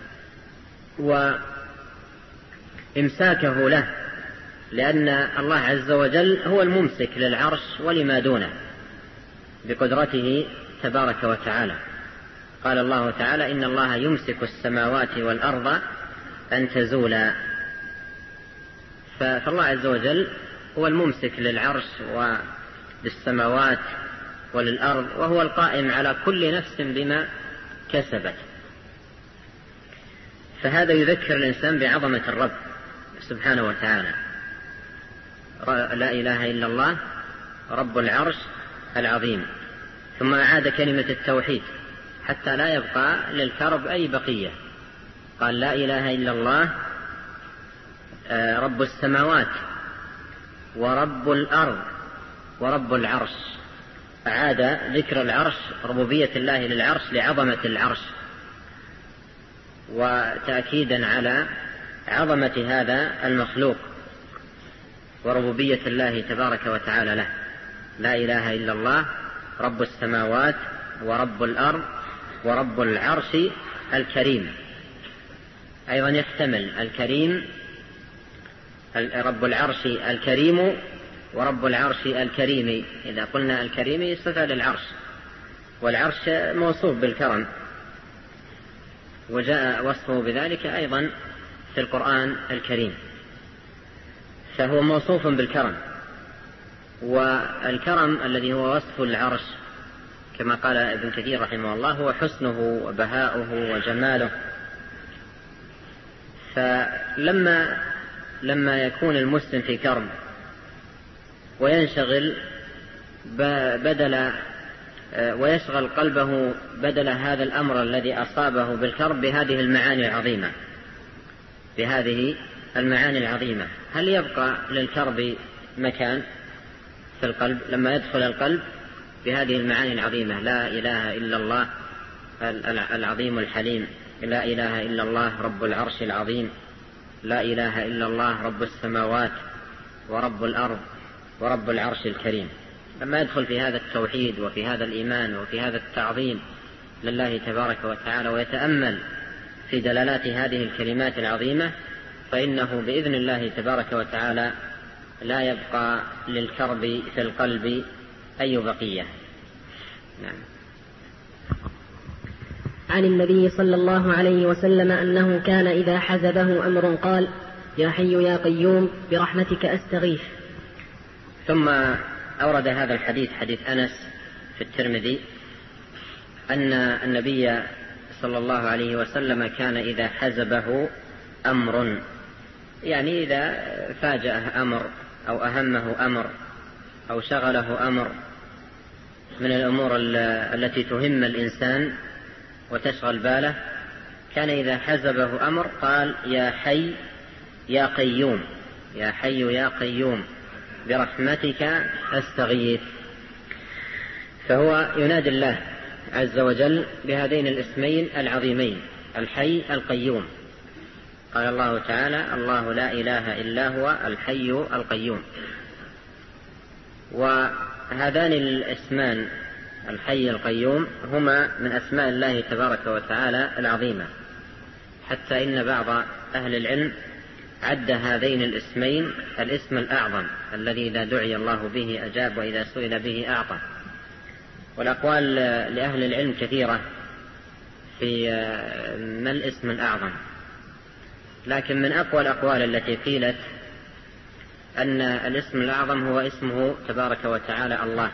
وإمساكه له، لأن الله عز وجل هو الممسك للعرش ولما دونه بقدرته تبارك وتعالى. قال الله تعالى: إن الله يمسك السماوات والأرض أن تزولا. فالله عز وجل هو الممسك للعرش وللسماوات وللأرض، وهو القائم على كل نفس بما كسبت. فهذا يذكر الإنسان بعظمة الرب سبحانه وتعالى. لا إله إلا الله رب العرش العظيم. ثم أعاد كلمة التوحيد حتى لا يبقى للكرب أي بقية. قال: لا إله إلا الله رب السماوات ورب الأرض ورب العرش. أعاد ذكر العرش، ربوبية الله للعرش لعظمة العرش، وتأكيدا على عظمة هذا المخلوق وربوبية الله تبارك وتعالى له. لا إله إلا الله رب السماوات ورب الأرض ورب العرش الكريم. أيضا يحتمل الكريم، رب العرش الكريم ورب العرش الكريم. إذا قلنا الكريم صفة للعرش، والعرش موصوف بالكرم، وجاء وصفه بذلك أيضا في القرآن الكريم، فهو موصوف بالكرم. والكرم الذي هو وصف العرش كما قال ابن كثير رحمه الله هو حسنه وبهاؤه وجماله. فلما يكون المسلم في كرب وينشغل ويشغل قلبه بدل هذا الأمر الذي أصابه بالكرب بهذه المعاني العظيمة، هل يبقى للكرب مكان في القلب لما يدخل القلب بهذه المعاني العظيمة؟ لا إله إلا الله العظيم الحليم، لا إله إلا الله رب العرش العظيم، لا إله إلا الله رب السماوات ورب الأرض ورب العرش الكريم. لما يدخل في هذا التوحيد وفي هذا الإيمان وفي هذا التعظيم لله تبارك وتعالى ويتأمل في دلالات هذه الكلمات العظيمة، فإنه بإذن الله تبارك وتعالى لا يبقى للكرب في القلب أي بقية. نعم. عن النبي صلى الله عليه وسلم أنه كان إذا حزبه أمر قال: يا حي يا قيوم برحمتك أستغيث. ثم أورد هذا الحديث، حديث أنس في الترمذي، أن النبي صلى الله عليه وسلم كان إذا حزبه أمر، يعني إذا فاجأه أمر أو أهمه أمر أو شغله أمر من الأمور التي تهم الإنسان وتشغل باله، كان إذا حزبه أمر قال: يا حي يا قيوم، يا حي يا قيوم برحمتك أستغيث. فهو ينادي الله عز وجل بهذين الاسمين العظيمين، الحي القيوم. قال الله تعالى: الله لا إله إلا هو الحي القيوم. وهذان الاسمان الحي القيوم هما من أسماء الله تبارك وتعالى العظيمة، حتى إن بعض أهل العلم عد هذين الاسمين الاسم الأعظم الذي إذا دعي الله به أجاب وإذا سئل به أعطى. والأقوال لأهل العلم كثيرة في ما الاسم الأعظم، لكن من أقوى الأقوال التي قيلت أن الاسم الأعظم هو اسمه تبارك وتعالى الله،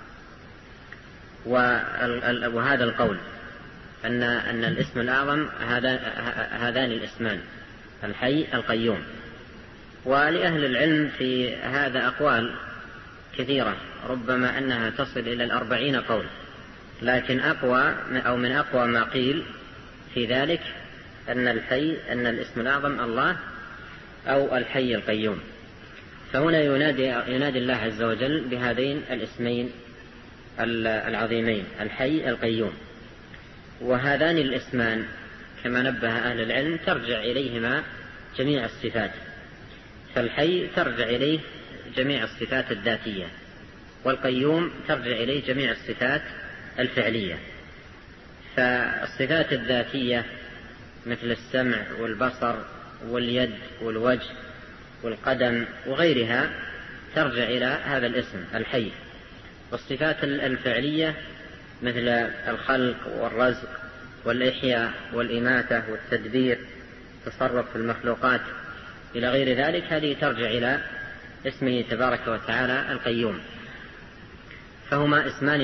وهذا القول أن الاسم الأعظم هذان الاسمان الحي القيوم. ولأهل العلم في هذا أقوال كثيرة، ربما أنها تصل إلى 40 قول، لكن من أقوى ما قيل في ذلك أن الاسم الأعظم الله أو الحي القيوم. فهنا ينادي الله عز وجل بهذين الاسمين العظيمين الحي القيوم. وهذان الاسمان كما نبه أهل العلم ترجع إليهما جميع الصفات، فالحي ترجع إليه جميع الصفات الذاتية، والقيوم ترجع إليه جميع الصفات الفعلية. فالصفات الذاتية مثل السمع والبصر واليد والوجه والقدم وغيرها ترجع إلى هذا الاسم الحي. والصفات الفعلية مثل الخلق والرزق والإحياء والإماتة والتدبير تصرف في المخلوقات إلى غير ذلك، هذه ترجع إلى اسمه تبارك وتعالى القيوم. فهما اسمان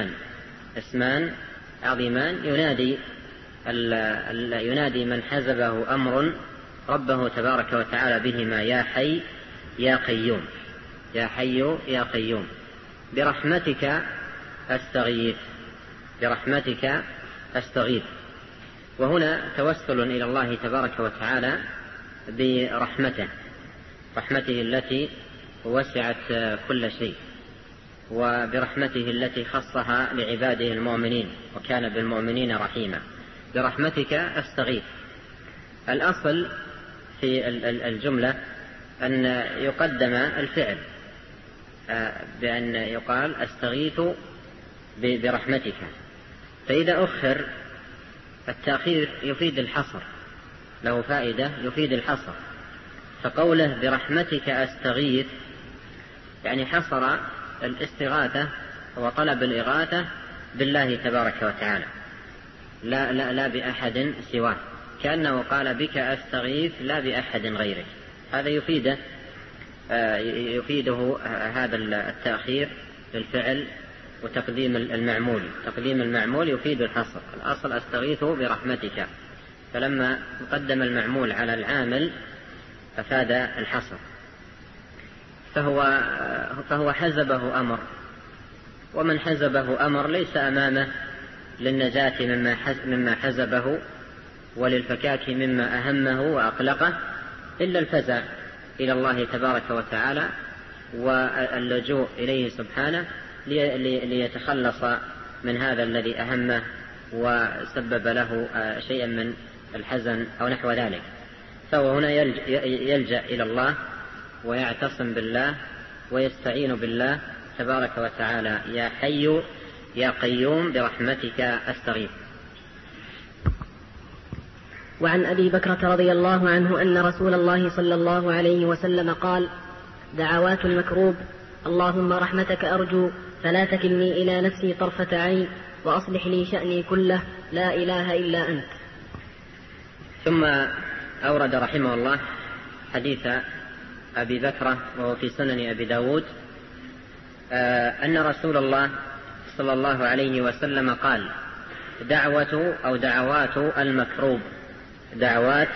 عظيمان ينادي من حزبه أمر ربه تبارك وتعالى بهما: يا حي يا قيوم، يا حي يا قيوم، برحمتك أستغيث. وهنا توسل إلى الله تبارك وتعالى برحمته التي وسعت كل شيء، وبرحمته التي خصها لعباده المؤمنين، وكان بالمؤمنين رحيما. برحمتك أستغيث. الأصل في الجملة أن يقدم الفعل، بأن يقال أستغيث برحمتك، فإذا أخر التأخير يفيد الحصر، له فائدة يفيد الحصر. فقوله برحمتك أستغيث يعني حصر الاستغاثة وطلب الإغاثة بالله تبارك وتعالى، لا بأحد سواه، كأنه قال بك أستغيث لا بأحد غيرك. هذا يفيده هذا التأخير للفعل وتقديم المعمول. تقديم المعمول يفيد الحصر. الأصل أستغيث برحمتك، فلما قدم المعمول على العامل أفاد الحصر. فهو حزبه أمر، ومن حزبه أمر ليس أمامه للنجاة مما حزبه وللفكاك مما أهمه وأقلقه إلا الفزع إلى الله تبارك وتعالى واللجوء إليه سبحانه ليتخلص من هذا الذي أهمه وسبب له شيئا من الحزن أو نحو ذلك. فهو هنا يلجأ إلى الله ويعتصم بالله ويستعين بالله تبارك وتعالى: يا حي يا قيوم برحمتك أستغيث. وعن أبي بكرة رضي الله عنه أن رسول الله صلى الله عليه وسلم قال: دعوات المكروب: اللهم رحمتك أرجو فلا تكلني إلى نفسي طرفة عين وأصلح لي شأني كله لا إله إلا أنت. ثم أورد رحمه الله حديث أبي بكرة وهو في سنن أبي داود أن رسول الله صلى الله عليه وسلم قال: دعوات المكروب. دعوات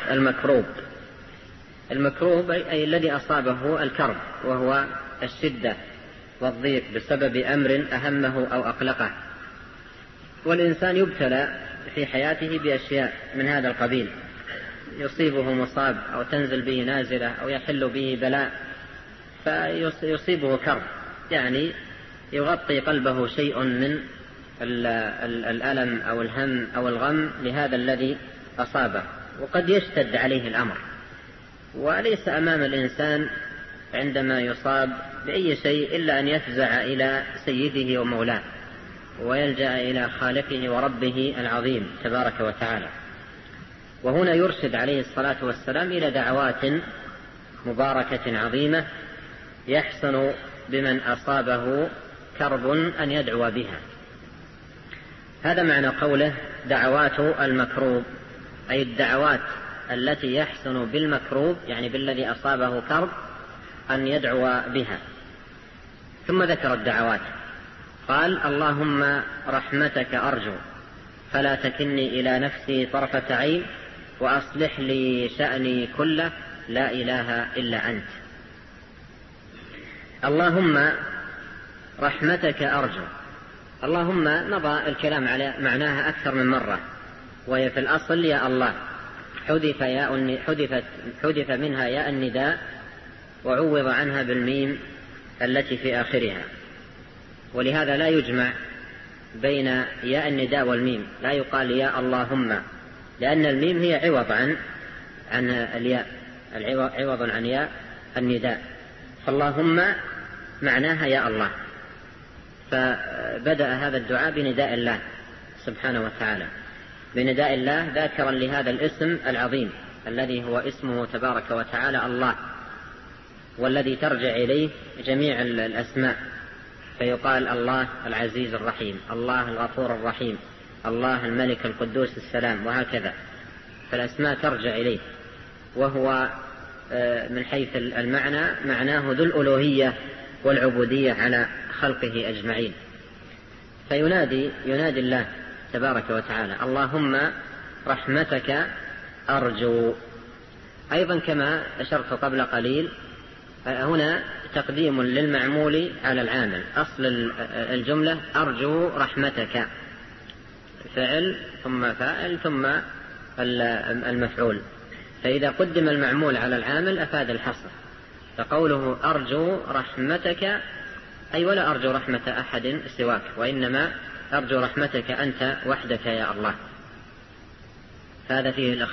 المكروب أي الذي أصابه الكرب، وهو الشدة والضيق بسبب أمر أهمه أو أقلقه. والإنسان يبتلى في حياته بأشياء من هذا القبيل، يصيبه مصاب أو تنزل به نازلة أو يحل به بلاء فيصيبه كرب، يعني يغطي قلبه شيء من الألم أو الهم أو الغم لهذا الذي أصابه، وقد يشتد عليه الأمر. وليس أمام الإنسان عندما يصاب بأي شيء إلا أن يفزع إلى سيده ومولاه ويلجأ إلى خالقه وربه العظيم تبارك وتعالى. وهنا يرشد عليه الصلاة والسلام إلى دعوات مباركة عظيمة يحسن بمن أصابه كرب أن يدعو بها. هذا معنى قوله دعوات المكروب، أي الدعوات التي يحسن بالمكروب، يعني بالذي أصابه كرب، أن يدعو بها. ثم ذكر الدعوات، قال: اللهم رحمتك أرجو فلا تكلني إلى نفسي طرفة عين وأصلح لي شأني كله لا إله إلا أنت. اللهم رحمتك أرجو. اللهم مضى الكلام على معناها أكثر من مرة، وهي في الأصل يا الله، حذف منها ياء النداء وعوض عنها بالميم التي في آخرها، ولهذا لا يجمع بين ياء النداء والميم، لا يقال يا اللهم، لأن الميم هي عوض عن الياء، عوض عن ياء النداء، فاللهم معناها يا الله. فبدأ هذا الدعاء بنداء الله سبحانه وتعالى، بنداء الله ذاكرا لهذا الاسم العظيم الذي هو اسمه تبارك وتعالى الله، والذي ترجع إليه جميع الأسماء، فيقال الله العزيز الرحيم، الله الغفور الرحيم، الله الملك القدوس السلام، وهكذا، فالأسماء ترجع إليه، وهو من حيث المعنى معناه ذو الألوهية والعبودية على خلقه أجمعين. فينادي الله تبارك وتعالى: اللهم رحمتك أرجو. أيضا كما أشرت قبل قليل، هنا تقديم للمعمول على العامل. أصل الجملة أرجو رحمتك، فعل ثم فاعل ثم المفعول، فإذا قدم المعمول على العامل أفاد الحصر، فقوله أرجو رحمتك أي ولا أرجو رحمة أحد سواك، وإنما أرجو رحمتك أنت وحدك يا الله. هذا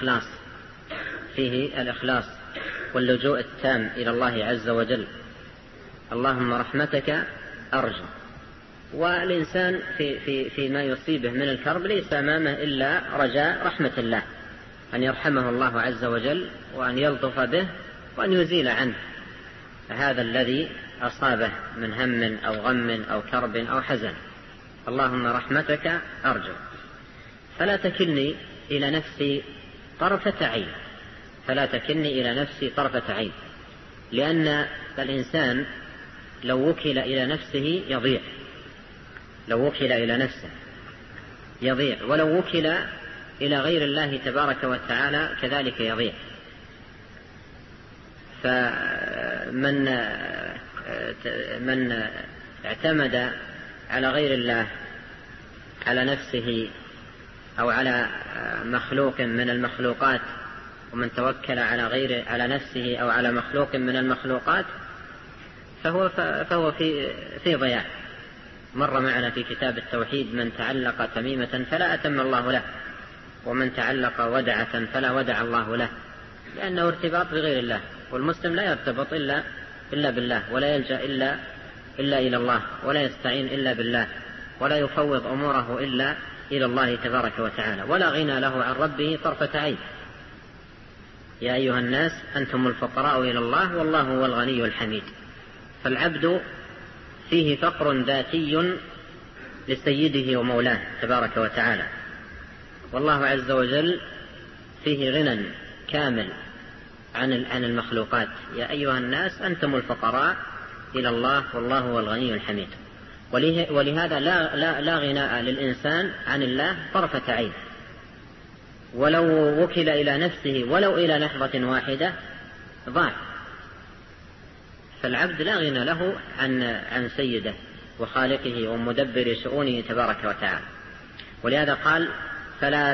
فيه الإخلاص واللجوء التام إلى الله عز وجل. اللهم رحمتك أرجو. والإنسان فيما يصيبه من الكرب ليس أمامه إلا رجاء رحمة الله، أن يرحمه الله عز وجل وأن يلطف به وأن يزيل عنه هذا الذي أصابه من هم أو غم أو كرب أو حزن. اللهم رحمتك أرجو فلا تكلني إلى نفسي طرفة عين، فلا تكلني إلى نفسي طرفة عين، لأن الإنسان لو وكل إلى نفسه يضيع، لو وكل إلى نفسه يضيع، ولو وكل إلى غير الله تبارك وتعالى كذلك يضيع. فمن اعتمد على غير الله، على نفسه أو على مخلوق من المخلوقات، ومن توكل على نفسه أو على مخلوق من المخلوقات فهو في ضياع. مر معنا في كتاب التوحيد: من تعلق تميمة فلا أتم الله له، ومن تعلق ودعة فلا ودع الله له، لأنه ارتباط بغير الله، والمسلم لا يرتبط إلا بالله، ولا يلجأ إلا إلى الله، ولا يستعين إلا بالله، ولا يفوض أموره إلا إلى الله تبارك وتعالى، ولا غنى له عن ربه طرفة عين. يا أيها الناس أنتم الفقراء إلى الله والله هو الغني الحميد. فالعبد فيه فقر ذاتي لسيده ومولاه تبارك وتعالى، والله عز وجل فيه غنى كامل عن المخلوقات. يا أيها الناس أنتم الفقراء إلى الله والله هو الغني الحميد. ولهذا لا غناء للإنسان عن الله طرفة عين، ولو وكل إلى نفسه ولو إلى لحظة واحدة ضاع. فالعبد لا غنى له عن سيده وخالقه ومدبر شؤونه تبارك وتعالى. ولهذا قال: فلا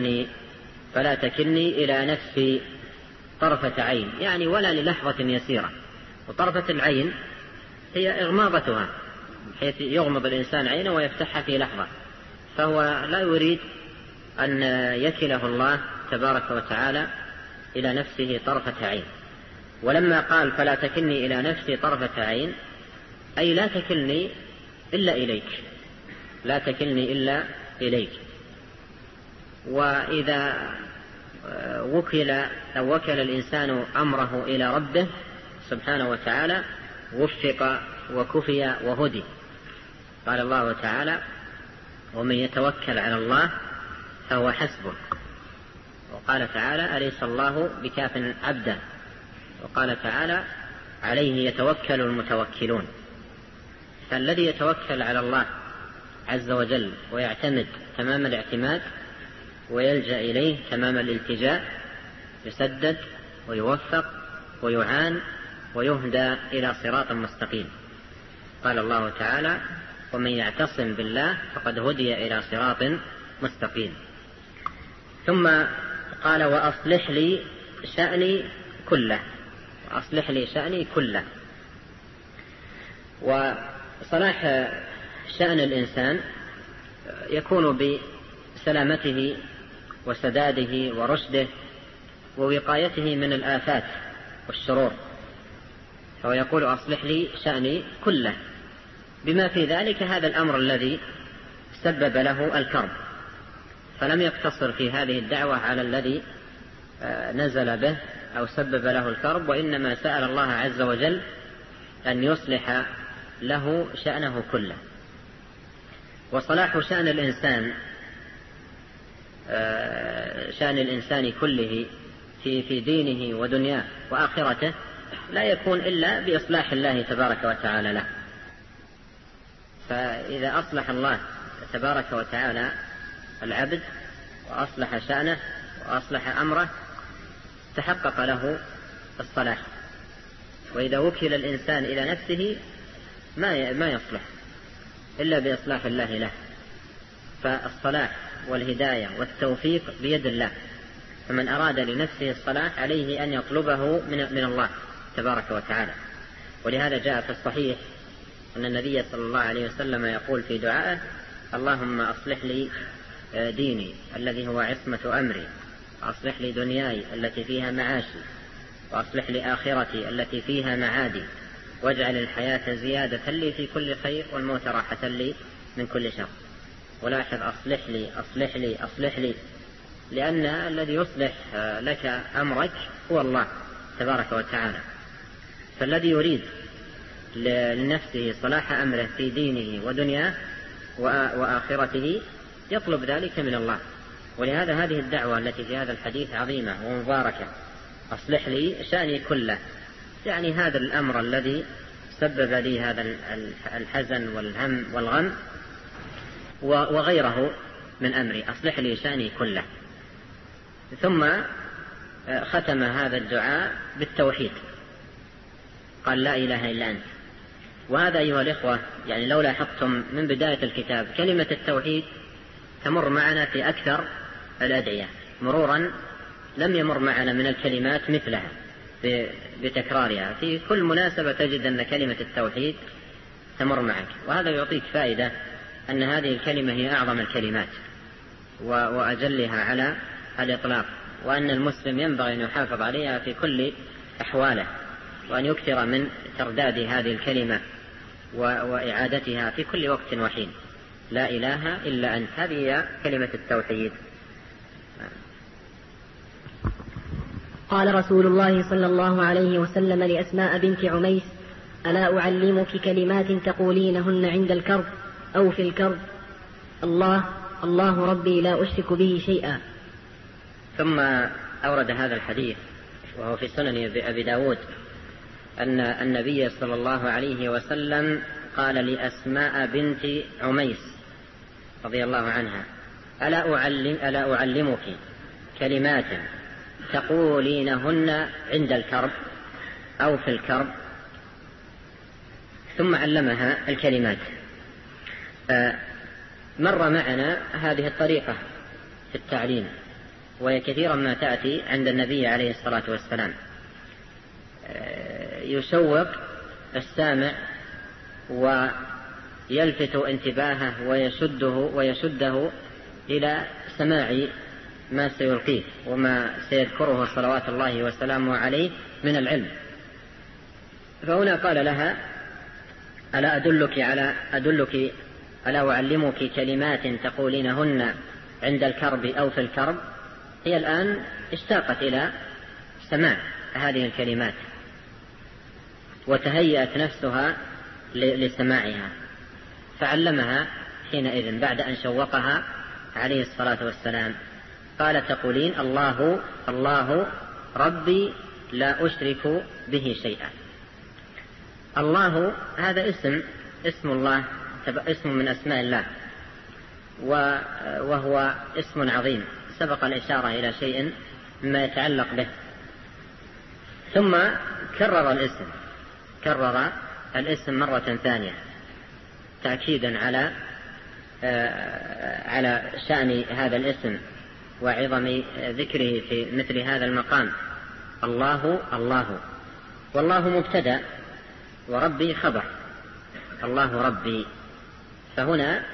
تكلني إلى نفسي طرفة عين، يعني ولا للحظة يسيرة. وطرفة العين هي إغماضتها، حيث يغمض الإنسان عينه ويفتحها في لحظة، فهو لا يريد أن يكله الله تبارك وتعالى إلى نفسه طرفة عين. ولما قال: فلا تكلني إلى نفسي طرفة عين، أي لا تكلني إلا إليك، لا تكلني إلا إليك. وإذا وكل الإنسان أمره إلى ربه سبحانه وتعالى وفق وكفي وهدي. قال الله تعالى: ومن يتوكل على الله فهو حسبه. وقال تعالى: أليس الله بكاف عبده. وقال تعالى: عليه يتوكل المتوكلون. فالذي يتوكل على الله عز وجل ويعتمد تمام الاعتماد ويلجأ إليه تمام الالتجاء يسدد ويوفق ويعان ويهدى إلى صراط مستقيم. قال الله تعالى: ومن يعتصم بالله فقد هدي إلى صراط مستقيم. ثم قال: وأصلح لي شأني كله. وأصلح لي شأني كله. وصلاح شأن الإنسان يكون بسلامته وسداده ورشده ووقايته من الآفات والشرور. فهو يقول: أصلح لي شأني كله، بما في ذلك هذا الأمر الذي سبب له الكرب. فلم يقتصر في هذه الدعوة على الذي نزل به أو سبب له الكرب، وإنما سأل الله عز وجل أن يصلح له شأنه كله. وصلاح شأن الإنسان كله في دينه ودنياه وآخرته لا يكون إلا بإصلاح الله تبارك وتعالى له. فإذا أصلح الله تبارك وتعالى العبد وأصلح شأنه وأصلح أمره تحقق له الصلاح. وإذا وكل الإنسان إلى نفسه ما يصلح إلا بإصلاح الله له. فالصلاح والهداية والتوفيق بيد الله، فمن أراد لنفسه الصلاح عليه أن يطلبه من الله تبارك وتعالى. ولهذا جاء في الصحيح أن النبي صلى الله عليه وسلم يقول في دعائه: اللهم أصلح لي ديني الذي هو عصمة أمري، وأصلح لي دنياي التي فيها معاشي، وأصلح لي آخرتي التي فيها معادي، واجعل الحياة زيادة لي في كل خير والموت راحة لي من كل شر. ولاحظ: أصلح لي أصلح لي أصلح لي، لأن الذي يصلح لك أمرك هو الله تبارك وتعالى. فالذي يريد لنفسه صلاح أمره في دينه ودنياه وآخرته يطلب ذلك من الله. ولهذا هذه الدعوة التي في هذا الحديث عظيمة ومباركة: أصلح لي شأني كله، يعني هذا الأمر الذي سبب لي هذا الحزن والهم والغم وغيره من أمري، أصلح لي شأني كله. ثم ختم هذا الدعاء بالتوحيد، قال: لا إله إلا أنت. وهذا أيها الإخوة يعني لو لاحظتم من بداية الكتاب كلمة التوحيد تمر معنا في أكثر الأدعية مرورا، لم يمر معنا من الكلمات مثلها بتكرارها. في كل مناسبة تجد أن كلمة التوحيد تمر معك، وهذا يعطيك فائدة أن هذه الكلمة هي أعظم الكلمات وأجلها على الإطلاق، وأن المسلم ينبغي أن يحافظ عليها في كل أحواله، وأن يكثر من ترداد هذه الكلمة وإعادتها في كل وقت وحين. لا إله إلا أنت، هذه هي كلمة التوحيد. قال رسول الله صلى الله عليه وسلم لأسماء بنت عميس: ألا أعلمك كلمات تقولينهن عند الكرب أو في الكرب؟ الله ربي لا أشرك به شيئا. ثم أورد هذا الحديث وهو في سنن أبي داود أن النبي صلى الله عليه وسلم قال لأسماء بنت عميس رضي الله عنها: ألا أعلمك كلمات تقولينهن عند الكرب أو في الكرب؟ ثم علمها الكلمات. مر معنا هذه الطريقة في التعليم، وهي كثيرا ما تأتي عند النبي عليه الصلاة والسلام، يشوق السامع ويلفت انتباهه ويشده إلى سماع ما سيلقيه وما سيذكره صلوات الله وسلامه عليه من العلم. فهنا قال لها: ألا أعلمك كلمات تقولينهن عند الكرب أو في الكرب؟ هي الآن اشتاقت إلى سماع هذه الكلمات وتهيأت نفسها لسماعها، فعلمها حينئذ بعد أن شوقها عليه الصلاة والسلام. قال: تقولين: الله ربي لا أشرك به شيئا. الله هذا اسم الله، اسم من أسماء الله، وهو اسم عظيم سبق الإشارة إلى شيء مما يتعلق به. ثم كرر الاسم مرة ثانية تأكيدا على شأن هذا الاسم وعظم ذكره في مثل هذا المقام. الله والله مبتدأ وربي خبر. الله ربي، فهنا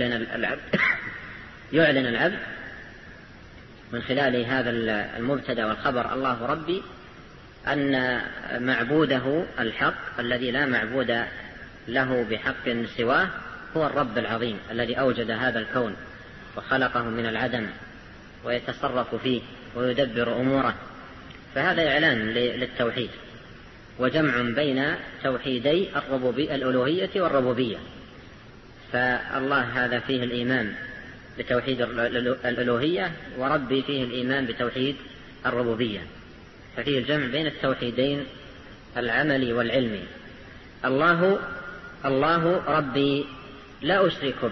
يعلن العبد من خلال هذا المبتدأ والخبر الله ربي أن معبوده الحق الذي لا معبود له بحق سواه هو الرب العظيم الذي أوجد هذا الكون وخلقه من العدم ويتصرف فيه ويدبر أموره. فهذا إعلان للتوحيد وجمع بين توحيدي الألوهية والربوبية. فالله هذا فيه الإيمان بتوحيد الألوهية، وربي فيه الإيمان بتوحيد الربوبية، ففيه الجمع بين التوحيدين العملي والعلمي. الله ربي لا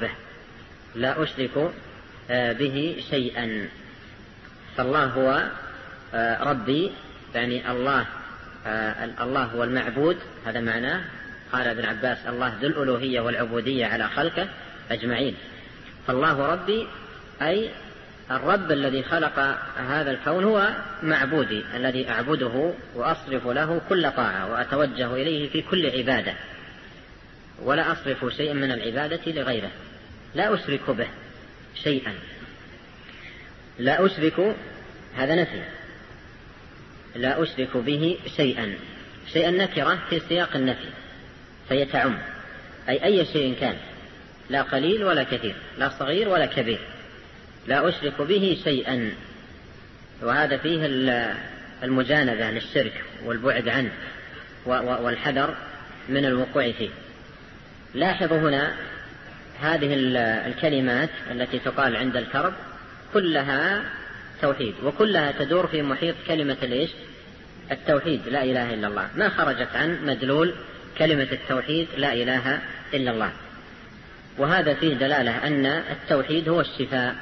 أشرك به شيئا. فالله هو ربي، يعني الله هو المعبود، هذا معناه. قال ابن عباس الله ذو الألوهية والعبودية على خلقه أجمعين. فالله ربي أي الرب الذي خلق هذا الكون هو معبودي الذي أعبده وأصرف له كل طاعة وأتوجه إليه في كل عبادة، ولا أصرف شيئا من العبادة لغيره. لا أشرك به شيئا. لا أشرك هذا نفي، لا أشرك به شيئا نكرة في سياق النفي فيتعم، أي شيء كان، لا قليل ولا كثير، لا صغير ولا كبير. لا أشرك به شيئا، وهذا فيه المجانبة للشرك والبعد عنه والحذر من الوقوع فيه. لاحظوا هنا هذه الكلمات التي تقال عند الكرب كلها توحيد، وكلها تدور في محيط كلمة التوحيد لا إله إلا الله، ما خرجت عن مدلول كلمة التوحيد لا إله إلا الله. وهذا فيه دلالة أن التوحيد هو الشفاء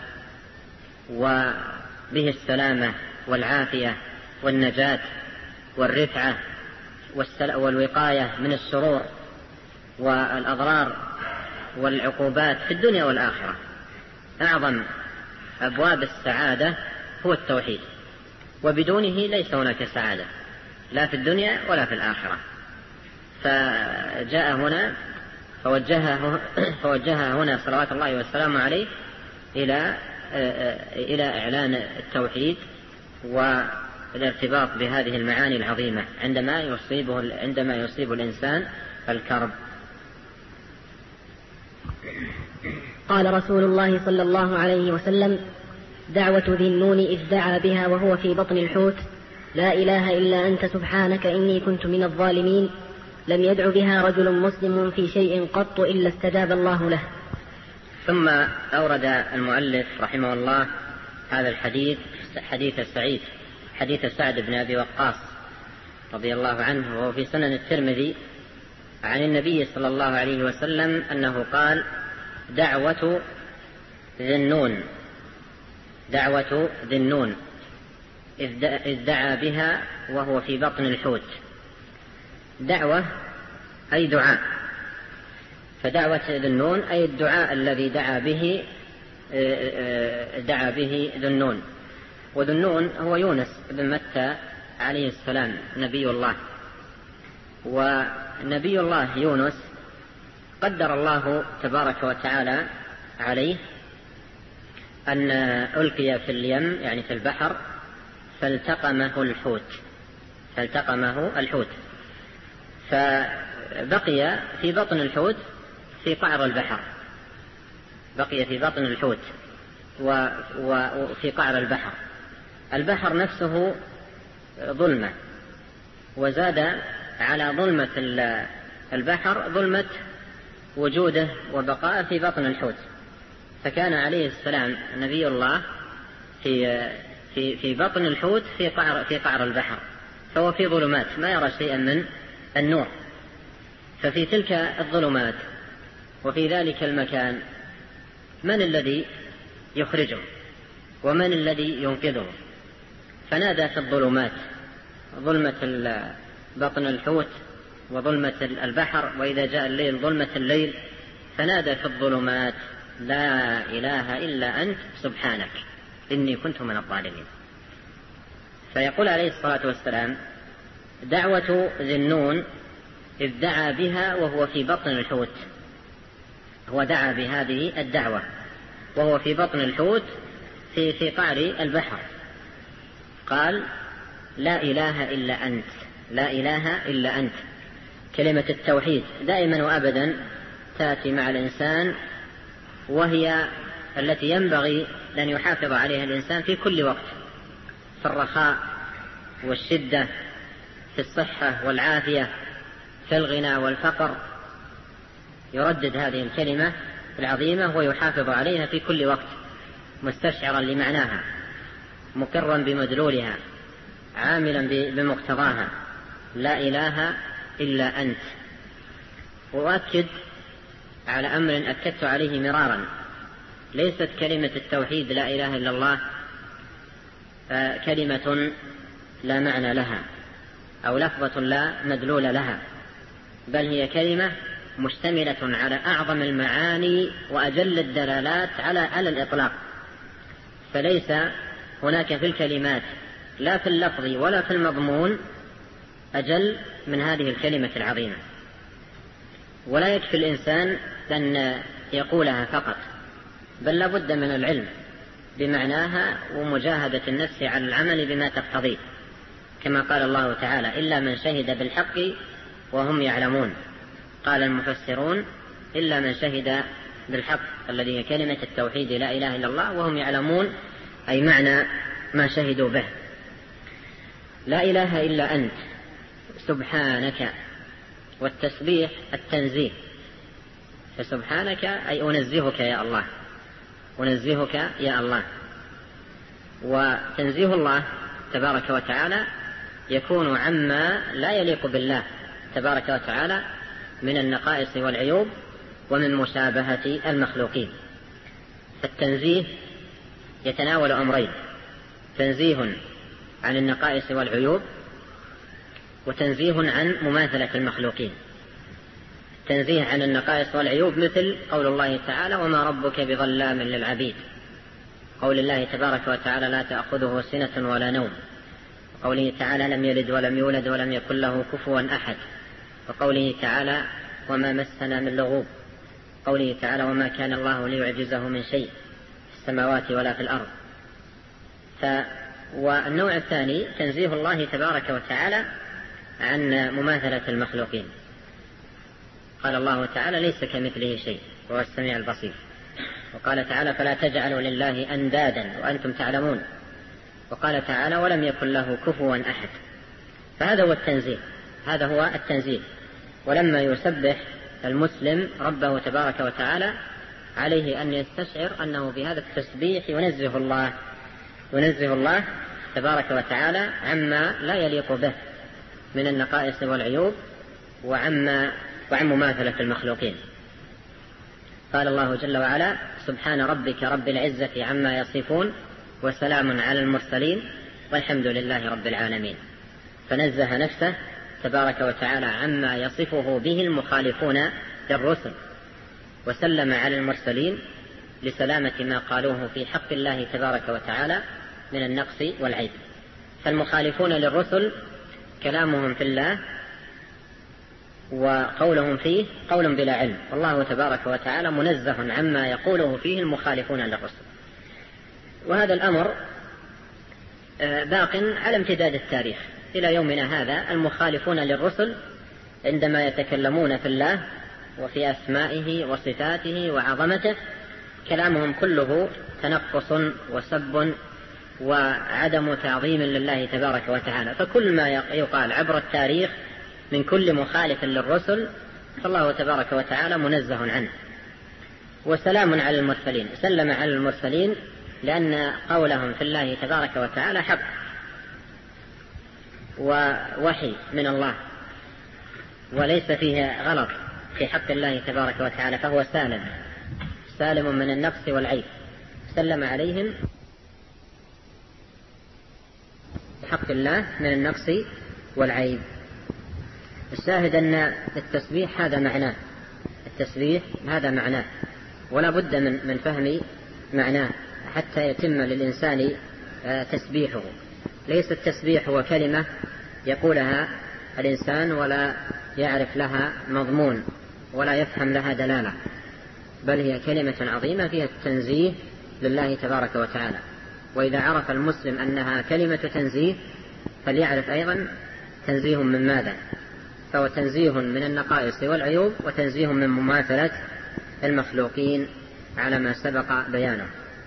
وبه السلامة والعافية والنجاة والرفعة والوقاية من الشرور والأضرار والعقوبات في الدنيا والآخرة. أعظم أبواب السعادة هو التوحيد، وبدونه ليس هناك سعادة لا في الدنيا ولا في الآخرة. فجاء هنا فوجهها هنا صلوات الله والسلام عليه إلى إعلان التوحيد والارتباط بهذه المعاني العظيمة عندما يصيب الإنسان الكرب. قال رسول الله صلى الله عليه وسلم: دعوة ذي النون إذ دعا بها وهو في بطن الحوت: لا إله إلا أنت سبحانك إني كنت من الظالمين، لم يدع بها رجل مسلم في شيء قط إلا استجاب الله له. ثم أورد المؤلف رحمه الله هذا الحديث، حديث سعد بن أبي وقاص رضي الله عنه، وهو في سنن الترمذي عن النبي صلى الله عليه وسلم أنه قال: دعوة ذي النون إذ دعا بها وهو في بطن الحوت. دعوة أي دعاء، فدعوة ذي النون أي الدعاء الذي دعا به ذو النون. وذو النون هو يونس بن متى عليه السلام نبي الله. ونبي الله يونس قدر الله تبارك وتعالى عليه أن ألقي في اليم، يعني في البحر، فالتقمه الحوت، فبقي في بطن الحوت في قعر البحر، وفي قعر البحر. البحر نفسه ظلمة، وزاد على ظلمة البحر ظلمة وجوده وبقاء في بطن الحوت. فكان عليه السلام نبي الله في بطن الحوت في قعر البحر، فهو في ظلمات ما يرى شيئا من النور. ففي تلك الظلمات وفي ذلك المكان من الذي يخرجه ومن الذي ينقذه؟ فنادى في الظلمات، ظلمة بطن الحوت وظلمة البحر، وإذا جاء الليل ظلمة الليل، فنادى في الظلمات: لا إله إلا أنت سبحانك إني كنت من الظالمين. فيقول عليه الصلاة والسلام: دعوة ذي النون إذ دعا بها وهو في بطن الحوت، هو دعا بهذه الدعوة وهو في بطن الحوت في قعر البحر، قال: لا إله إلا أنت، لا إله إلا أنت. كلمة التوحيد دائما وأبدا تأتي مع الإنسان، وهي التي ينبغي أن يحافظ عليها الإنسان في كل وقت، في الرخاء والشدة، في الصحة والعافية، في الغنى والفقر، يردد هذه الكلمة العظيمة ويحافظ عليها في كل وقت، مستشعرا لمعناها، مقرا بمدلولها، عاملا بمقتضاها: لا إله إلا أنت. وأؤكد على أمر أكدت عليه مرارا: ليست كلمة التوحيد لا إله إلا الله كلمة لا معنى لها أو لفظة لا مدلول لها، بل هي كلمة مشتملة على أعظم المعاني وأجل الدلالات على الإطلاق. فليس هناك في الكلمات لا في اللفظ ولا في المضمون أجل من هذه الكلمة العظيمة. ولا يكفي الإنسان أن يقولها فقط، بل لا بد من العلم بمعناها ومجاهدة النفس على العمل بما تقتضيه، كما قال الله تعالى: إلا من شهد بالحق وهم يعلمون. قال المفسرون: إلا من شهد بالحق، الذي هي كلمة التوحيد لا إله إلا الله، وهم يعلمون أي معنى ما شهدوا به. لا إله إلا أنت سبحانك، والتسبيح التنزيه، فسبحانك أي أنزهك يا الله، أنزهك يا الله. وتنزيه الله تبارك وتعالى يكون عما لا يليق بالله تبارك وتعالى من النقائص والعيوب ومن مشابهة المخلوقين. فالتنزيه يتناول أمرين: تنزيه عن النقائص والعيوب، وتنزيه عن مماثلة المخلوقين. تنزيه عن النقائص والعيوب مثل قول الله تعالى: وما ربك بظلام للعبيد، قول الله تبارك وتعالى: لا تأخذه سنة ولا نوم، وقوله تعالى: لم يلد ولم يولد ولم يكن له كفوا أحد، وقوله تعالى: وما مسنا من لغوب، قوله تعالى: وما كان الله ليعجزه من شيء في السماوات ولا في الأرض. والنوع الثاني تنزيه الله تبارك وتعالى عن مماثلة المخلوقين. قال الله تعالى: ليس كمثله شيء وهو السميع البصير. وقال تعالى: فلا تجعلوا لله أندادا وأنتم تعلمون. وقال تعالى: ولم يكن له كفوا أحد. فهذا هو التنزيه، هذا هو التنزيه. ولما يسبح المسلم ربه تبارك وتعالى عليه أن يستشعر أنه بهذا التسبيح ينزه الله تبارك وتعالى عما لا يليق به من النقائص والعيوب وعن مماثلة المخلوقين. قال الله جل وعلا: سبحان ربك رب العزة عما يصفون وسلام على المرسلين والحمد لله رب العالمين. فنزه نفسه تبارك وتعالى عما يصفه به المخالفون للرسل، وسلم على المرسلين لسلامة ما قالوه في حق الله تبارك وتعالى من النقص والعيب. فالمخالفون للرسل كلامهم في الله وقولهم فيه قول بلا علم، والله تبارك وتعالى منزه عما يقوله فيه المخالفون للرسل. وهذا الأمر باق على امتداد التاريخ إلى يومنا هذا. المخالفون للرسل عندما يتكلمون في الله وفي أسمائه وصفاته وعظمته كلامهم كله تنقص وسب وعدم تعظيم لله تبارك وتعالى. فكل ما يقال عبر التاريخ من كل مخالف للرسل فالله تبارك وتعالى منزه عنه. وسلام على المرسلين، سلم على المرسلين لأن قولهم في الله تبارك وتعالى حق ووحي من الله. وليس فيه غلط في حق الله تبارك وتعالى، فهو سالم من النقص والعيب، سلم عليهم حق الله من النقص والعيب. الشاهد أن التسبيح هذا معناه، ولا بد من فهم معناه حتى يتم للإنسان تسبيحه. ليس التسبيح هو كلمة يقولها الإنسان ولا يعرف لها مضمون ولا يفهم لها دلالة، بل هي كلمة عظيمة فيها التنزيه لله تبارك وتعالى. وإذا عرف المسلم أنها كلمة تنزيه فليعرف أيضا تنزيه من ماذا، فهو تنزيه من النقائص والعيوب، وتنزيه من مماثلة المخلوقين على ما سبق بيانه.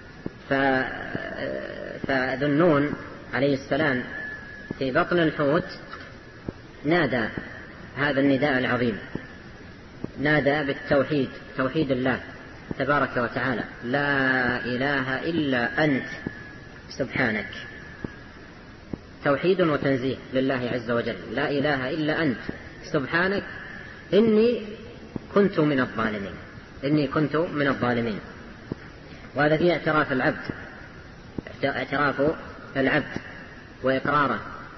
فذو النون عليه السلام في بطن الحوت نادى هذا النداء العظيم، نادى بالتوحيد، توحيد الله تبارك وتعالى: لا إله إلا أنت سبحانك. توحيد وتنزيه لله عز وجل: لا إله إلا أنت سبحانك إني كنت من الظالمين. وهذا فيه اعتراف العبد وإقراره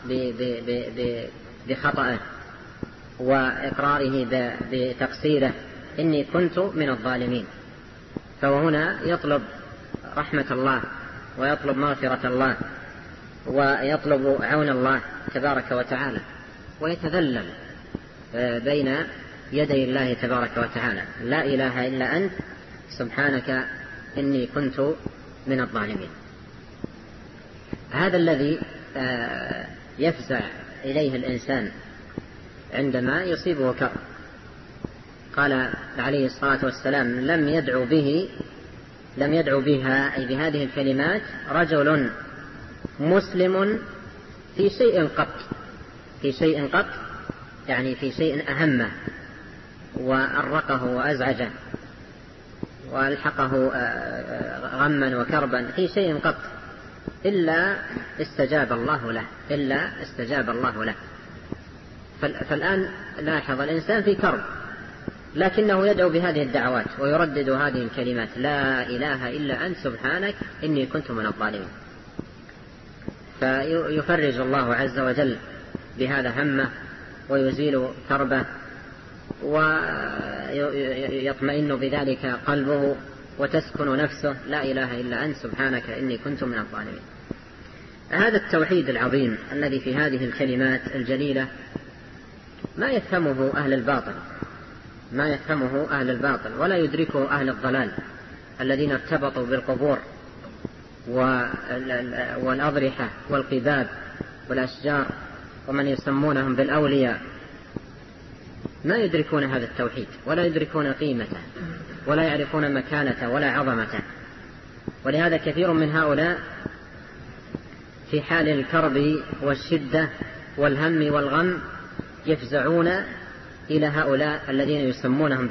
بخطأه وإقراره بتقصيره: إني كنت من الظالمين. فهو هنا يطلب رحمة الله ويطلب مغفرة الله ويطلب عون الله تبارك وتعالى، ويتذلل بين يدي الله تبارك وتعالى: لا إله إلا أنت سبحانك إني كنت من الظالمين. هذا الذي يفزع إليه الإنسان عندما يصيبه كرب. قال عليه الصلاة والسلام: لم يدعو بها أي بهذه الكلمات رجل مسلم في شيء قط، يعني في شيء أهمه وأرقه وأزعجه وألحقه غما وكربا، في شيء قط إلا استجاب الله له. فالآن لاحظ الإنسان في كرب، لكنه يدعو بهذه الدعوات ويردد هذه الكلمات: لا إله إلا أنت سبحانك إني كنت من الظالمين. فيفرج الله عز وجل بهذا همه ويزيل كربه ويطمئن بذلك قلبه وتسكن نفسه: لا إله إلا أنت سبحانك إني كنت من الظالمين. هذا التوحيد العظيم الذي في هذه الكلمات الجليلة ما يفهمه أهل الباطل ولا يدركه أهل الضلال الذين ارتبطوا بالقبور والأضرحة والقباب والأشجار ومن يسمونهم بالأولياء. ما يدركون هذا التوحيد ولا يدركون قيمته ولا يعرفون مكانته ولا عظمته. ولهذا كثير من هؤلاء في حال الكرب والشدة والهم والغم يفزعون إلى هؤلاء الذين يسمونهم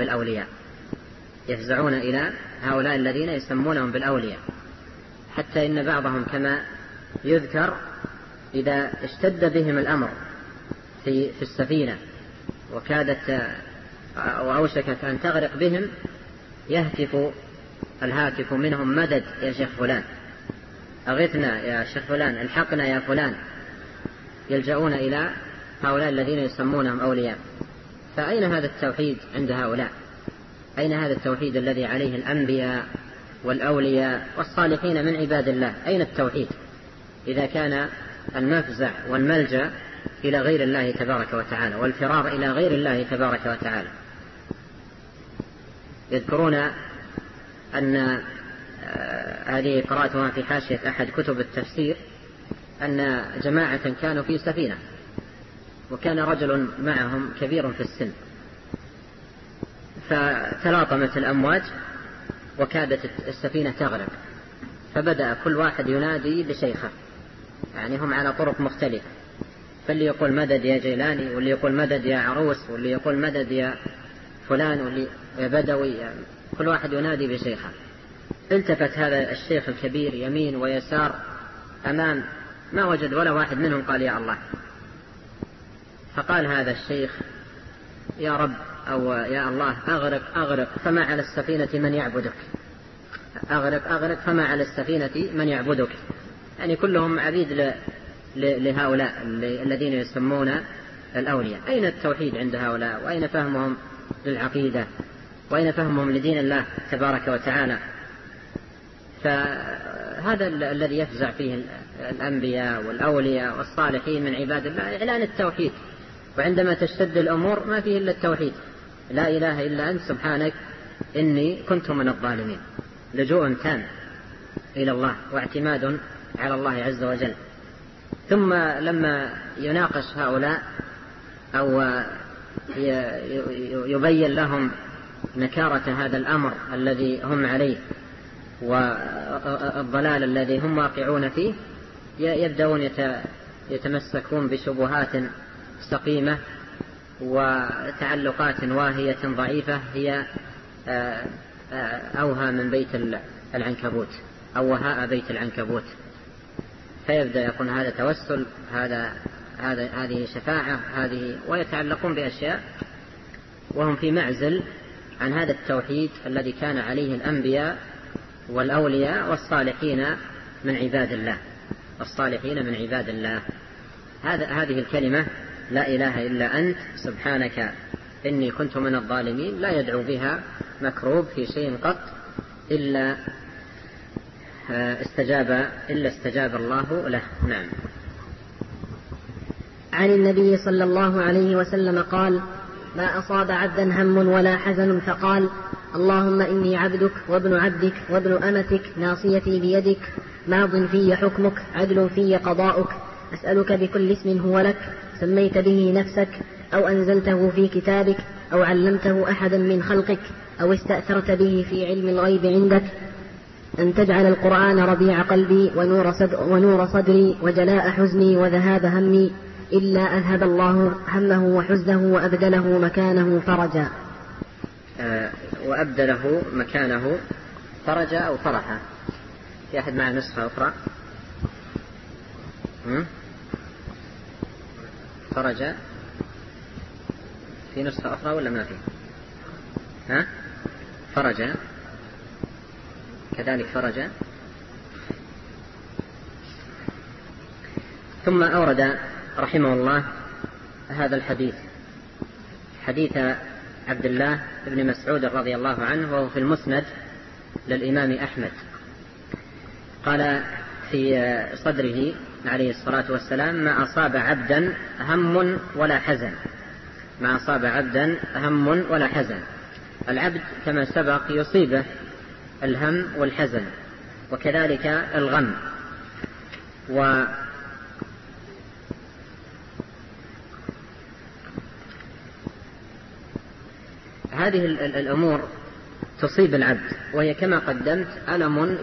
بالأولياء، حتى إن بعضهم كما يذكر إذا اشتد بهم الأمر في السفينة وكادت وأوشكت أن تغرق بهم يهتف الهاتف منهم: مدد يا شيخ فلان، أغثنا يا شيخ فلان، الحقنا يا فلان. يلجؤون إلى هؤلاء الذين يسمونهم أولياء. فأين هذا التوحيد عند هؤلاء؟ أين هذا التوحيد الذي عليه الأنبياء والأولياء والصالحين من عباد الله؟ أين التوحيد إذا كان المفزع والملجأ إلى غير الله تبارك وتعالى والفرار إلى غير الله تبارك وتعالى؟ يذكرون أن هذه قرأتها في حاشية أحد كتب التفسير، أن جماعة كانوا في سفينة وكان رجل معهم كبير في السن، فتلاطمت الأمواج وكادت السفينة تغرق، فبدأ كل واحد ينادي بشيخه، يعني هم على طرق مختلفة، فاللي يقول مدد يا جيلاني، واللي يقول مدد يا عروس، واللي يقول مدد يا فلان، واللي يا بدوي، كل واحد ينادي بشيخه. التفت هذا الشيخ الكبير يمين ويسار أمام، ما وجد ولا واحد منهم قال يا الله. فقال هذا الشيخ: يا رب أو يا الله أغرق فما على السفينة من يعبدك، أغرق فما على السفينة من يعبدك. يعني كلهم عبيد لهؤلاء الذين يسمون الأولياء. أين التوحيد عند هؤلاء؟ وأين فهمهم للعقيدة؟ وأين فهمهم لدين الله تبارك وتعالى؟ فهذا الذي يفزع فيه الأنبياء والأولياء والصالحين من عباد الله، إعلان التوحيد. وعندما تشتد الأمور ما فيه إلا التوحيد، لا إله إلا أنت سبحانك إني كنت من الظالمين. لجوء تام إلى الله واعتماد على الله عز وجل. ثم لما يناقش هؤلاء أو يبين لهم نكارة هذا الأمر الذي هم عليه والضلال الذي هم واقعون فيه، يبدأون يتمسكون بشبهات سقيمة وتعلقات واهية ضعيفة هي أوهى من بيت العنكبوت أو وهاء بيت العنكبوت. فيبدأ يكون هذا توسل، هذه شفاعة، ويتعلقون بأشياء وهم في معزل عن هذا التوحيد الذي كان عليه الأنبياء والأولياء والصالحين من عباد الله. هذه الكلمة لا إله إلا أنت سبحانك إني كنت من الظالمين لا يدعو بها مكروب في شيء قط إلا استجاب الله له. نعم. عن النبي صلى الله عليه وسلم قال: ما أصاب عبدا هم ولا حزن فقال: اللهم إني عبدك وابن عبدك وابن أمتك ناصيتي بيدك ماض في حكمك عدل في قضاؤك أسألك بكل اسم هو لك سميت به نفسك أو أنزلته في كتابك أو علمته أحدا من خلقك أو استأثرت به في علم الغيب عندك أن تجعل القرآن ربيع قلبي ونور صدري وجلاء حزني وذهاب همي إلا أذهب الله همه وحزنه وأبدله مكانه فرجا. وأبدله مكانه فرجا أو فرحا. في أحد مع نسخة أخرى؟ فرجا في نسخة أخرى ولا ما في؟ فرجا كذلك فرجا. ثم أورد رحمه الله هذا الحديث، حديث عبد الله بن مسعود رضي الله عنه، وهو في المسند للإمام أحمد. قال في صدره عليه الصلاة والسلام: ما أصاب عبدا هم ولا حزن. ما أصاب عبدا هم ولا حزن. العبد كما سبق يصيبه الهم والحزن وكذلك الغم. هذه الأمور تصيب العبد، وهي كما قدمت ألم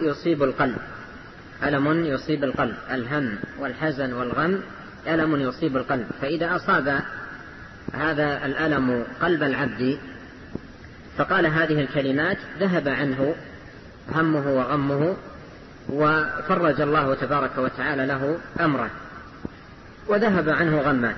يصيب القلب. الهم والحزن والغم ألم يصيب القلب. فإذا أصاب هذا الألم قلب العبد فقال هذه الكلمات ذهب عنه همه وغمه، وفرج الله تبارك وتعالى له أمره وذهب عنه غمه.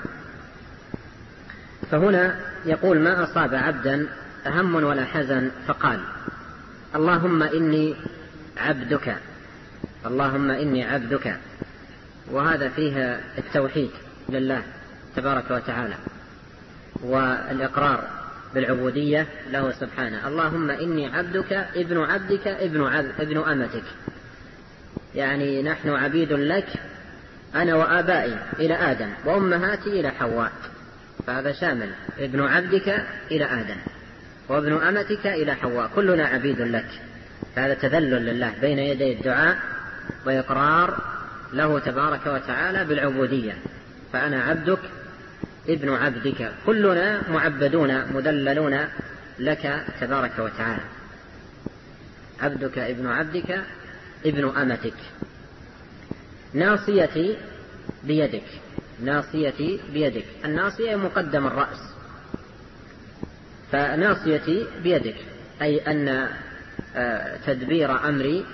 فهنا يقول: ما أصاب عبدا هم ولا حزن فقال: اللهم إني عبدك، اللهم إني عبدك. وهذا فيها التوحيد لله تبارك وتعالى والإقرار بالعبودية له سبحانه. اللهم إني عبدك ابن عبدك ابن أمتك، يعني نحن عبيد لك، أنا وآبائي إلى آدم وأمهاتي إلى حواء، فهذا شامل ابن عبدك إلى آدم وابن أمتك إلى حواء، كلنا عبيد لك. فهذا تذلل لله بين يدي الدعاء وإقرار له تبارك وتعالى بالعبودية. فأنا عبدك ابن عبدك، كلنا معبدون مدللون لك تبارك وتعالى. عبدك ابن عبدك ابن أمتك، ناصيتي بيدك. ناصيتي بيدك، الناصية مقدم الرأس، فناصيتي بيدك أي أن تدبير أمري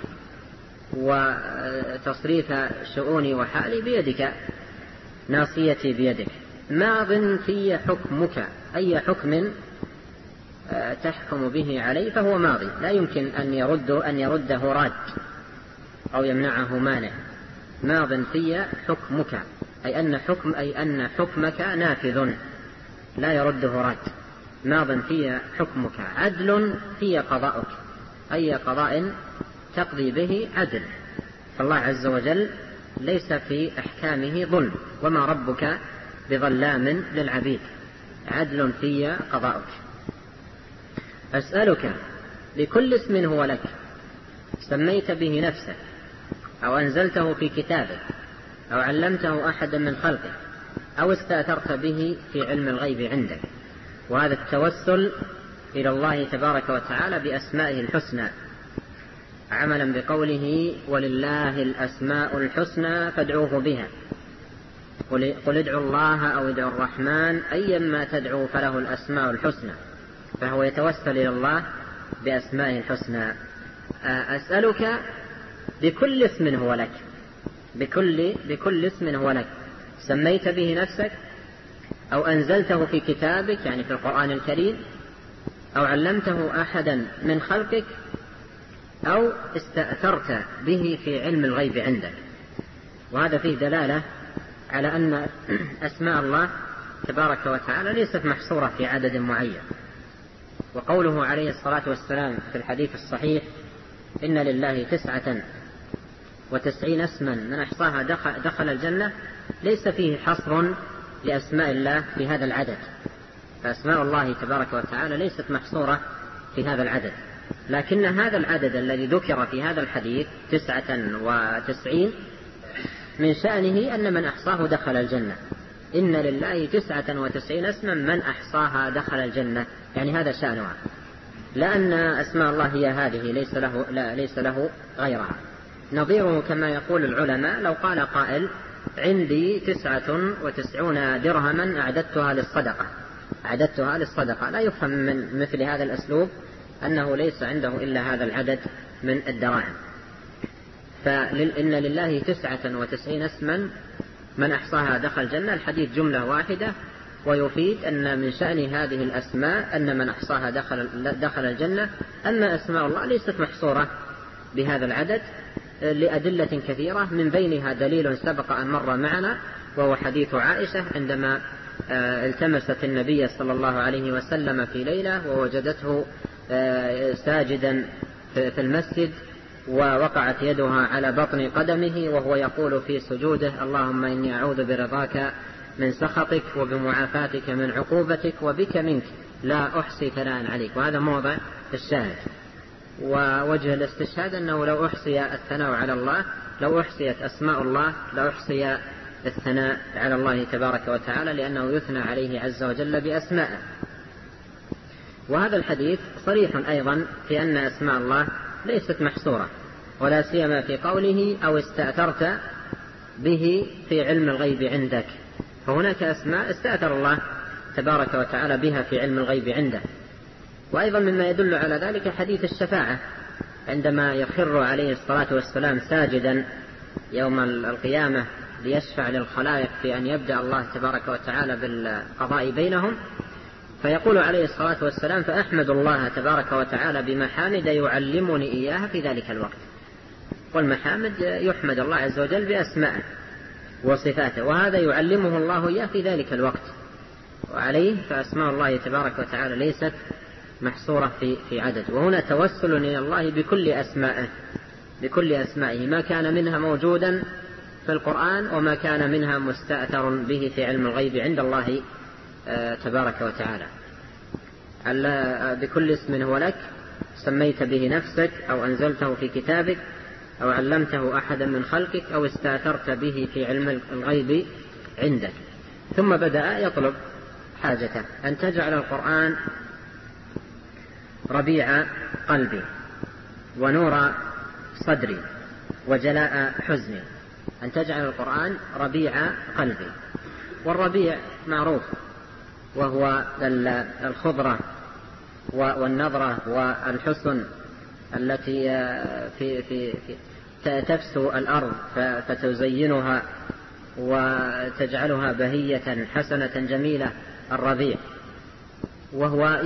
وتصريف شؤوني وحالي بيدك. ناصيتي بيدك، ماض في حكمك، أي حكم تحكم به عليه فهو ماضي، لا يمكن أن يرده راد أو يمنعه مانع. ماض في حكمك أي أن حكمك نافذ لا يرده راد. ماض في حكمك. عدل في قضاؤك، أي قضاء تقضي به عدل، فالله عز وجل ليس في أحكامه ظلم، وما ربك بظلام للعبيد. عدل في قضاؤك. أسألك بكل اسم هو لك سميت به نفسك أو أنزلته في كتابك أو علمته أحدا من خلقك أو استأثرت به في علم الغيب عندك. وهذا التوسل إلى الله تبارك وتعالى بأسمائه الحسنى، عملا بقوله ولله الأسماء الحسنى فادعوه بها. قل ادعوا الله أو ادعوا الرحمن أيما تدعوا فله الأسماء الحسنى، فهو يتوسل إلى الله بأسمائه الحسنى. أسألك بكل اسم هو لك، بكل اسم هو لك سميت به نفسك أو أنزلته في كتابك يعني في القرآن الكريم أو علمته أحدا من خلقك أو استأثرت به في علم الغيب عندك. وهذا فيه دلالة على أن أسماء الله تبارك وتعالى ليست محصورة في عدد معين. وقوله عليه الصلاة والسلام في الحديث الصحيح إن لله 99 اسما من أحصاها دخل الجنة، ليس فيه حصر لأسماء الله في هذا العدد، فأسماء الله تبارك وتعالى ليست محصورة في هذا العدد، لكن هذا العدد الذي ذكر في هذا الحديث 99 من شأنه أن من أحصاه دخل الجنة. إن لله 99 اسما من أحصاها دخل الجنة، يعني هذا شأنها، لأن أسماء الله هي هذه ليس له غيرها. نظيره كما يقول العلماء لو قال قائل عندي 99 درهما أعددتها للصدقة، لا يفهم من مثل هذا الأسلوب أنه ليس عنده إلا هذا العدد من الدراهم. فإن لله 99 اسما من أحصاها دخل الجنة، الحديث جملة واحدة، ويفيد أن من شأن هذه الأسماء أن من أحصاها دخل الجنة. أما أسماء الله ليست محصورة بهذا العدد لأدلة كثيرة، من بينها دليل سبق أن مر معنا وهو حديث عائشة عندما التمست النبي صلى الله عليه وسلم في ليلة ووجدته ساجدا في المسجد ووقعت يدها على بطن قدمه وهو يقول في سجوده اللهم إني أعوذ برضاك من سخطك وبمعافاتك من عقوبتك وبك منك لا أحصي ثناء عليك. وهذا موضع الشاهد. ووجه الاستشهاد أنه لو أحصي الثناء على الله، لو أحصيت أسماء الله لو أحصي الثناء على الله تبارك وتعالى، لأنه يثنى عليه عز وجل بأسمائه. وهذا الحديث صريح أيضا في أن أسماء الله ليست محصورة، ولا سيما في قوله أو استأثرت به في علم الغيب عندك، فهناك أسماء استأثر الله تبارك وتعالى بها في علم الغيب عنده. وأيضا مما يدل على ذلك حديث الشفاعة عندما يخر عليه الصلاة والسلام ساجدا يوم القيامة ليشفع للخلائق في أن يبدأ الله تبارك وتعالى بالقضاء بينهم، فيقول عليه الصلاة والسلام فأحمد الله تبارك وتعالى بمحامد يعلمني إياها في ذلك الوقت. والمحامد يحمد الله عز وجل بأسمائه وصفاته، وهذا يعلمه الله إياه في ذلك الوقت. وعليه فأسماء الله تبارك وتعالى ليست محصورة في عدد. وهنا توسل إلى الله بكل أسمائه، ما كان منها موجودا في القرآن وما كان منها مستأثر به في علم الغيب عند الله تبارك وتعالى. بكل اسم هو لك سميت به نفسك أو أنزلته في كتابك أو علمته أحدا من خلقك أو استأثرت به في علم الغيب عندك. ثم بدأ يطلب حاجته أن تجعل القرآن ربيع قلبي ونور صدري وجلاء حزني. أن تجعل القرآن ربيع قلبي، والربيع معروف وهو الخضرة والنظرة والحسن التي في تفسو الأرض فتزينها وتجعلها بهية حسنة جميلة الربيع، وهو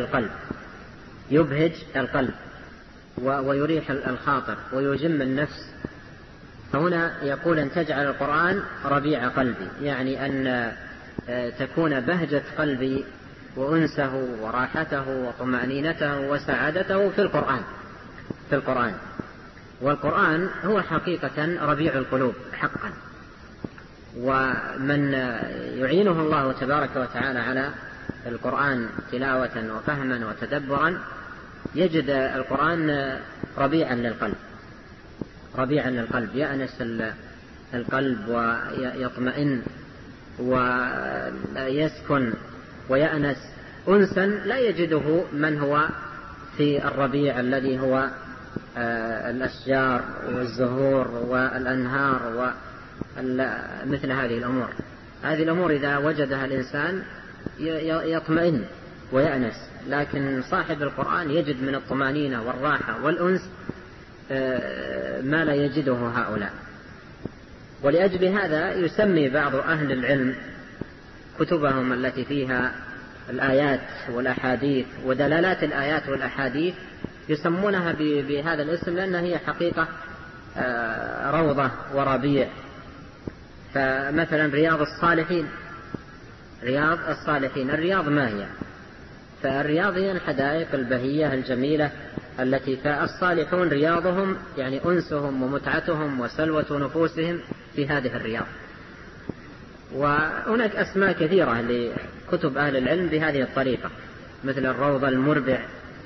يبهج القلب ويريح الخاطر ويجم النفس. فهنا يقول أن تجعل القرآن ربيع قلبي، يعني أن تكون بهجة قلبي وأنسه وراحته وطمأنينته وسعادته في القرآن. والقرآن هو حقيقة ربيع القلوب حقا، ومن يعينه الله تبارك وتعالى على القرآن تلاوة وفهما وتدبرا يجد القرآن ربيعا للقلب، يأنس القلب ويطمئن ويسكن ويأنس أنسا لا يجده من هو في الربيع الذي هو الأشجار والزهور والأنهار ومثل هذه الأمور. هذه الأمور إذا وجدها الإنسان يطمئن ويأنس، لكن صاحب القرآن يجد من الطمأنينة والراحة والأنس ما لا يجده هؤلاء. ولأجل هذا يسمي بعض أهل العلم كتبهم التي فيها الآيات والأحاديث ودلالات الآيات والأحاديث يسمونها بهذا الاسم، لأنها هي حقيقة روضة وربيع. فمثلا رياض الصالحين، الرياض ما هي؟ فالرياض هي الحدائق البهية الجميلة التي فالصالحون رياضهم يعني أنسهم ومتعتهم وسلوة نفوسهم في هذه الرياض. وهناك أسماء كثيرة لكتب أهل العلم بهذه الطريقة، مثل الروضة المربع،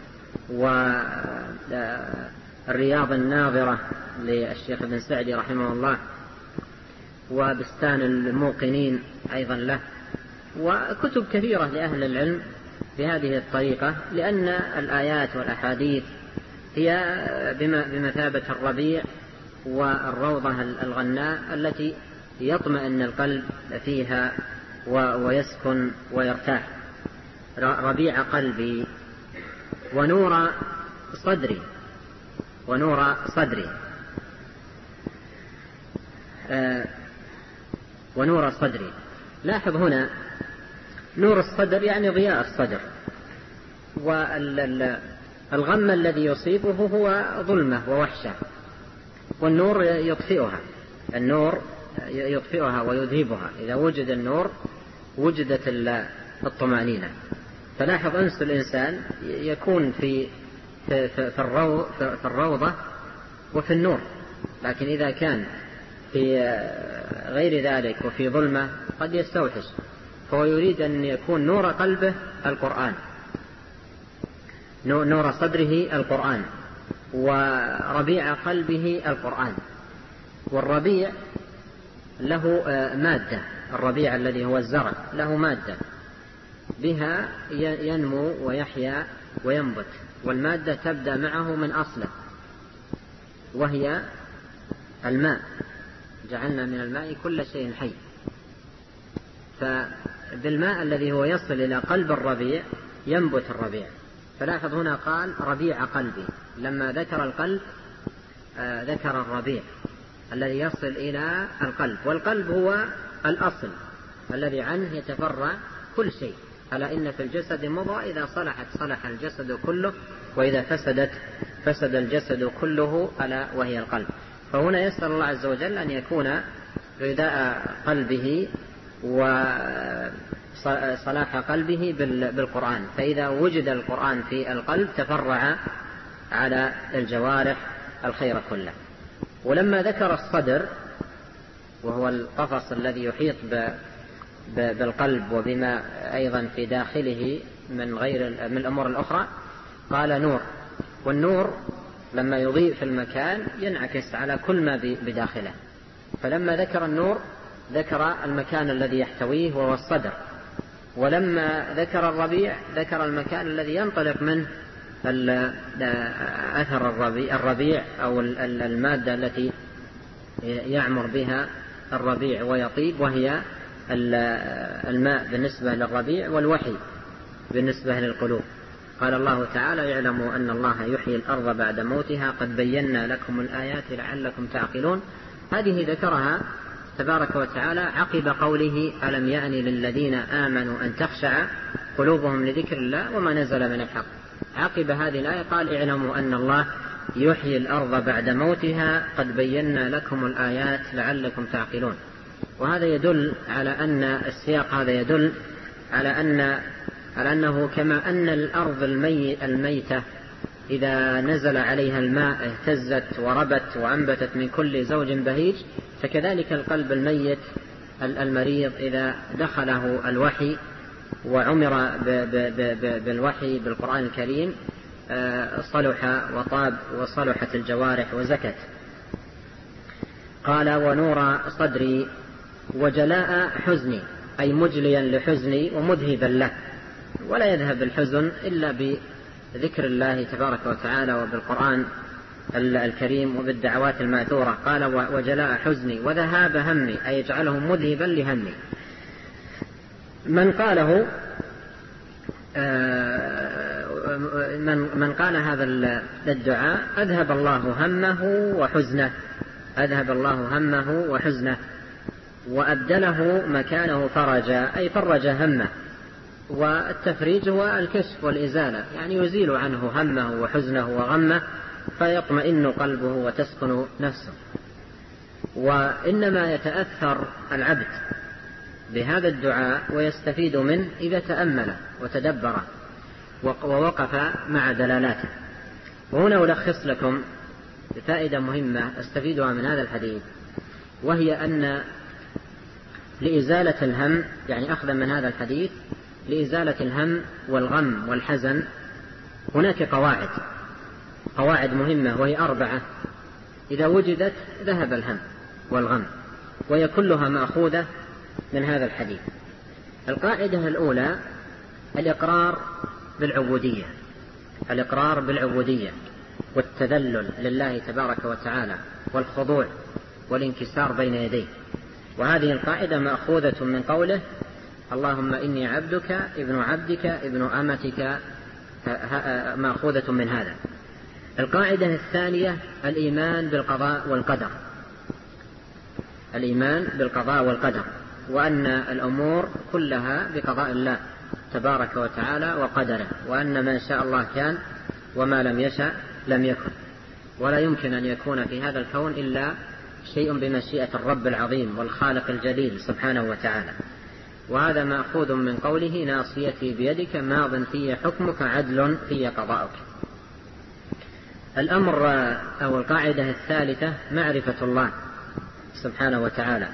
والرياض الناظرة للشيخ ابن سعدي رحمه الله، وبستان الموقنين أيضا له، وكتب كثيرة لأهل العلم بهذه الطريقة، لأن الآيات والأحاديث هي بمثابة الربيع والروضة الغناء التي يطمئن القلب فيها ويسكن ويرتاح. ربيع قلبي ونور صدري. لاحظ هنا نور الصدر يعني ضياء الصدر، والغم الذي يصيبه هو ظلمة ووحشة، والنور يطفئها ويذهبها. إذا وجد النور وجدت الطمأنينة. فلاحظ أنس الإنسان يكون في الروضة وفي النور، لكن إذا كان في غير ذلك وفي ظلمة قد يستوحش. فهو يريد أن يكون نور قلبه القرآن، نور صدره القرآن، وربيع قلبه القرآن. والربيع له مادة، الربيع الذي هو الزرع له مادة بها ينمو ويحيا وينبت، والمادة تبدأ معه من أصله، وهي الماء. جعلنا من الماء كل شيء حي. فبالماء الذي هو يصل إلى قلب الربيع ينبت الربيع. فلاحظ هنا قال ربيع قلبي، لما ذكر القلب ذكر الربيع الذي يصل إلى القلب، والقلب هو الأصل الذي عنه يتفرع كل شيء. ألا إن في الجسد مضغة إذا صلحت صلح الجسد كله، وإذا فسدت فسد الجسد كله، ألا وهي القلب. فهنا يسأل الله عز وجل أن يكون غذاء قلبه وصلاح قلبه بالقرآن. فإذا وجد القرآن في القلب تفرع على الجوارح الخير كله. ولما ذكر الصدر وهو القفص الذي يحيط بالقلب وبما أيضا في داخله من الأمور الأخرى قال نور. والنور لما يضيء في المكان ينعكس على كل ما بداخله. فلما ذكر النور ذكر المكان الذي يحتويه وهو الصدر، ولما ذكر الربيع ذكر المكان الذي ينطلق منه أثر الربيع أو المادة التي يعمر بها الربيع ويطيب، وهي الماء بالنسبة للربيع والوحي بالنسبة للقلوب. قال الله تعالى يعلموا أن الله يحيي الأرض بعد موتها قد بينا لكم الآيات لعلكم تعقلون. هذه ذكرها تبارك وتعالى عقب قوله ألم يأن للذين آمنوا أن تخشع قلوبهم لذكر الله وما نزل من الحق. عقب هذه الآية قال اعلموا أن الله يحيي الأرض بعد موتها قد بينا لكم الآيات لعلكم تعقلون. وهذا يدل على أن السياق هذا يدل على أنه كما أن الأرض الميتة إذا نزل عليها الماء اهتزت وربت وأنبتت من كل زوج بهيج، فكذلك القلب الميت المريض إذا دخله الوحي وعمر بالوحي بالقرآن الكريم صلح وطاب وصلحت الجوارح وزكت. قال ونور صدري وجلاء حزني، أي مجليا لحزني ومذهبا له، ولا يذهب الحزن إلا بذكر الله تبارك وتعالى وبالقرآن الكريم وبالدعوات الماثورة. قال وجلاء حزني وذهاب همي، أي يجعله مذهبا لهمي. من قال هذا الدعاء أذهب الله همه وحزنه وأبدله مكانه فرجا، أي فرج همه. والتفريج هو الكشف والإزالة، يعني يزيل عنه همه وحزنه وغمه فيطمئن قلبه وتسكن نفسه. وإنما يتأثر العبد بهذا الدعاء ويستفيد منه إذا تأمله وتدبره ووقف مع دلالاته. وهنا ألخص لكم فائدة مهمة استفيدها من هذا الحديث، وهي أن لإزالة الهم، يعني أخذا من هذا الحديث، لإزالة الهم والغم والحزن هناك قواعد مهمة، وهي 4 إذا وجدت ذهب الهم والغم، وهي كلها مأخوذة من هذا الحديث. القاعدة الأولى الإقرار بالعبودية والتذلل لله تبارك وتعالى والخضوع والانكسار بين يديه. وهذه القاعدة مأخوذة من قوله اللهم إني عبدك ابن عبدك ابن أمتك، مأخوذة من هذا. القاعدة الثانية الإيمان بالقضاء والقدر، وأن الأمور كلها بقضاء الله تبارك وتعالى وقدره، وأن ما شاء الله كان وما لم يشأ لم يكن، ولا يمكن أن يكون في هذا الكون إلا شيء بمشيئة الرب العظيم والخالق الجليل سبحانه وتعالى. وهذا مأخوذ من قوله ناصيتي بيدك ماض في حكمك عدل في قضاءك. الأمر أو القاعدة الثالثة معرفة الله سبحانه وتعالى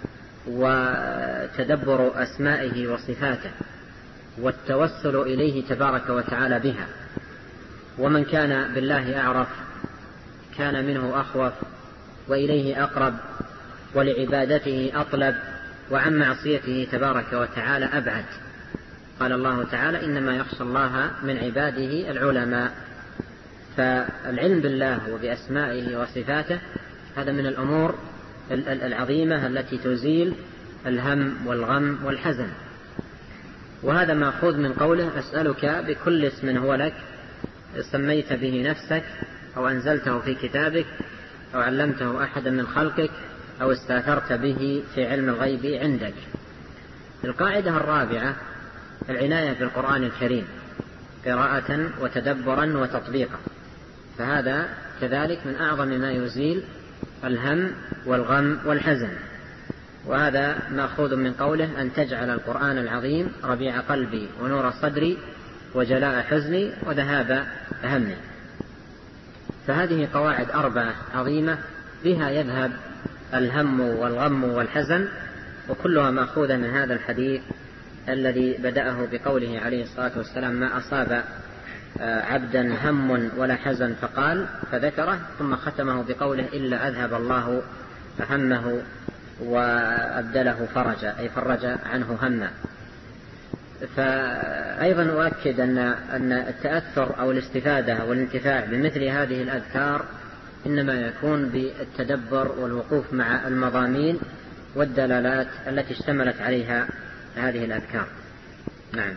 وتدبر أسمائه وصفاته والتوسل إليه تبارك وتعالى بها. ومن كان بالله أعرف كان منه أخوف وإليه أقرب ولعبادته أطلب وعن معصيته تبارك وتعالى أبعد. قال الله تعالى إنما يخشى الله من عباده العلماء. فالعلم بالله وبأسمائه وصفاته هذا من الأمور العظيمة التي تزيل الهم والغم والحزن. وهذا مأخوذ من قوله أسألك بكل اسم هو لك سميت به نفسك أو أنزلته في كتابك أو علمته أحدا من خلقك أو استأثرت به في علم الغيب عندك. القاعدة الرابعة العناية بالقرآن الكريم قراءة وتدبرا وتطبيقا، فهذا كذلك من أعظم ما يزيل الهم والغم والحزن. وهذا مأخوذ من قوله أن تجعل القرآن العظيم ربيع قلبي ونور صدري وجلاء حزني وذهاب همي. فهذه قواعد 4 عظيمة بها يذهب الهم والغم والحزن، وكلها مأخوذة من هذا الحديث الذي بدأه بقوله عليه الصلاة والسلام ما أصاب عبدا هم ولا حزن فذكره، ثم ختمه بقوله إلا أذهب الله همه وأبدله فرجا، أي فرج عنه هما. فأيضا أؤكد أن التأثر أو الاستفادة والانتفاع بمثل هذه الأذكار إنما يكون بالتدبر والوقوف مع المضامين والدلالات التي اشتملت عليها هذه الأذكار. نعم.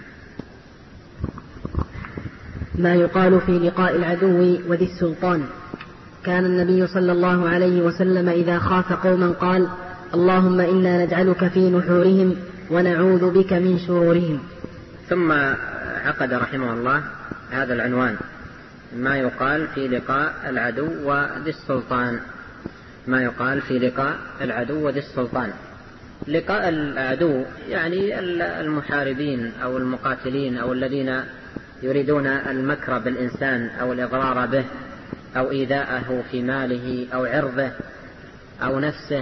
ما يقال في لقاء العدو وذي السلطان. كان النبي صلى الله عليه وسلم إذا خاف قوما قال اللهم إنا نجعلك في نحورهم ونعوذ بك من شرورهم. ثم عقد رحمه الله هذا العنوان: ما يقال في لقاء العدو وذي السلطان. ما يقال في لقاء العدو وذي السلطان. لقاء العدو يعني المحاربين أو المقاتلين أو الذين يريدون المكر بالإنسان أو الإضرار به أو إيذاءه في ماله أو عرضه أو نفسه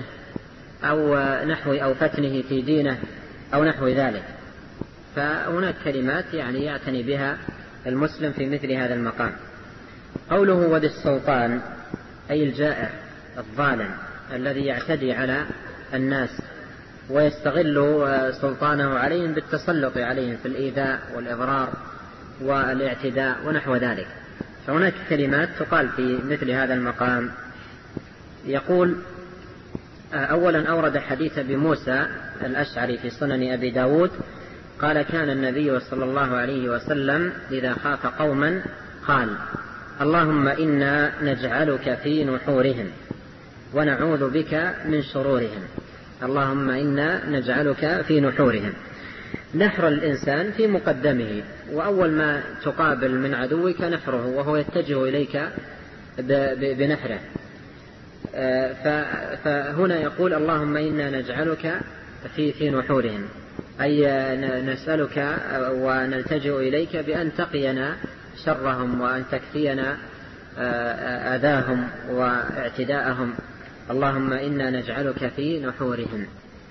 أو فتنه في دينه أو نحو ذلك. فهناك كلمات يعني يعتني بها المسلم في مثل هذا المقام. قوله وذي السلطان أي الجائر الظالم الذي يعتدي على الناس ويستغل سلطانه عليهم بالتسلط عليهم في الإيذاء والإضرار والاعتداء ونحو ذلك. فهناك كلمات تقال في مثل هذا المقام. يقول: أولا أورد حديث بموسى الأشعري في سنن أبي داود قال: كان النبي صلى الله عليه وسلم إذا خاف قوما قال: اللهم إنا نجعلك في نحورهم ونعوذ بك من شرورهم. اللهم إنا نجعلك في نحورهم. نحر الإنسان في مقدمه، وأول ما تقابل من عدوك نحره وهو يتجه إليك بنحره. فهنا يقول: اللهم إنا نجعلك في نحورهم، أي نسألك ونلتجئ إليك بأن تقينا شرهم وأن تكفينا أذاهم واعتداءهم. اللهم إنا نجعلك في نحورهم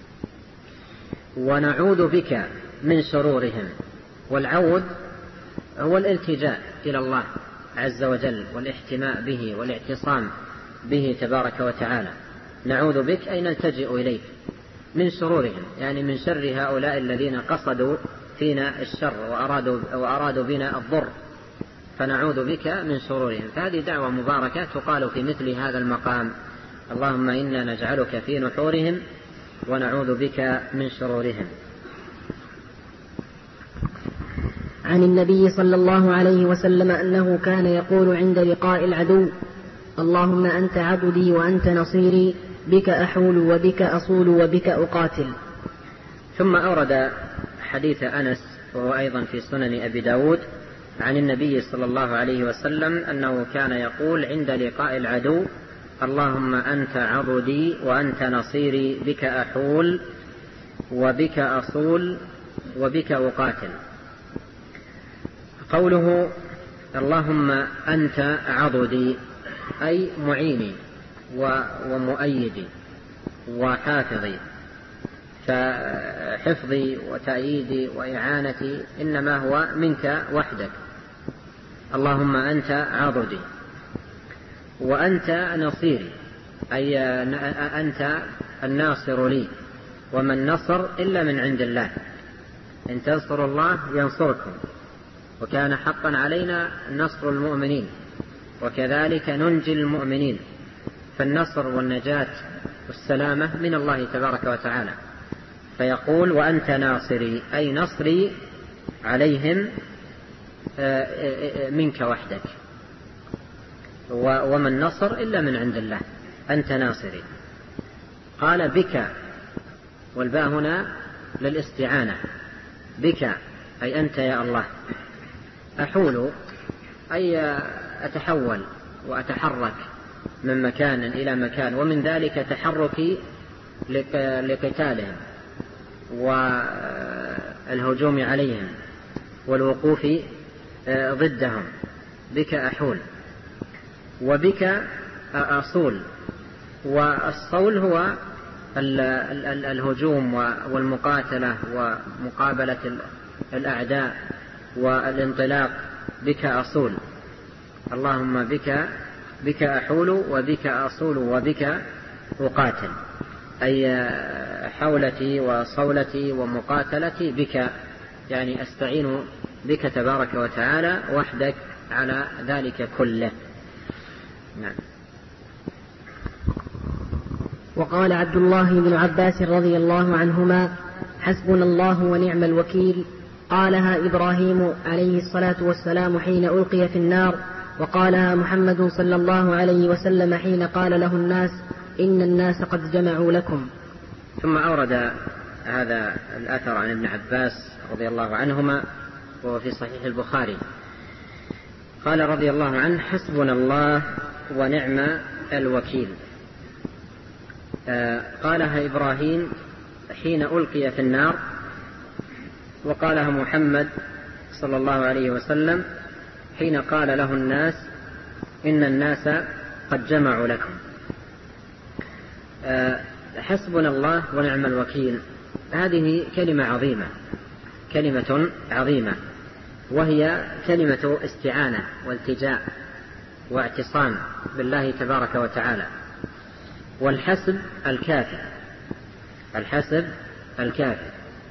ونعوذ بك من شرورهم. والعوذ هو الالتجاء إلى الله عز وجل والاحتماء به والاعتصام به تبارك وتعالى. نعوذ بك أي نلتجئ إليك. من شرورهم يعني من شر هؤلاء الذين قصدوا فينا الشر وأرادوا بنا الضر، فنعوذ بك من شرورهم. فهذه دعوة مباركة تقال في مثل هذا المقام: اللهم إنا نجعلك في نحورهم ونعوذ بك من شرورهم. عن النبي صلى الله عليه وسلم أنه كان يقول عند لقاء العدو: اللهم أنت عبدي وأنت نصيري، بك أحول وبك أصول وبك أقاتل. ثم أورد حديث أنس وهو أيضا في سنن أبي داود عن النبي صلى الله عليه وسلم أنه كان يقول عند لقاء العدو: اللهم أنت عبدي وأنت نصيري، بك أحول وبك أصول وبك أقاتل. قوله اللهم أنت عضدي أي معيني ومؤيدي وحافظي، فحفظي وتأييدي وإعانتي إنما هو منك وحدك. اللهم أنت عضدي وأنت نصيري أي أنت الناصر لي، وما النصر إلا من عند الله، إن تنصروا الله ينصركم، وكان حقا علينا نصر المؤمنين، وكذلك ننجي المؤمنين. فالنصر والنجاة والسلامة من الله تبارك وتعالى. فيقول وأنت ناصري أي نصري عليهم منك وحدك، وما النصر إلا من عند الله، أنت ناصري. قال بك، والباء هنا للاستعانة، بك أي أنت يا الله. أحول أي أتحول وأتحرك من مكان إلى مكان، ومن ذلك تحركي لقتالهم والهجوم عليهم والوقوف ضدهم. بك أحول وبك أصول. والصول هو الهجوم والمقاتلة ومقابلة الأعداء والانطلاق. بك أصول. اللهم بك أحول وبك أصول وبك أقاتل، أي حولتي وصولتي ومقاتلتي بك، يعني أستعين بك تبارك وتعالى وحدك على ذلك كله. نعم. وقال عبد الله بن عباس رضي الله عنهما: حسبنا الله ونعم الوكيل. قالها إبراهيم عليه الصلاة والسلام حين ألقي في النار، وقالها محمد صلى الله عليه وسلم حين قال له الناس: إن الناس قد جمعوا لكم. ثم أورد هذا الأثر عن ابن عباس رضي الله عنهما وهو في صحيح البخاري، قال رضي الله عنه: حسبنا الله ونعم الوكيل. قالها إبراهيم حين ألقي في النار، وقالها محمد صلى الله عليه وسلم حين قال له الناس: إن الناس قد جمعوا لكم. حسبنا الله ونعم الوكيل هذه كلمة عظيمة، وهي كلمة استعانة والتجاء واعتصام بالله تبارك وتعالى. والحسب الكافي،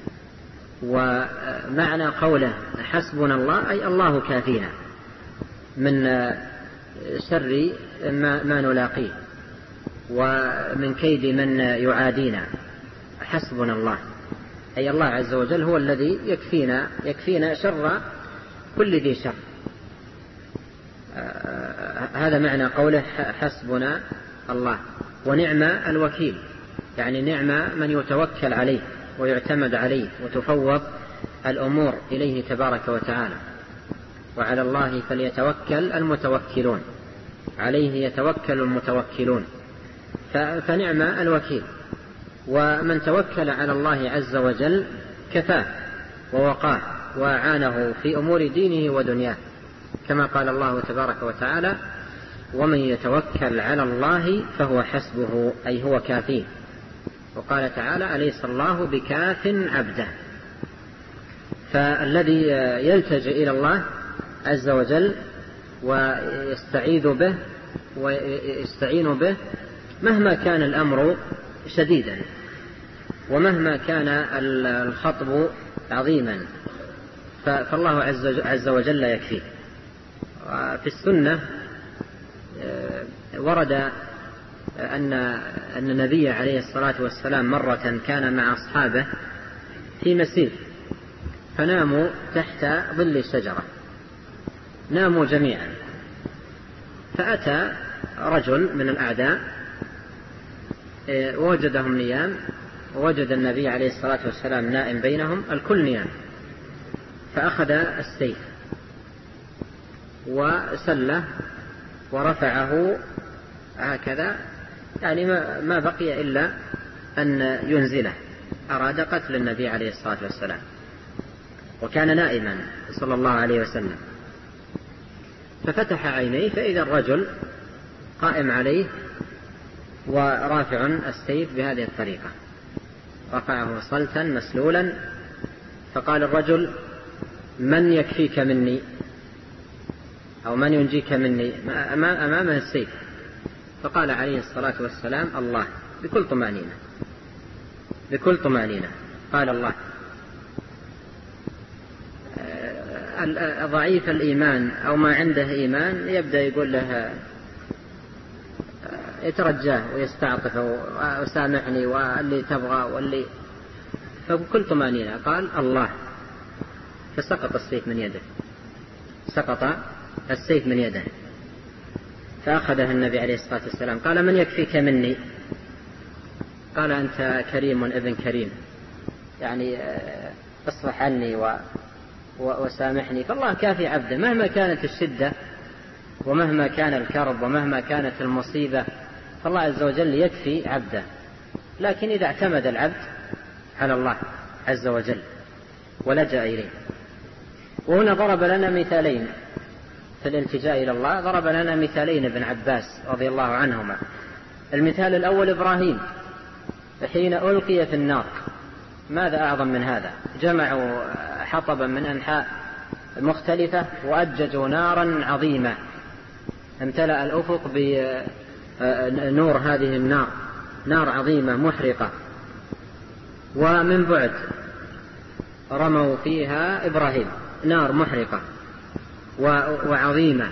ومعنى قوله حسبنا الله أي الله كافينا من شر ما نلاقيه ومن كيد من يعادينا. حسبنا الله أي الله عز وجل هو الذي يكفينا شر كل ذي شر. هذا معنى قوله حسبنا الله. ونعم الوكيل يعني نعم من يتوكل عليه ويعتمد عليه وتفوض الأمور إليه تبارك وتعالى. وعلى الله فليتوكل المتوكلون، عليه يتوكل المتوكلون. فنعم الوكيل، ومن توكل على الله عز وجل كفاه ووقاه وأعانه في أمور دينه ودنياه، كما قال الله تبارك وتعالى: ومن يتوكل على الله فهو حسبه أي هو كافيه. وقال تعالى: أليس الله بكاف عبده. فالذي يلتجئ إلى الله عز وجل ويستعين به مهما كان الأمر شديدا ومهما كان الخطب عظيما فالله عز وجل يكفيه. في السنة ورد أن النبي عليه الصلاة والسلام مرة كان مع أصحابه في مسير، فناموا تحت ظل الشجرة، ناموا جميعا. فأتى رجل من الأعداء ووجدهم نيام، ووجد النبي عليه الصلاة والسلام نائم بينهم، الكل نيام. فأخذ السيف وسله ورفعه هكذا، يعني ما بقي إلا أن ينزله. أراد قتل النبي عليه الصلاة والسلام، وكان نائما صلى الله عليه وسلم. ففتح عينيه فإذا الرجل قائم عليه ورافع السيف بهذه الطريقة، رفعه صلتا مسلولا. فقال الرجل: من يكفيك مني أو من ينجيك مني؟ أمامه السيف. فقال عليه الصلاة والسلام: الله، بكل طمأنينة. قال الله. ضعيف الإيمان أو ما عنده إيمان يبدأ يقول له، يترجاه ويستعطف وسامحني واللي تبغى واللي، فبكل طمأنينة قال الله. فسقط السيف من يده، فأخذها النبي عليه الصلاة والسلام. قال: من يكفيك مني؟ قال: أنت كريم ابن كريم، يعني اصفح عني وسامحني. فالله كافي عبده مهما كانت الشدة ومهما كان الكرب ومهما كانت المصيبة، فالله عز وجل يكفي عبده. لكن إذا اعتمد العبد على الله عز وجل ولجأ إليه. وهنا ضرب لنا مثالين في الالتجاء إلى الله، ضرب لنا مثالين ابن عباس رضي الله عنهما. المثال الأول إبراهيم حين ألقي في النار، ماذا أعظم من هذا؟ جمعوا حطبا من أنحاء مختلفة وأججوا نارا عظيمة، امتلأ الأفق بنور هذه النار، نار عظيمة محرقة. ومن بعد رموا فيها إبراهيم، نار محرقة وعظيمة.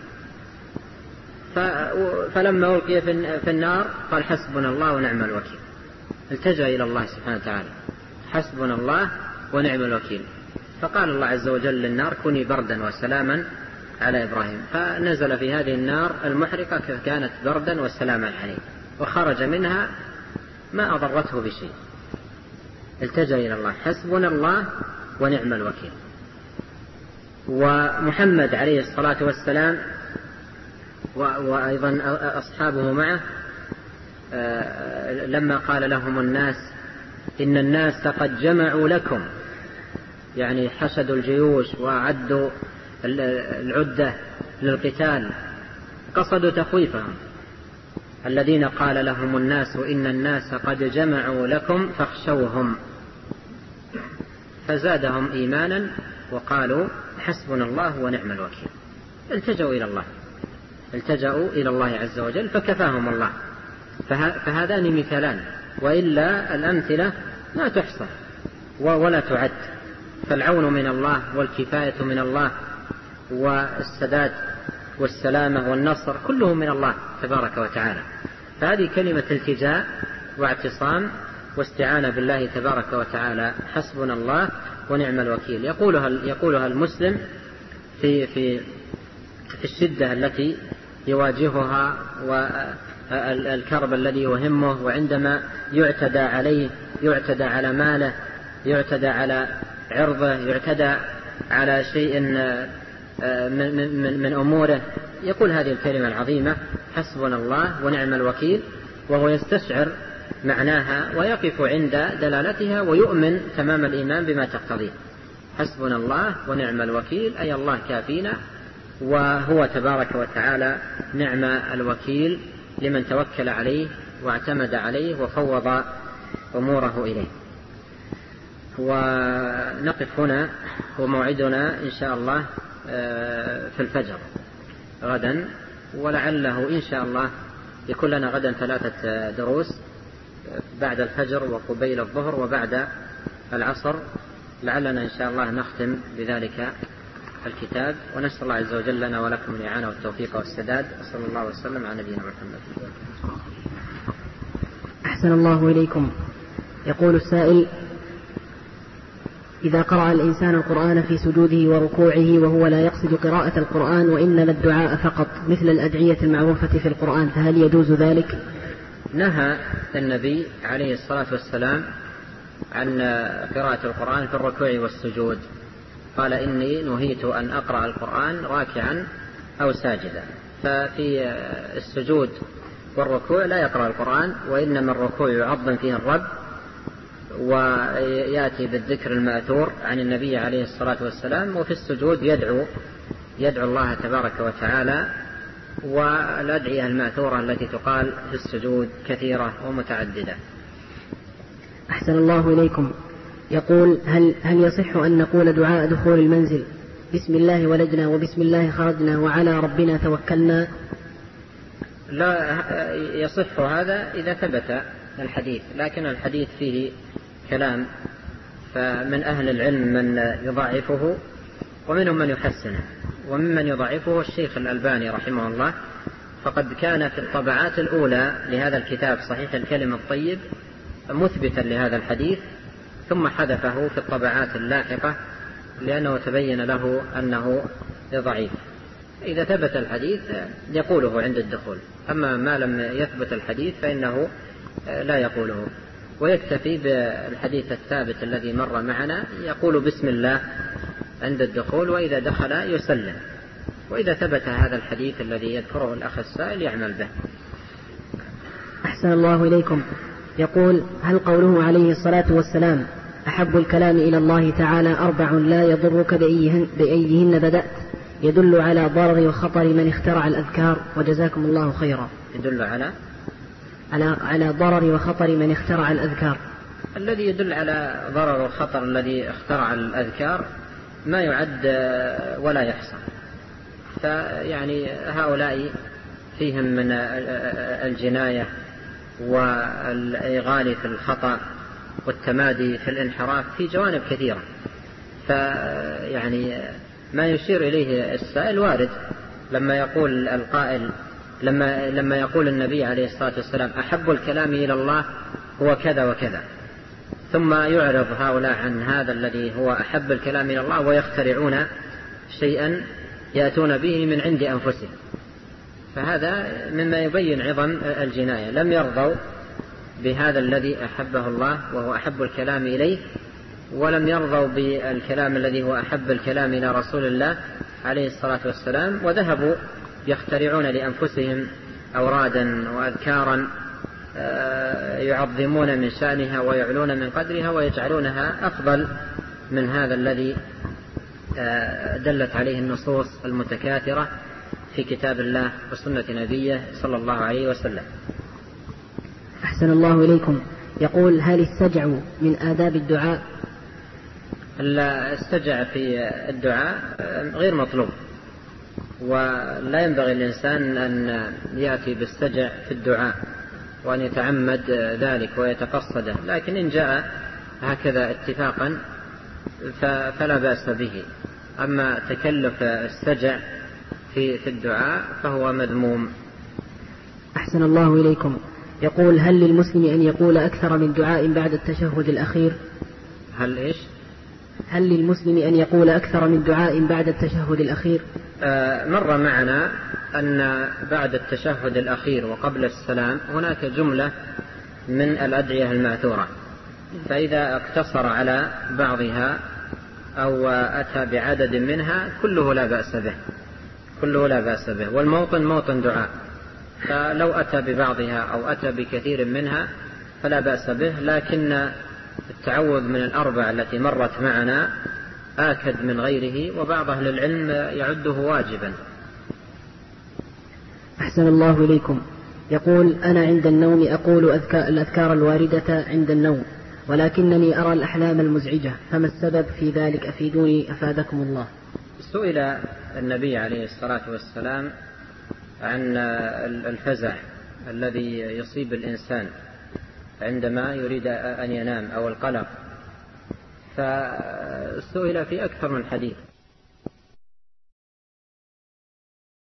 فلما ألقي في النار قال: حسبنا الله ونعم الوكيل. التجأ إلى الله سبحانه وتعالى، حسبنا الله ونعم الوكيل. فقال الله عز وجل للنار: كوني بردا وسلاما على إبراهيم. فنزل في هذه النار المحرقة كانت بردا وسلاما عليه، وخرج منها ما أضرته بشيء، التجأ إلى الله. حسبنا الله ونعم الوكيل. ومحمد عليه الصلاة والسلام وأيضا أصحابه معه لما قال لهم الناس إن الناس قد جمعوا لكم، يعني حشدوا الجيوش وأعدوا العدة للقتال، قصدوا تخويفهم. الذين قال لهم الناس إن الناس قد جمعوا لكم فاخشوهم، فزادهم إيمانا وقالوا حسبنا الله ونعم الوكيل. التجأوا إلى الله عز وجل فكفاهم الله. فهذان مثالان، وإلا الأمثلة لا تحصى ولا تعد. فالعون من الله والكفاية من الله والسداد والسلامة والنصر كله من الله تبارك وتعالى. فهذه كلمة التجاء واعتصام واستعانة بالله تبارك وتعالى، حسبنا الله ونعم الوكيل. يقولها المسلم في الشدة التي يواجهها والكرب الذي يهمه، وعندما يعتدى عليه، يعتدى على ماله، يعتدى على عرضه، يعتدى على شيء من أموره، يقول هذه الكلمة العظيمة حسبنا الله ونعم الوكيل، وهو يستشعر معناها ويقف عند دلالتها ويؤمن تمام الإيمان بما تقتضيه. حسبنا الله ونعم الوكيل، أي الله كافينا، وهو تبارك وتعالى نعم الوكيل لمن توكل عليه واعتمد عليه وفوض أموره إليه. ونقف هنا، وموعدنا إن شاء الله في الفجر غدا، ولعله إن شاء الله يكون لنا غدا 3 دروس بعد الفجر وقبيل الظهر وبعد العصر، لعلنا إن شاء الله نختم بذلك الكتاب. ونسأل الله عز وجل لنا ولكم الإعانة والتوفيق والسداد. صلى الله وسلم على نبينا محمد. أحسن الله إليكم. يقول السائل: إذا قرأ الإنسان القرآن في سجوده وركوعه وهو لا يقصد قراءة القرآن وإنما الدعاء فقط مثل الأدعية المعروفة في القرآن، فهل يجوز ذلك؟ نهى النبي عليه الصلاة والسلام عن قراءة القرآن في الركوع والسجود، قال إني نهيت أن أقرأ القرآن راكعا أو ساجدا. ففي السجود والركوع لا يقرأ القرآن، وإنما الركوع يعظم فيه الرب ويأتي بالذكر المأثور عن النبي عليه الصلاة والسلام، وفي السجود يدعو الله تبارك وتعالى، والأدعية المأثورة التي تقال في السجود كثيرة ومتعددة. أحسن الله إليكم. يقول: هل يصح أن نقول دعاء دخول المنزل بسم الله ولجنا وبسم الله خرجنا وعلى ربنا توكلنا؟ لا يصح هذا إذا ثبت الحديث، لكن الحديث فيه كلام، فمن أهل العلم من يضعفه ومنهم من يحسنه، وممن يضعفه الشيخ الألباني رحمه الله، فقد كان في الطبعات الأولى لهذا الكتاب صحيح الكلم الطيب مثبتا لهذا الحديث، ثم حذفه في الطبعات اللاحقة لأنه تبين له أنه ضعيف. إذا ثبت الحديث يقوله عند الدخول، أما ما لم يثبت الحديث فإنه لا يقوله، ويكتفي بالحديث الثابت الذي مر معنا، يقول بسم الله عند الدخول، وإذا دخل يسلم. وإذا ثبت هذا الحديث الذي يذكره الأخ السائل يعمل به. أحسن الله إليكم. يقول: هل قوله عليه الصلاة والسلام أحب الكلام إلى الله تعالى 4 لا يضرك بأيهن بدأت يدل على ضرر وخطر من اخترع الأذكار؟ وجزاكم الله خيرا. يدل على ضرر وخطر من اخترع الأذكار. الذي يدل على ضرر وخطر الذي اخترع الأذكار ما يعد ولا يحصى. فيعني هؤلاء فيهم من الجناية والإغالي في الخطأ والتمادي في الانحراف في جوانب كثيرة. فيعني ما يشير إليه السائل وارد، لما يقول القائل لما يقول النبي عليه الصلاة والسلام أحب الكلام إلى الله هو كذا وكذا، ثم يعرض هؤلاء عن هذا الذي هو أحب الكلام إلى الله ويخترعون شيئا يأتون به من عند أنفسهم، فهذا مما يبين عظم الجناية. لم يرضوا بهذا الذي أحبه الله وهو أحب الكلام إليه، ولم يرضوا بالكلام الذي هو أحب الكلام إلى رسول الله عليه الصلاة والسلام، وذهبوا يخترعون لأنفسهم أورادا وأذكارا يعظمون من شأنها ويعلون من قدرها ويجعلونها أفضل من هذا الذي دلت عليه النصوص المتكاثرة في كتاب الله وسنة نبيه صلى الله عليه وسلم. أحسن الله إليكم. يقول: هل السجع من آداب الدعاء؟ السجع في الدعاء غير مطلوب، ولا ينبغي الإنسان أن يأتي بالسجع في الدعاء وأن يتعمد ذلك ويتقصده، لكن إن جاء هكذا اتفاقا فلا بأس به. أما تكلف السجع في الدعاء فهو مذموم. أحسن الله إليكم. يقول: هل للمسلم أن يقول أكثر من دعاء بعد التشهد الأخير؟ هل للمسلم أن يقول أكثر من دعاء بعد التشهد الأخير؟ مر معنا أن بعد التشهد الأخير وقبل السلام هناك جملة من الأدعية الماثورة، فإذا اقتصر على بعضها أو أتى بعدد منها كله لا بأس به، والموطن موطن دعاء، فلو أتى ببعضها أو أتى بكثير منها فلا بأس به، لكن التعوذ من الأربع التي مرت معنا آكد من غيره، وبعض أهل العلم يعده واجبا. أحسن الله إليكم. يقول: أنا عند النوم أقول الأذكار الواردة عند النوم، ولكنني أرى الأحلام المزعجة، فما السبب في ذلك؟ أفيدوني أفادكم الله. سئل النبي عليه الصلاة والسلام عن الفزع الذي يصيب الإنسان عندما يريد أن ينام أو القلق، فسئل في أكثر من حديث،